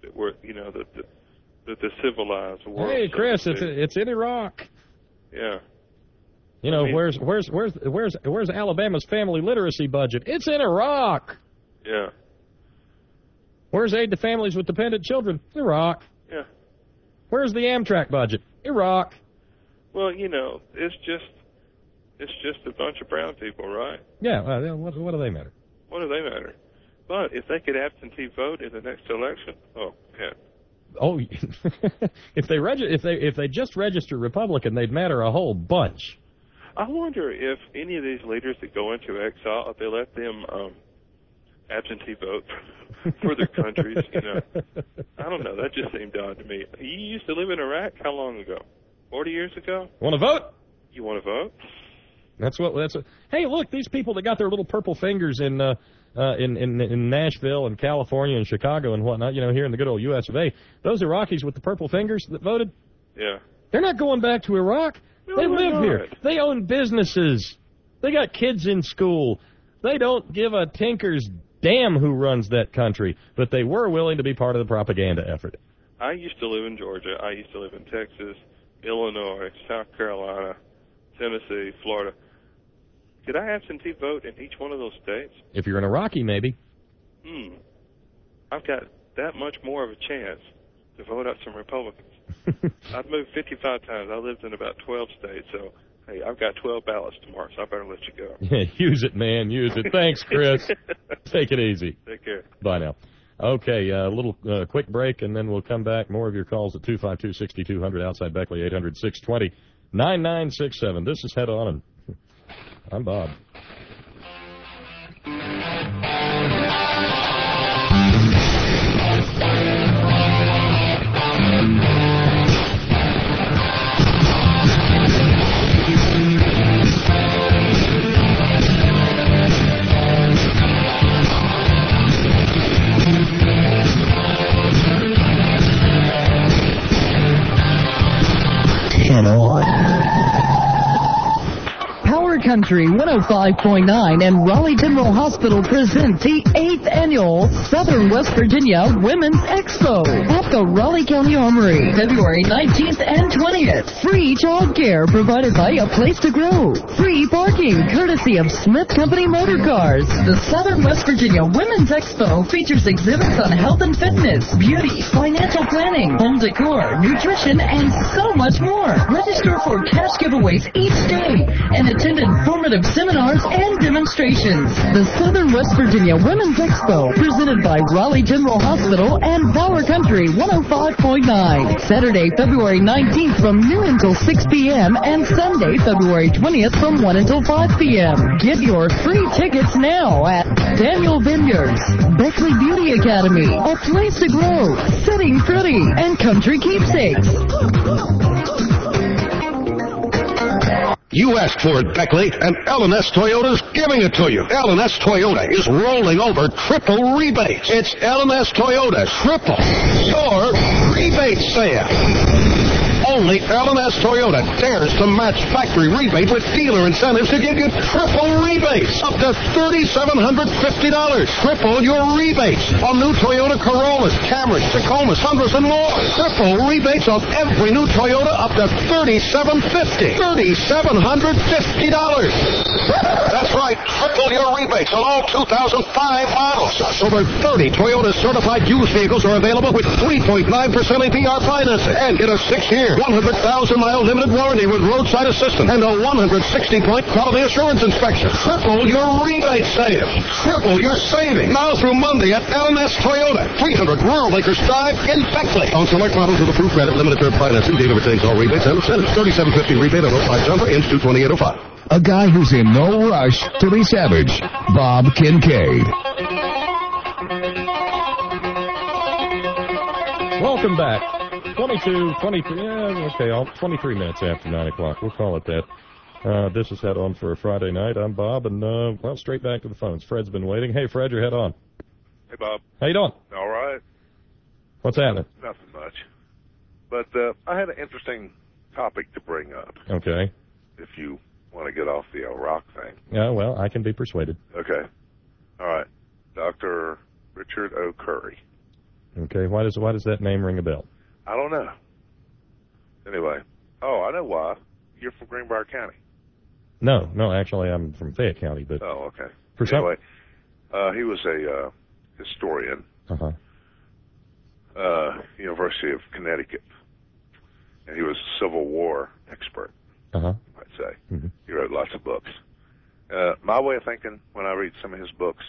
civilized world? Hey, Chris, it's in Iraq. Yeah. You know, where's Alabama's family literacy budget? It's in Iraq. Yeah. Where's aid to families with dependent children? Iraq. Yeah. Where's the Amtrak budget? Iraq. Well, you know, it's just a bunch of brown people, right? Yeah. What do they matter? What do they matter? But if they could absentee vote in the next election, oh man. Oh, if they just register Republican, they'd matter a whole bunch. I wonder if any of these leaders that go into exile, if they let them absentee vote for their countries, you know. I don't know. That just seemed odd to me. You used to live in Iraq how long ago? 40 years ago? Want to vote? You want to vote? That's what. Hey, look, these people that got their little purple fingers in Nashville and California and Chicago and whatnot, you know, here in the good old U.S. of A. Those Iraqis with the purple fingers that voted, yeah, they're not going back to Iraq. No, they live not. here. They own businesses. They got kids in school. They don't give a tinker's damn who runs that country, but they were willing to be part of the propaganda effort. I used to live in Georgia. I used to live in Texas, Illinois, South Carolina, Tennessee, Florida. Could I absentee vote in each one of those states? If you're an Iraqi, maybe. I've got that much more of a chance to vote out some Republicans. I've moved 55 times. I lived in about 12 states, so, hey, I've got 12 ballots tomorrow, so I better let you go. Yeah, use it, man. Use it. Thanks, Chris. Take it easy. Take care. Bye now. Okay, a little quick break, and then we'll come back. More of your calls at 252-6200 outside Beckley, 800-620-9967. This is Head On, and I'm Bob. Head On. Power Country 105.9 and Raleigh General Hospital present the 8th annual Southern West Virginia Women's Expo at the Raleigh County Armory, February 19th and 20th. Free child care provided by A Place to Grow. Free parking courtesy of Smith Company Motor Cars. The Southern West Virginia Women's Expo features exhibits on health and fitness, beauty, financial planning, home decor, nutrition, and so much more. Register for cash giveaways each day and attend informative seminars and demonstrations. The Southern West Virginia Women's Expo, presented by Raleigh General Hospital and Power Country 105.9. Saturday, February 19th from noon until 6 p.m. and Sunday, February 20th from 1 until 5 p.m. Get your free tickets now at Daniel Vineyards, Beckley Beauty Academy, A Place to Grow, Sitting Pretty, and Country Keepsakes. You asked for it, Beckley, and L&S Toyota's giving it to you. L&S Toyota is rolling over triple rebates. It's L&S Toyota triple your rebate sale. Only L&S Toyota dares to match factory rebate with dealer incentives to give you triple rebates, up to $3,750. Triple your rebates on new Toyota Corollas, Camrys, Tacomas, Tundras, and more. Triple rebates on every new Toyota up to $3,750. $3,750. That's right, triple your rebates on all 2005 models. Over 30 Toyota certified used vehicles are available with 3.9% APR financing. And get a 6-year, 100,000-mile limited warranty with roadside assistance and a 160-point quality assurance inspection. Triple your rebate save. Triple your savings. Now through Monday at L&S Toyota, 300 Rural Acres Drive in Beckley. On select models with approved credit, limited term financing, dealer retains all rebates and incentives. $3,750 rebate on 05 jumper, ends 2/2805. A guy who's in no rush to be savage, Bob Kincaid. Welcome back. 23 minutes after 9 o'clock. We'll call it that. This is Head On for a Friday night. I'm Bob, and, well, straight back to the phones. Fred's been waiting. Hey, Fred, you're Head On. Hey, Bob. How you doing? All right. What's happening? Nothing much. But I had an interesting topic to bring up. Okay. If you want to get off the Iraq thing. Yeah, well, I can be persuaded. Okay. All right. Dr. Richard O. Curry. Okay, why does that name ring a bell? I don't know. Anyway. Oh, I know why. You're from Greenbrier County. No, actually, I'm from Fayette County. But oh, okay. Anyway, he was a historian. University of Connecticut. And he was a Civil War expert, I'd say. Mm-hmm. He wrote lots of books. My way of thinking, when I read some of his books,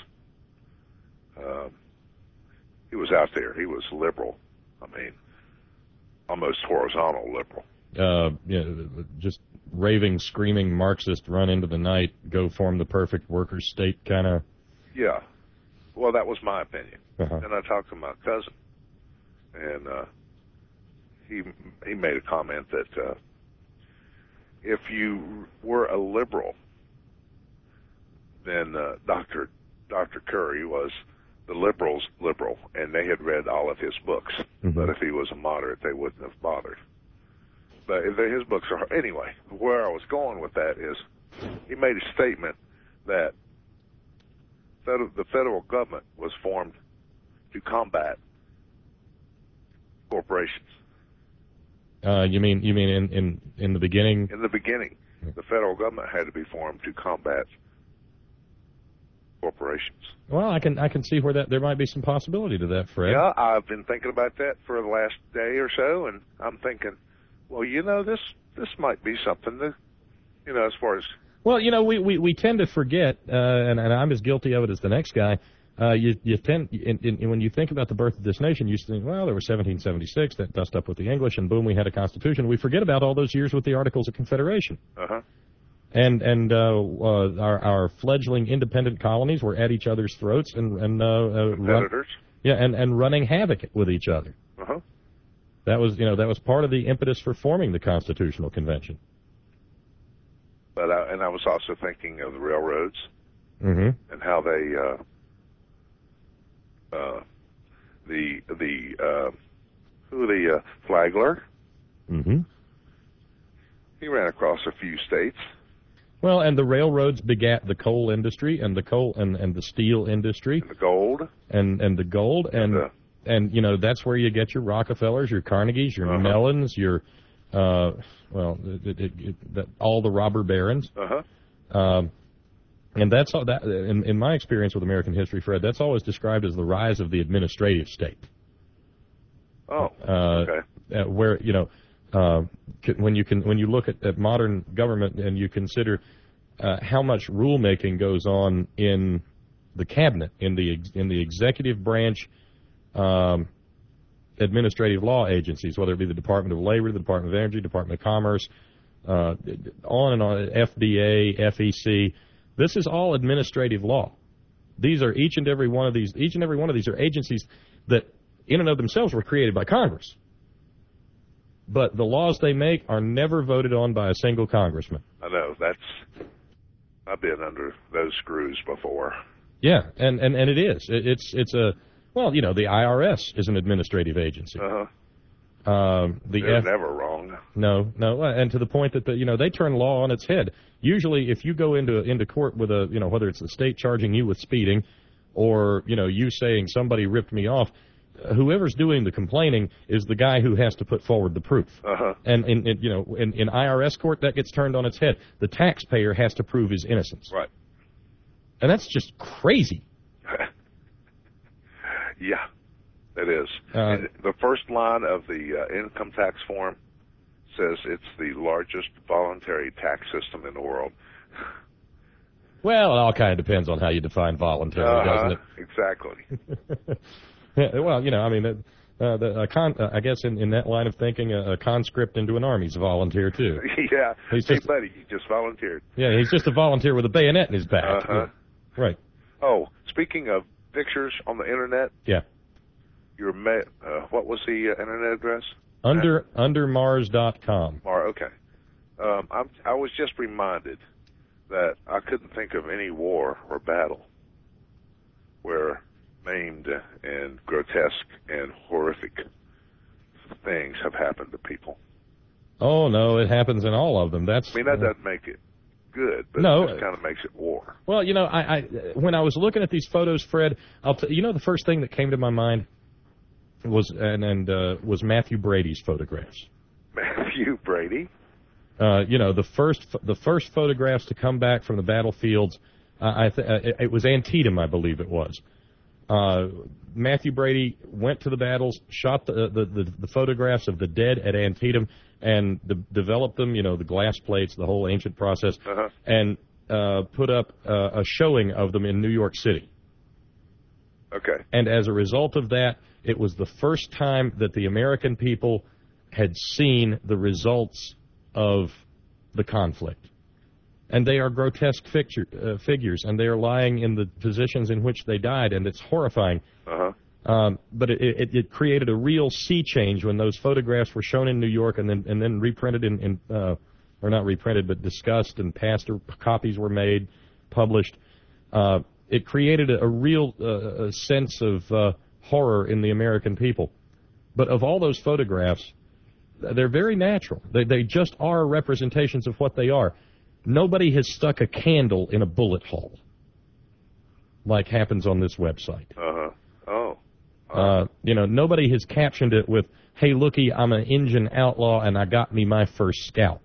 he was out there. He was liberal. I mean, almost horizontal liberal. Just raving, screaming Marxist, run into the night, go form the perfect workers' state kind of. Yeah. Well, that was my opinion. Uh-huh. And I talked to my cousin, and he made a comment that if you were a liberal, then Dr. Curry was the liberals' liberal, and they had read all of his books. Mm-hmm. But if he was a moderate, they wouldn't have bothered. But his books are... Anyway, where I was going with that is he made a statement that the federal government was formed to combat corporations. You mean in the beginning? In the beginning, the federal government had to be formed to combat corporations. Well, I can see where there might be some possibility to that, Fred. Yeah, I've been thinking about that for the last day or so, and I'm thinking, well, this might be something that, as far as... Well, we tend to forget, and I'm as guilty of it as the next guy. You tend, when you think about the birth of this nation, you think, well, there was 1776, that dust up with the English, and boom, we had a constitution. We forget about all those years with the Articles of Confederation. Uh-huh. And our fledgling independent colonies were at each other's throats and competitors. And running havoc with each other. Uh-huh. That was part of the impetus for forming the Constitutional Convention. But I was also thinking of the railroads and how they Flagler. Mm-hmm. He ran across a few states. Well, and the railroads begat the coal industry and the coal and the steel industry. And the gold. And the gold and that's where you get your Rockefellers, your Carnegies, your Mellons, your all the robber barons. And that's all that in my experience with American history, Fred, that's always described as the rise of the administrative state. Oh, okay. Where when you look at modern government and you consider how much rulemaking goes on in the cabinet, in the executive branch, administrative law agencies, whether it be the Department of Labor, the Department of Energy, Department of Commerce, on and on, FDA, FEC. This is all administrative law. These are each and every one of these are agencies that in and of themselves were created by Congress. But the laws they make are never voted on by a single congressman. I know. I've been under those screws before. Yeah, and it is. It's a, well, the IRS is an administrative agency. They're never wrong. No, and to the point that they turn law on its head. Usually, if you go into court with whether it's the state charging you with speeding, or you saying somebody ripped me off, whoever's doing the complaining is the guy who has to put forward the proof. And in IRS court, that gets turned on its head. The taxpayer has to prove his innocence. Right. And that's just crazy. Yeah, it is. And the first line of the income tax form says it's the largest voluntary tax system in the world. Well, it all kind of depends on how you define voluntary, doesn't it? Exactly. Well, I guess in that line of thinking, a conscript into an army's a volunteer too. Yeah. Hey, buddy, you just volunteered. Yeah, he's just a volunteer with a bayonet in his back. Right. Oh, speaking of pictures on the internet. Yeah. what was the internet address? Undermars.com. Okay. I was just reminded that I couldn't think of any war or battle where maimed and grotesque and horrific things have happened to people. Oh, no, it happens in all of them. That doesn't make it good, but no, it just kind of makes it war. Well, I when I was looking at these photos, Fred, the first thing that came to my mind was was Matthew Brady's photographs. Matthew Brady? The first photographs to come back from the battlefields, it was Antietam, I believe it was. Matthew Brady went to the battles, shot the photographs of the dead at Antietam, and developed them, the glass plates, the whole ancient process, and put up a showing of them in New York City. Okay. And as a result of that, it was the first time that the American people had seen the results of the conflict. And they are grotesque figures, and they are lying in the positions in which they died, and it's horrifying. But it created a real sea change when those photographs were shown in New York and then reprinted or not reprinted, but discussed, and copies were made, published. It created a real sense of horror in the American people. But of all those photographs, they're very natural. They just are representations of what they are. Nobody has stuck a candle in a bullet hole like happens on this website. Nobody has captioned it with, "Hey, looky, I'm an Injun outlaw and I got me my first scalp."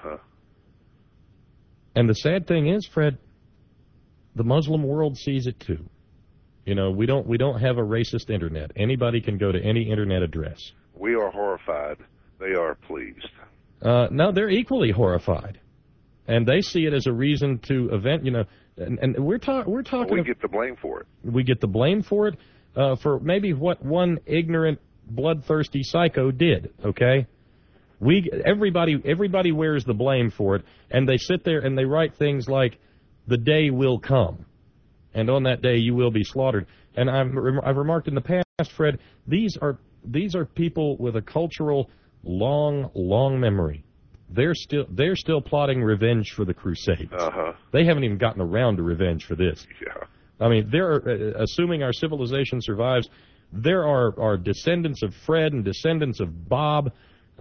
And the sad thing is, Fred, the Muslim world sees it too. We don't have a racist internet. Anybody can go to any internet address. We are horrified. They are pleased. No, they're equally horrified. And they see it as a reason to and we're talking. We get the blame for it. We get the blame for it, for maybe what one ignorant, bloodthirsty psycho did. Okay, everybody wears the blame for it, and they sit there and they write things like, "The day will come, and on that day you will be slaughtered." And I've remarked in the past, Fred, these are people with a cultural long memory. They're still plotting revenge for the Crusades. They haven't even gotten around to revenge for this. Yeah. I mean, assuming our civilization survives, there are descendants of Fred and descendants of Bob,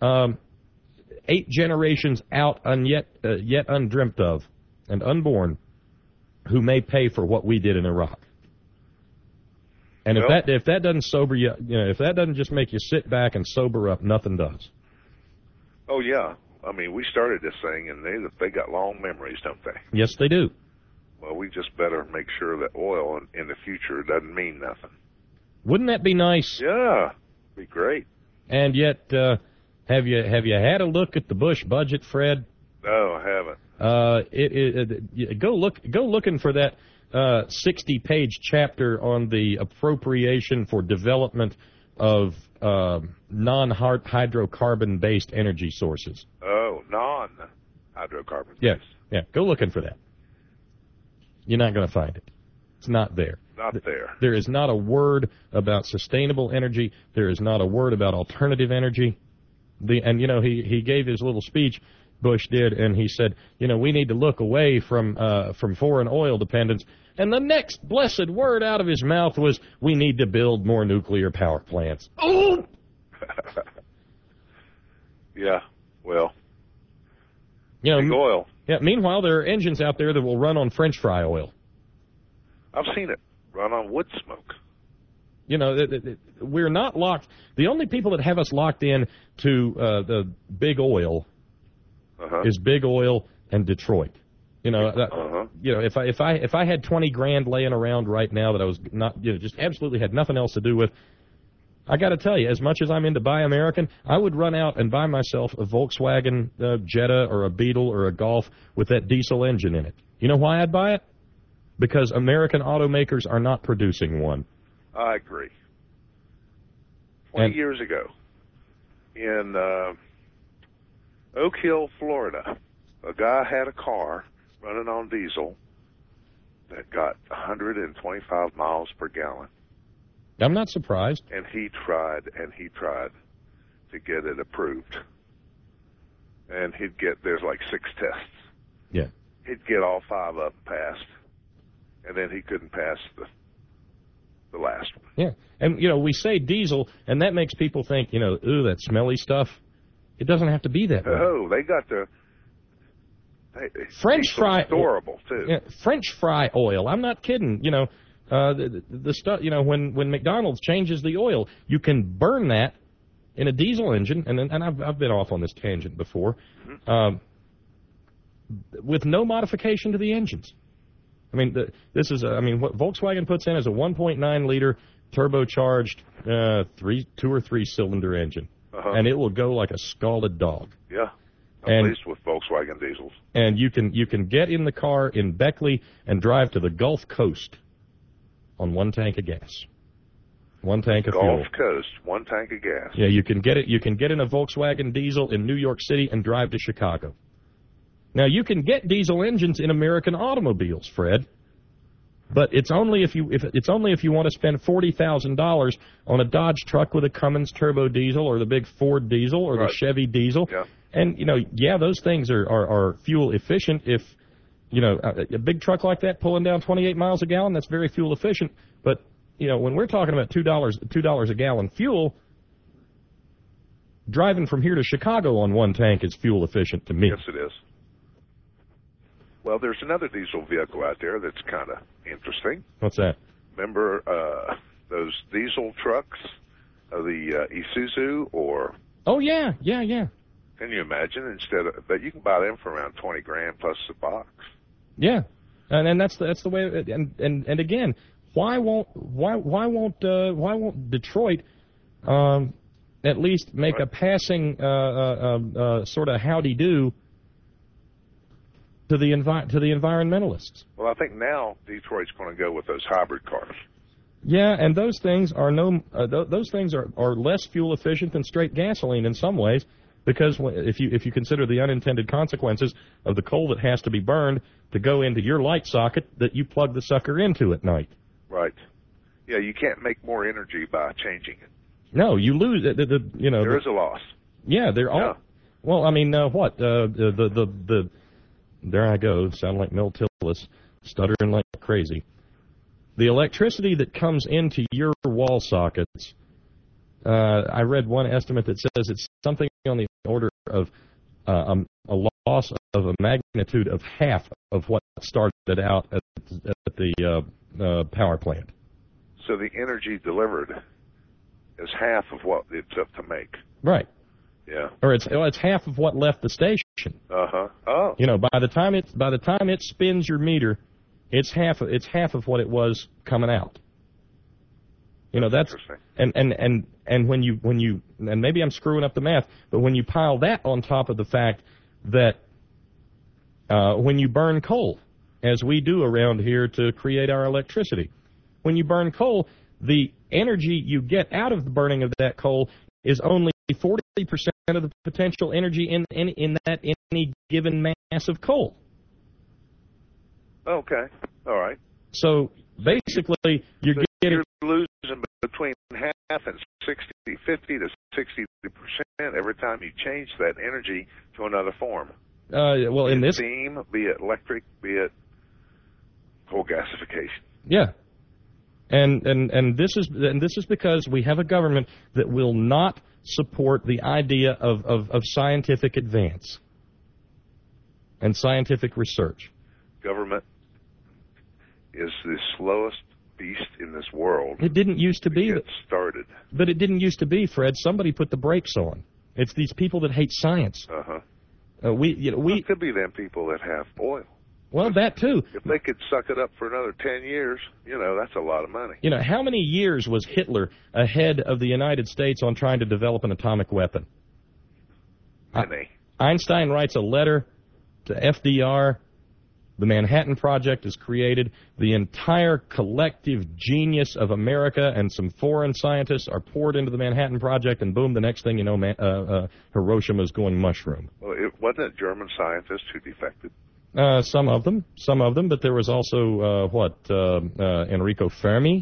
8 generations out, yet undreamt of and unborn, who may pay for what we did in Iraq. And if that doesn't sober you, if that doesn't just make you sit back and sober up, nothing does. Oh yeah. I mean, we started this thing, and they got long memories, don't they? Yes, they do. Well, we just better make sure that oil in the future doesn't mean nothing. Wouldn't that be nice? Yeah, be great. And yet, have you had a look at the Bush budget, Fred? No, I haven't. Go looking for that 60-page chapter on the appropriation for development of non-hydrocarbon-based energy sources. Oh, non-hydrocarbon. Yeah. Go looking for that. You're not going to find it. It's not there. Not there. There is not a word about sustainable energy. There is not a word about alternative energy. He gave his little speech, Bush did, and he said, we need to look away from foreign oil dependence. And the next blessed word out of his mouth was, we need to build more nuclear power plants. Oh! Yeah, well, big oil. Yeah. Meanwhile, there are engines out there that will run on French fry oil. I've seen it run on wood smoke. We're not locked. The only people that have us locked in to the big oil is Big Oil and Detroit. If I had $20,000 laying around right now that I was not, just absolutely had nothing else to do with, I got to tell you, as much as I'm into Buy American, I would run out and buy myself a Volkswagen Jetta or a Beetle or a Golf with that diesel engine in it. You know why I'd buy it? Because American automakers are not producing one. I agree. 20 years ago, in Oak Hill, Florida, a guy had a car running on diesel that got 125 miles per gallon. I'm not surprised. And he tried to get it approved. And there's like 6 tests. Yeah. He'd get all 5 of them passed, and then he couldn't pass the last one. Yeah. And, we say diesel, and that makes people think, ooh, that smelly stuff. It doesn't have to be that way. Oh, they got the... French fry... Storable, too. Yeah, French fry oil. I'm not kidding. The stuff, when McDonald's changes the oil, you can burn that in a diesel engine, and I've been off on this tangent before, with no modification to the engines. I mean, what Volkswagen puts in is a 1.9 liter turbocharged 2 or 3 cylinder engine, and it will go like a scalded dog. Yeah, at least with Volkswagen diesels. And you can get in the car in Beckley and drive to the Gulf Coast on 1 tank of gas. 1 tank of fuel. Gulf Coast, 1 tank of gas. Yeah, you can get it. You can get in a Volkswagen diesel in New York City and drive to Chicago. Now you can get diesel engines in American automobiles, Fred, but it's only if you want to spend $40,000 on a Dodge truck with a Cummins turbo diesel, or the big Ford diesel, or the Chevy diesel. Yeah. And those things are fuel efficient. If a big truck like that pulling down 28 miles a gallon, that's very fuel efficient. But when we're talking about $2 a gallon fuel, driving from here to Chicago on 1 tank is fuel efficient to me. Yes, it is. Well, there's another diesel vehicle out there that's kind of interesting. What's that? Remember those diesel trucks, the Isuzu, or? Oh yeah. Can you imagine that you can buy them for around $20,000 plus the box? Yeah, and that's the way. And again, why won't Detroit at least make a passing sort of howdy do to the environmentalists? Well, I think now Detroit's going to go with those hybrid cars. Yeah, and those things are less fuel efficient than straight gasoline in some ways, because if you consider the unintended consequences of the coal that has to be burned to go into your light socket that you plug the sucker into at night. Right. Yeah, you can't make more energy by changing it. No, you lose. There is a loss. Yeah, they're all. Well, I mean, what the there I go, sound like Mel Tillis, stuttering like crazy. The electricity that comes into your wall sockets, I read one estimate that says it's something on the order of a loss of a magnitude of half of what started out at the power plant. So the energy delivered is half of what it took to make. Right. Yeah. Or it's half of what left the station. Uh-huh. Oh. By the time it spins your meter, it's half of what it was coming out. That's and when you and maybe I'm screwing up the math, but when you pile that on top of the fact that when you burn coal, as we do around here to create our electricity, when you burn coal, the energy you get out of the burning of that coal is only 40% of the potential energy in any given mass of coal. Okay. All right. So basically, you're losing between half and 50 to 60% every time you change that energy to another form. In this steam, be it electric, be it coal gasification. Yeah. And this is because we have a government that will not support the idea of scientific advance and scientific research. Government is the slowest beast in this world. It didn't used to be. Started. But it didn't used to be, Fred. Somebody put the brakes on. It's these people that hate science. It could be them people that have oil. Well, that too. If they could suck it up for another 10 years, that's a lot of money. How many years was Hitler ahead of the United States on trying to develop an atomic weapon? Many. Einstein writes a letter to FDR. The Manhattan Project is created. The entire collective genius of America and some foreign scientists are poured into the Manhattan Project, and boom, the next thing you know, Hiroshima is going mushroom. Well, wasn't it German scientists who defected? Some of them, but there was also Enrico Fermi,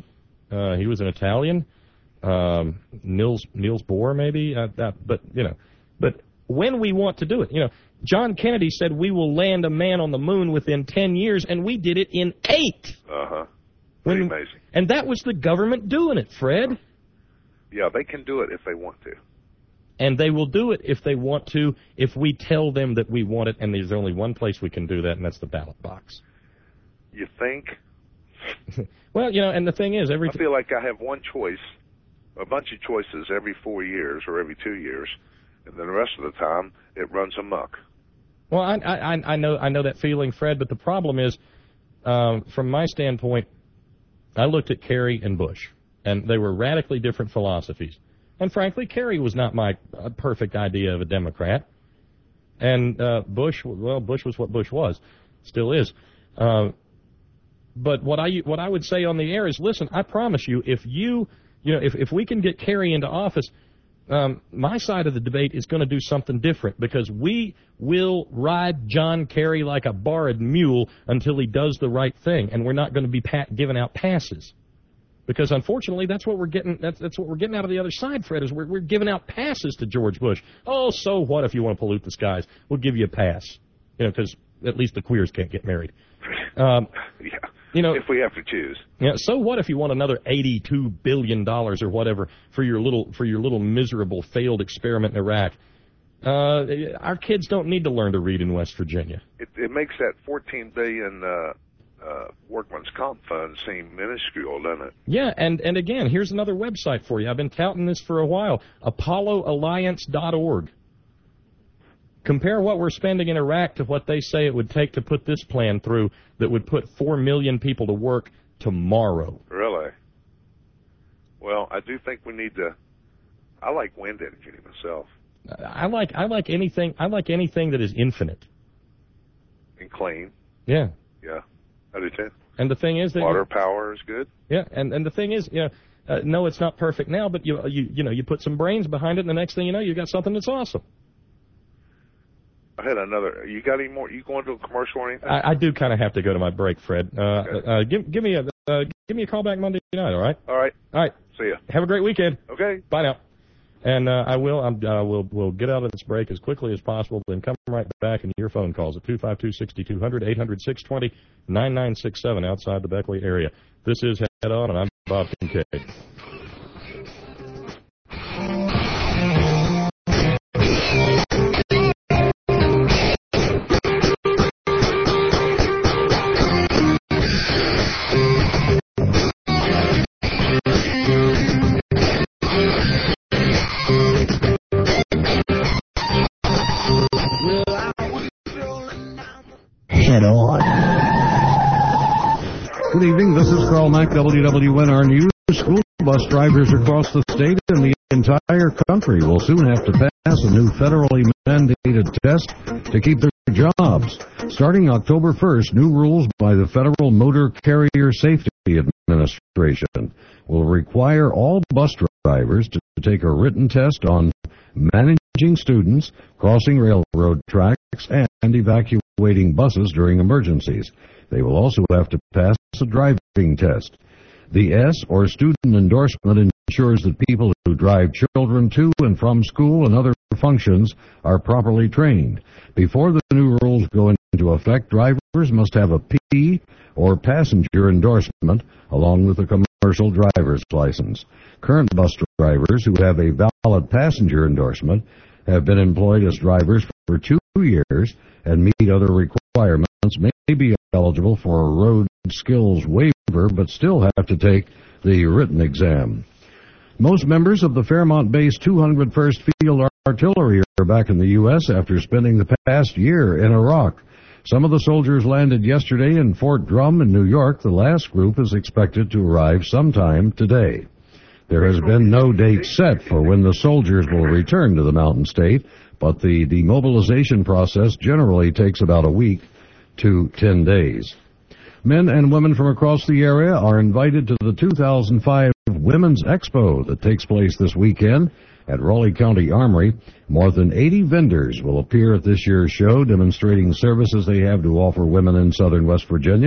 He was an Italian. Niels Bohr, maybe. But when we want to do it, John Kennedy said we will land a man on the moon within 10 years, and we did it in 8. Pretty amazing. And that was the government doing it, Fred. Yeah, they can do it if they want to. And they will do it if they want to, if we tell them that we want it, and there's only one place we can do that, and that's the ballot box. You think? Well, and the thing is, I feel like I have one choice, a bunch of choices every 4 years or every 2 years, and then the rest of the time it runs amok. Well, I know that feeling, Fred, but the problem is, from my standpoint, I looked at Kerry and Bush, and they were radically different philosophies. And frankly, Kerry was not my perfect idea of a Democrat. And Bush was what Bush was, still is. But what I would say on the air is, listen, I promise you, if we can get Kerry into office, my side of the debate is going to do something different, because we will ride John Kerry like a borrowed mule until he does the right thing, and we're not going to be giving out passes. Because unfortunately, that's what we're getting. That's what we're getting out of the other side, Fred. Is we're giving out passes to George Bush. Oh, so what if you want to pollute the skies? We'll give you a pass. Because at least the queers can't get married. If we have to choose. Yeah. So what if you want another $82 billion or whatever for your little miserable failed experiment in Iraq? Our kids don't need to learn to read in West Virginia. It makes that $14 billion. Workman's Comp Fund seem minuscule, doesn't it? Yeah, and again, here's another website for you. I've been touting this for a while. ApolloAlliance.org. Compare what we're spending in Iraq to what they say it would take to put this plan through that would put 4 million people to work tomorrow. Really? Well, I do think we need to. I like wind energy myself. I like anything that is infinite and clean. Yeah. Yeah. I do too. And the thing is that water power is good. Yeah, and the thing is, no, it's not perfect now, but you put some brains behind it, and the next thing you know, you got something that's awesome. I had another. You got any more? You going to a commercial or anything? I do kind of have to go to my break, Fred. Okay. Give me a call back Monday night, all right? All right. All right. See ya. Have a great weekend. Okay. Bye now. And we'll get out of this break as quickly as possible, then come right back in your phone calls at 252-6200, 800-620-9967 outside the Beckley area. This is Head On, and I'm Bob Kincaid. Head On. Good evening. This is Carl Mack, WWNR News. School bus drivers across the state and the entire country will soon have to pass a new federally mandated test to keep their jobs. Starting October 1st, new rules by the Federal Motor Carrier Safety Administration will require all bus drivers to take a written test on managing students, crossing railroad tracks, and evacuating buses during emergencies. They will also have to pass a driving test. The S, or student endorsement, ensures that people who drive children to and from school and other functions are properly trained. Before the new rules go into effect, drivers must have a P, or passenger endorsement, along with a commercial driver's license. Current bus drivers who have a valid passenger endorsement have been employed as drivers for 2 years and meet other requirements may be eligible for a road skills waiver, but still have to take the written exam. Most members of the Fairmont-based 201st Field Artillery are back in the U.S. after spending the past year in Iraq. Some of the soldiers landed yesterday in Fort Drum in New York. The last group is expected to arrive sometime today. There has been no date set for when the soldiers will return to the Mountain State, but the demobilization process generally takes about a week to 10 days. Men and women from across the area are invited to the 2005 Women's Expo that takes place this weekend at Raleigh County Armory. More than 80 vendors will appear at this year's show, demonstrating services they have to offer women in southern West Virginia.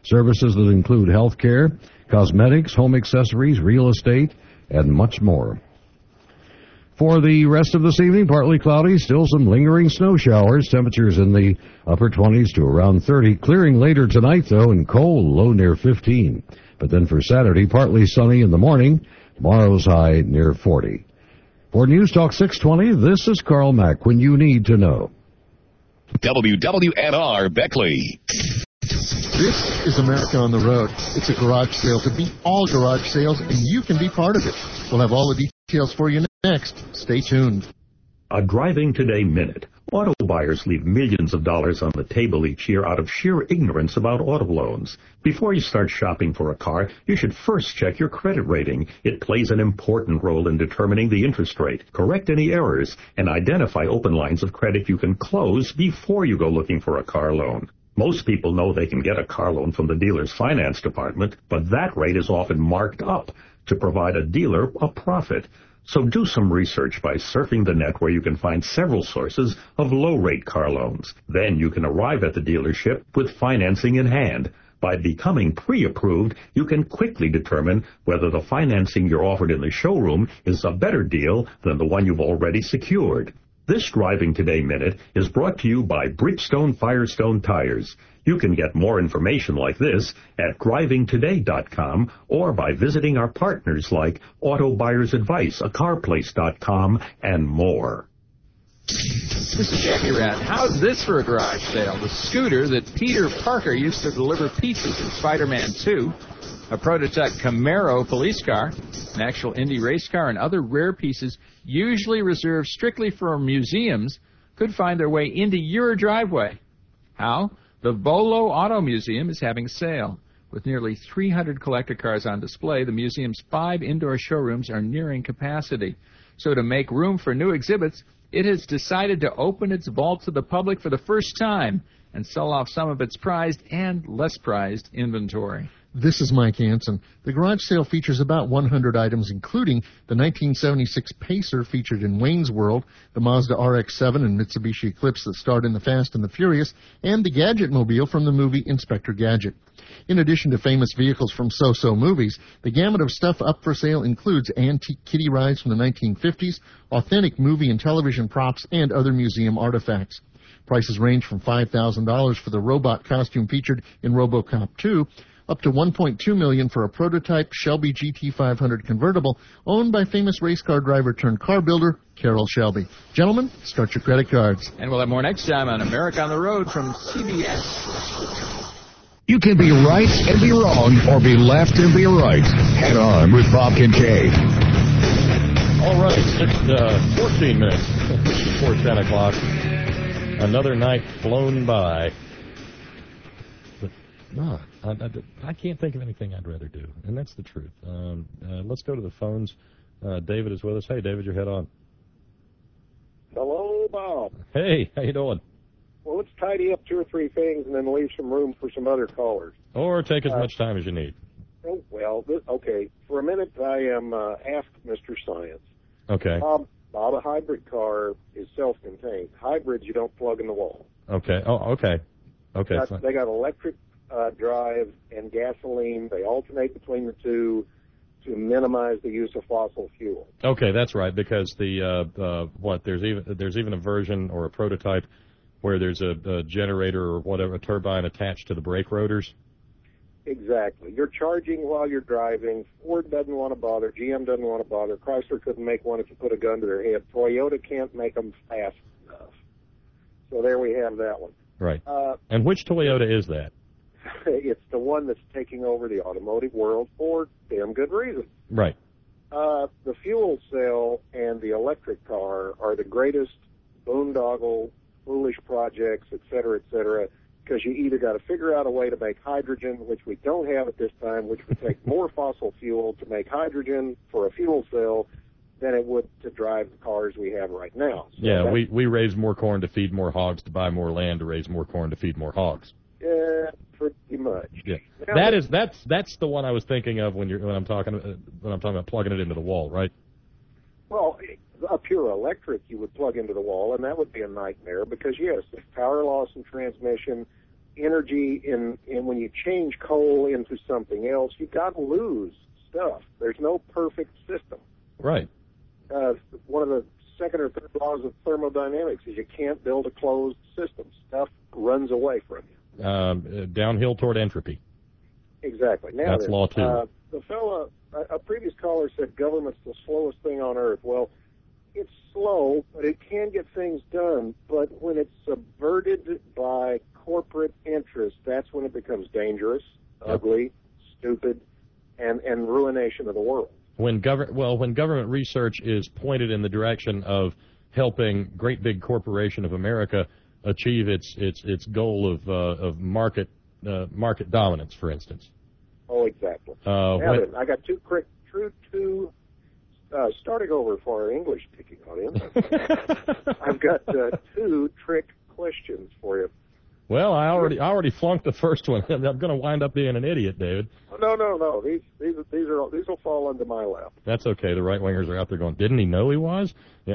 Services that include health care, cosmetics, home accessories, real estate, and much more. For the rest of this evening, partly cloudy, still some lingering snow showers. Temperatures in the upper 20s to around 30. Clearing later tonight, though, and cold, low near 15. But then for Saturday, partly sunny in the morning. Tomorrow's high near 40. For News Talk 620, this is Carl Mack, when you need to know. WWNR Beckley. This is America on the Road. It's a garage sale to beat all garage sales, and you can be part of it. We'll have all the details for you next. Stay tuned. A Driving Today Minute. Auto buyers leave millions of dollars on the table each year out of sheer ignorance about auto loans. Before you start shopping for a car, you should first check your credit rating. It plays an important role in determining the interest rate, correct any errors, and identify open lines of credit you can close before you go looking for a car loan. Most people know they can get a car loan from the dealer's finance department, but that rate is often marked up to provide a dealer a profit. So do some research by surfing the net where you can find several sources of low-rate car loans. Then you can arrive at the dealership with financing in hand. By becoming pre-approved, you can quickly determine whether the financing you're offered in the showroom is a better deal than the one you've already secured. This Driving Today Minute is brought to you by Bridgestone Firestone Tires. You can get more information like this at drivingtoday.com or by visiting our partners like Auto Buyers Advice, acarplace.com, and more. This is Jackie Rat. How's this for a garage sale? The scooter that Peter Parker used to deliver pizzas in Spider-Man 2, a prototype Camaro police car, an actual Indy race car, and other rare pieces usually reserved strictly for museums could find their way into your driveway. How? The Bolo Auto Museum is having a sale. With nearly 300 collector cars on display, the museum's 5 indoor showrooms are nearing capacity. So to make room for new exhibits, it has decided to open its vault to the public for the first time and sell off some of its prized and less prized inventory. This is Mike Hansen. The garage sale features about 100 items, including the 1976 Pacer featured in Wayne's World, the Mazda RX-7 and Mitsubishi Eclipse that starred in The Fast and the Furious, and the Gadget-mobile from the movie Inspector Gadget. In addition to famous vehicles from so-so movies, the gamut of stuff up for sale includes antique kiddie rides from the 1950s, authentic movie and television props, and other museum artifacts. Prices range from $5,000 for the robot costume featured in RoboCop 2 up to $1.2 million for a prototype Shelby GT500 convertible owned by famous race car driver turned car builder Carroll Shelby. Gentlemen, start your credit cards. And we'll have more next time on America on the Road from CBS. You can be right and be wrong, or be left and be right. Head on with Bob Kincaid. All right, 14 minutes before 10 o'clock. Another night flown by. No, I can't think of anything I'd rather do, and that's the truth. Let's go to the phones. David is with us. Hey, David, your head on. Hello, Bob. Hey, how you doing? Well, let's tidy up 2 or 3 things and then leave some room for some other callers. Or take as much time as you need. Oh, well, okay. For a minute, I am Ask Mr. Science. Okay. Bob, a hybrid car is self-contained. Hybrids, you don't plug in the wall. Okay. Oh, okay. Okay. They got electric drive and gasoline. They alternate between the two to minimize the use of fossil fuel. Okay, that's right. Because there's even a version or a prototype where there's a generator or whatever, a turbine attached to the brake rotors. Exactly. You're charging while you're driving. Ford doesn't want to bother. GM doesn't want to bother. Chrysler couldn't make one if you put a gun to their head. Toyota can't make them fast enough. So there we have that one. Right. And which Toyota is that? It's the one that's taking over the automotive world for damn good reason. Right. The fuel cell and the electric car are the greatest boondoggle, foolish projects, et cetera, because you either got to figure out a way to make hydrogen, which we don't have at this time, which would take more fossil fuel to make hydrogen for a fuel cell than it would to drive the cars we have right now. So yeah, we raise more corn to feed more hogs to buy more land to raise more corn to feed more hogs. Yeah, pretty much. Yeah, now, that's the one I was thinking of when I'm talking about plugging it into the wall, right? Well, a pure electric you would plug into the wall, and that would be a nightmare because yes, power loss and transmission, energy in when you change coal into something else, you got to lose stuff. There's no perfect system. Right. One of the second or third laws of thermodynamics is you can't build a closed system. Stuff runs away from you. Downhill toward entropy. Exactly. Now that's law 2. The fella, a previous caller said government's the slowest thing on earth. Well, it's slow, but it can get things done. But when it's subverted by corporate interests, that's when it becomes dangerous, ugly, stupid, and ruination of the world. When government research is pointed in the direction of helping great big corporation of America achieve its goal of market dominance, for instance. Oh, exactly. Then, I got starting over for our English speaking audience. I've got 2 trick questions for you. Well, I already flunked the first one. I'm going to wind up being an idiot, David. No. These will fall into my lap. That's okay. The right wingers are out there going, didn't he know he was? Yeah.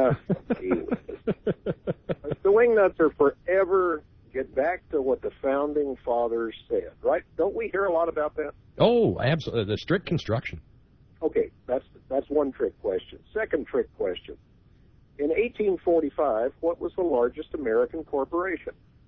The wingnuts are forever. Get back to what the founding fathers said, right? Don't we hear a lot about that? Oh, absolutely. The strict construction. Okay, that's one trick question. Second trick question. In 1845, what was the largest American corporation?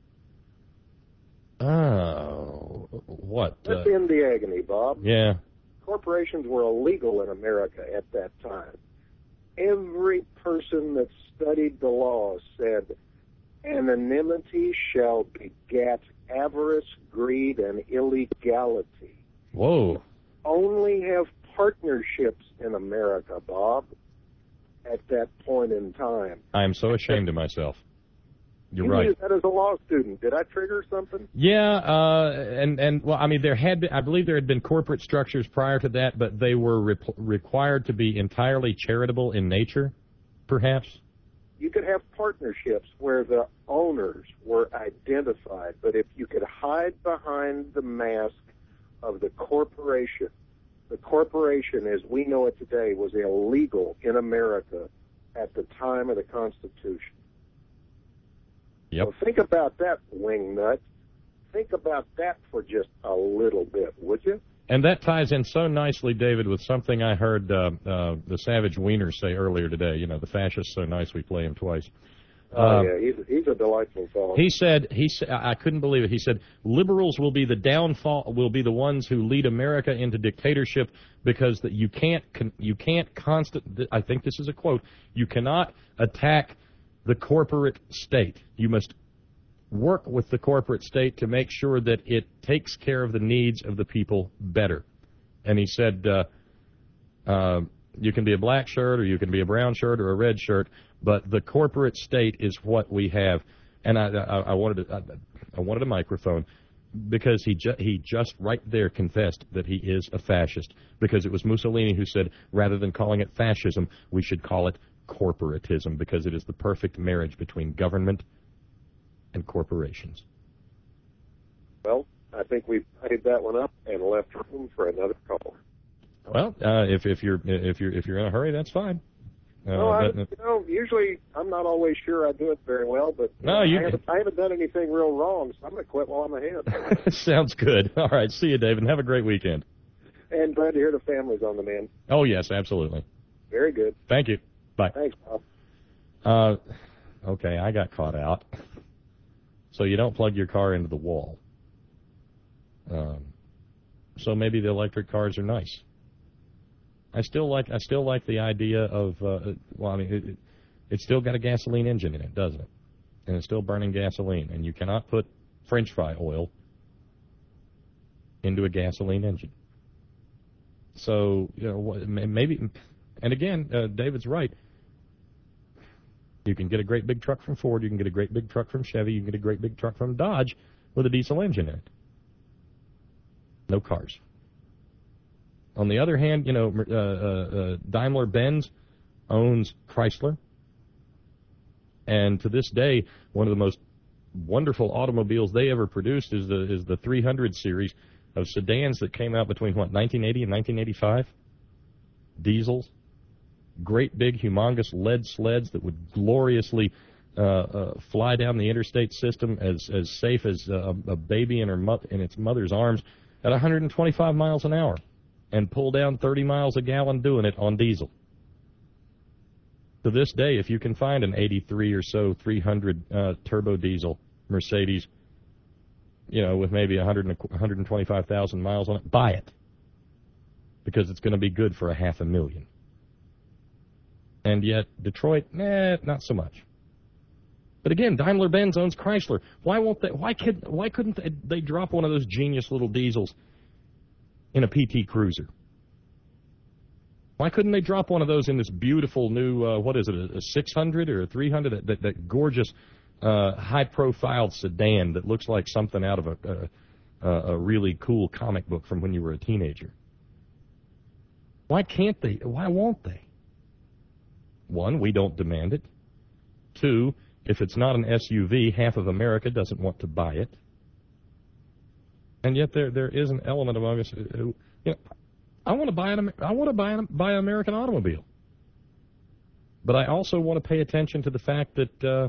Oh, what? Let's end the agony, Bob. Yeah. Corporations were illegal in America at that time. Every person that studied the law said, anonymity shall beget avarice, greed, and illegality. Whoa. Only have partnerships in America, Bob, at that point in time. I am so ashamed of myself. You're you right. Knew that as a law student. Did I trigger something? Yeah, and well, I mean, I believe there had been corporate structures prior to that, but they were required to be entirely charitable in nature, perhaps. You could have partnerships where the owners were identified, but if you could hide behind the mask of the corporation as we know it today was illegal in America at the time of the Constitution. Yep. So think about that, wingnut. Think about that for just a little bit, would you? And that ties in so nicely, David, with something I heard the Savage Wiener say earlier today. You know, the fascist's so nice we play him twice. Yeah, he's a delightful fellow. He said, I couldn't believe it. He said, liberals will be the downfall, will be the ones who lead America into dictatorship because that you can't I think this is a quote, you cannot attack the corporate state. You must work with the corporate state to make sure that it takes care of the needs of the people better. And he said, you can be a black shirt or you can be a brown shirt or a red shirt, but the corporate state is what we have. And I wanted a microphone because he just right there confessed that he is a fascist, because it was Mussolini who said rather than calling it fascism, we should call it corporatism, because it is the perfect marriage between government and corporations. Well, I think we've played that one up and left room for another caller. Well, if you're in a hurry, that's fine. Usually I'm not always sure I do it very well, but I haven't done anything real wrong, so I'm going to quit while I'm ahead. Sounds good. All right, see you, David, and have a great weekend. And glad to hear the family's on the mend. Oh, yes, absolutely. Very good. Thank you. Bye. Thanks, Bob. Okay, I got caught out. So you don't plug your car into the wall. So maybe the electric cars are nice. I still like the idea of it's still got a gasoline engine in it, doesn't it? And it's still burning gasoline, and you cannot put French fry oil into a gasoline engine. So maybe, and again, David's right. You can get a great big truck from Ford, you can get a great big truck from Chevy, you can get a great big truck from Dodge with a diesel engine in it. No cars. On the other hand, Daimler-Benz owns Chrysler, and to this day, one of the most wonderful automobiles they ever produced is the 300 series of sedans that came out between 1980 and 1985. Diesels, great big, humongous lead sleds that would gloriously fly down the interstate system as safe as a baby in its mother's arms at 125 miles an hour and pull down 30 miles a gallon doing it on diesel. To this day, if you can find an 83 or so 300 turbo diesel Mercedes, with maybe 125,000 miles on it, buy it, because it's going to be good for $500,000. And yet Detroit, not so much. But again, Daimler-Benz owns Chrysler. Why won't they? Why couldn't they drop one of those genius little diesels in a PT Cruiser? Why couldn't they drop one of those in this beautiful new, what is it, a 600 or a 300, that gorgeous high-profile sedan that looks like something out of a really cool comic book from when you were a teenager? Why can't they? Why won't they? One, we don't demand it. Two, if it's not an SUV, half of America doesn't want to buy it. And yet there is an element among us who, I want to buy an American automobile. But I also want to pay attention to the fact that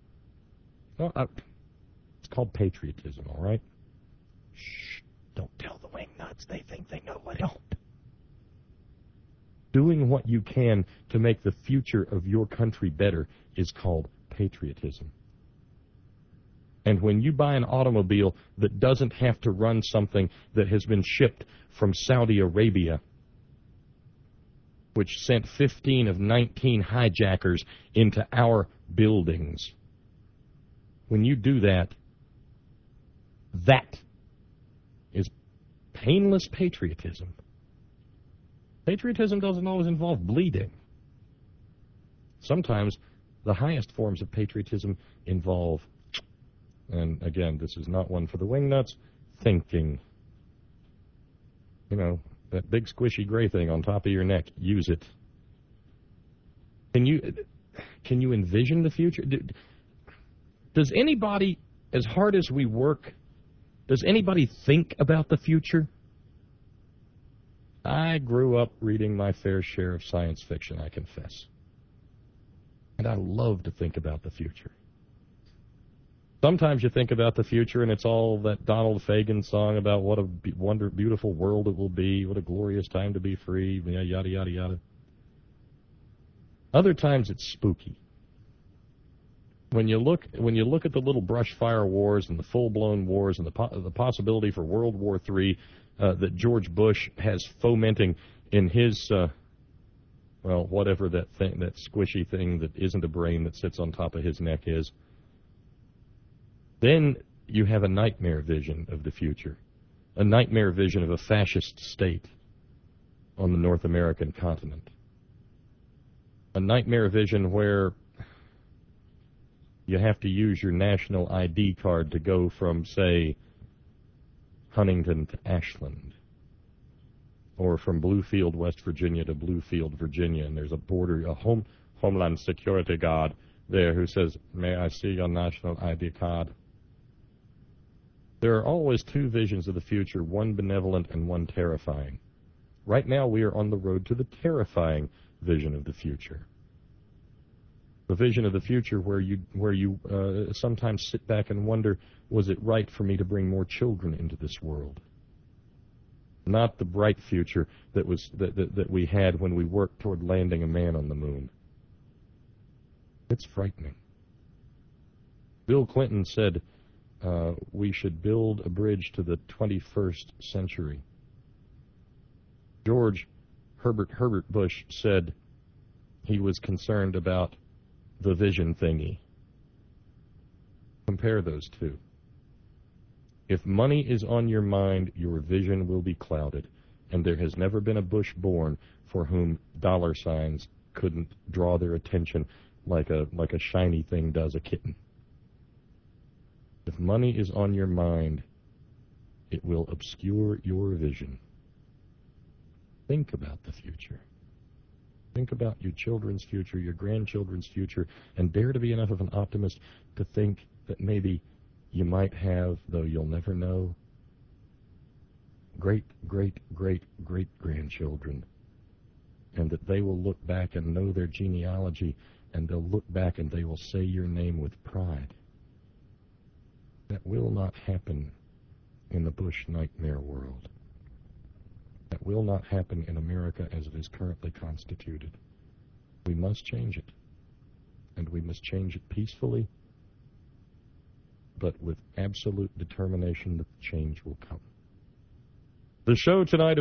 it's called patriotism, all right? Shh, don't tell the wing nuts. They think they know what it is. Doing what you can to make the future of your country better is called patriotism. And when you buy an automobile that doesn't have to run something that has been shipped from Saudi Arabia, which sent 15 of 19 hijackers into our buildings, when you do that, that is painless patriotism. Patriotism doesn't always involve bleeding. Sometimes the highest forms of patriotism involve, and again, this is not one for the wingnuts, thinking. That big squishy gray thing on top of your neck, use it. Can you envision the future? Does anybody, as hard as we work, does anybody think about the future? I grew up reading my fair share of science fiction, I confess. And I love to think about the future. Sometimes you think about the future and it's all that Donald Fagen song about what a beautiful world it will be, what a glorious time to be free, yada, yada, yada. Other times it's spooky. When you look at the little brush fire wars and the full-blown wars and the possibility for World War III that George Bush has fomenting in his, whatever that thing, that squishy thing that isn't a brain that sits on top of his neck is, then you have a nightmare vision of the future, a nightmare vision of a fascist state on the North American continent, a nightmare vision where you have to use your national ID card to go from, say, Huntington to Ashland, or from Bluefield, West Virginia to Bluefield, Virginia, and there's a Homeland Security guard there who says, "May I see your national ID card?" There are always two visions of the future, one benevolent and one terrifying. Right now we are on the road to the terrifying vision of the future. The vision of the future where you sometimes sit back and wonder, was it right for me to bring more children into this world? Not the bright future that we had when we worked toward landing a man on the moon. It's frightening. Bill Clinton said we should build a bridge to the 21st century. George Herbert Bush said he was concerned about the vision thingy. Compare those two. If money is on your mind, your vision will be clouded, and there has never been a Bush born for whom dollar signs couldn't draw their attention like a shiny thing does a kitten. If money is on your mind, it will obscure your vision. Think about the future. Think about your children's future, your grandchildren's future, and dare to be enough of an optimist to think that maybe you might have, though you'll never know, great, great, great, great grandchildren and that they will look back and know their genealogy, and they'll look back and they will say your name with pride. That will not happen in the Bush nightmare world. That will not happen in America as it is currently constituted. We must change it. And we must change it peacefully, but with absolute determination that the change will come. The show tonight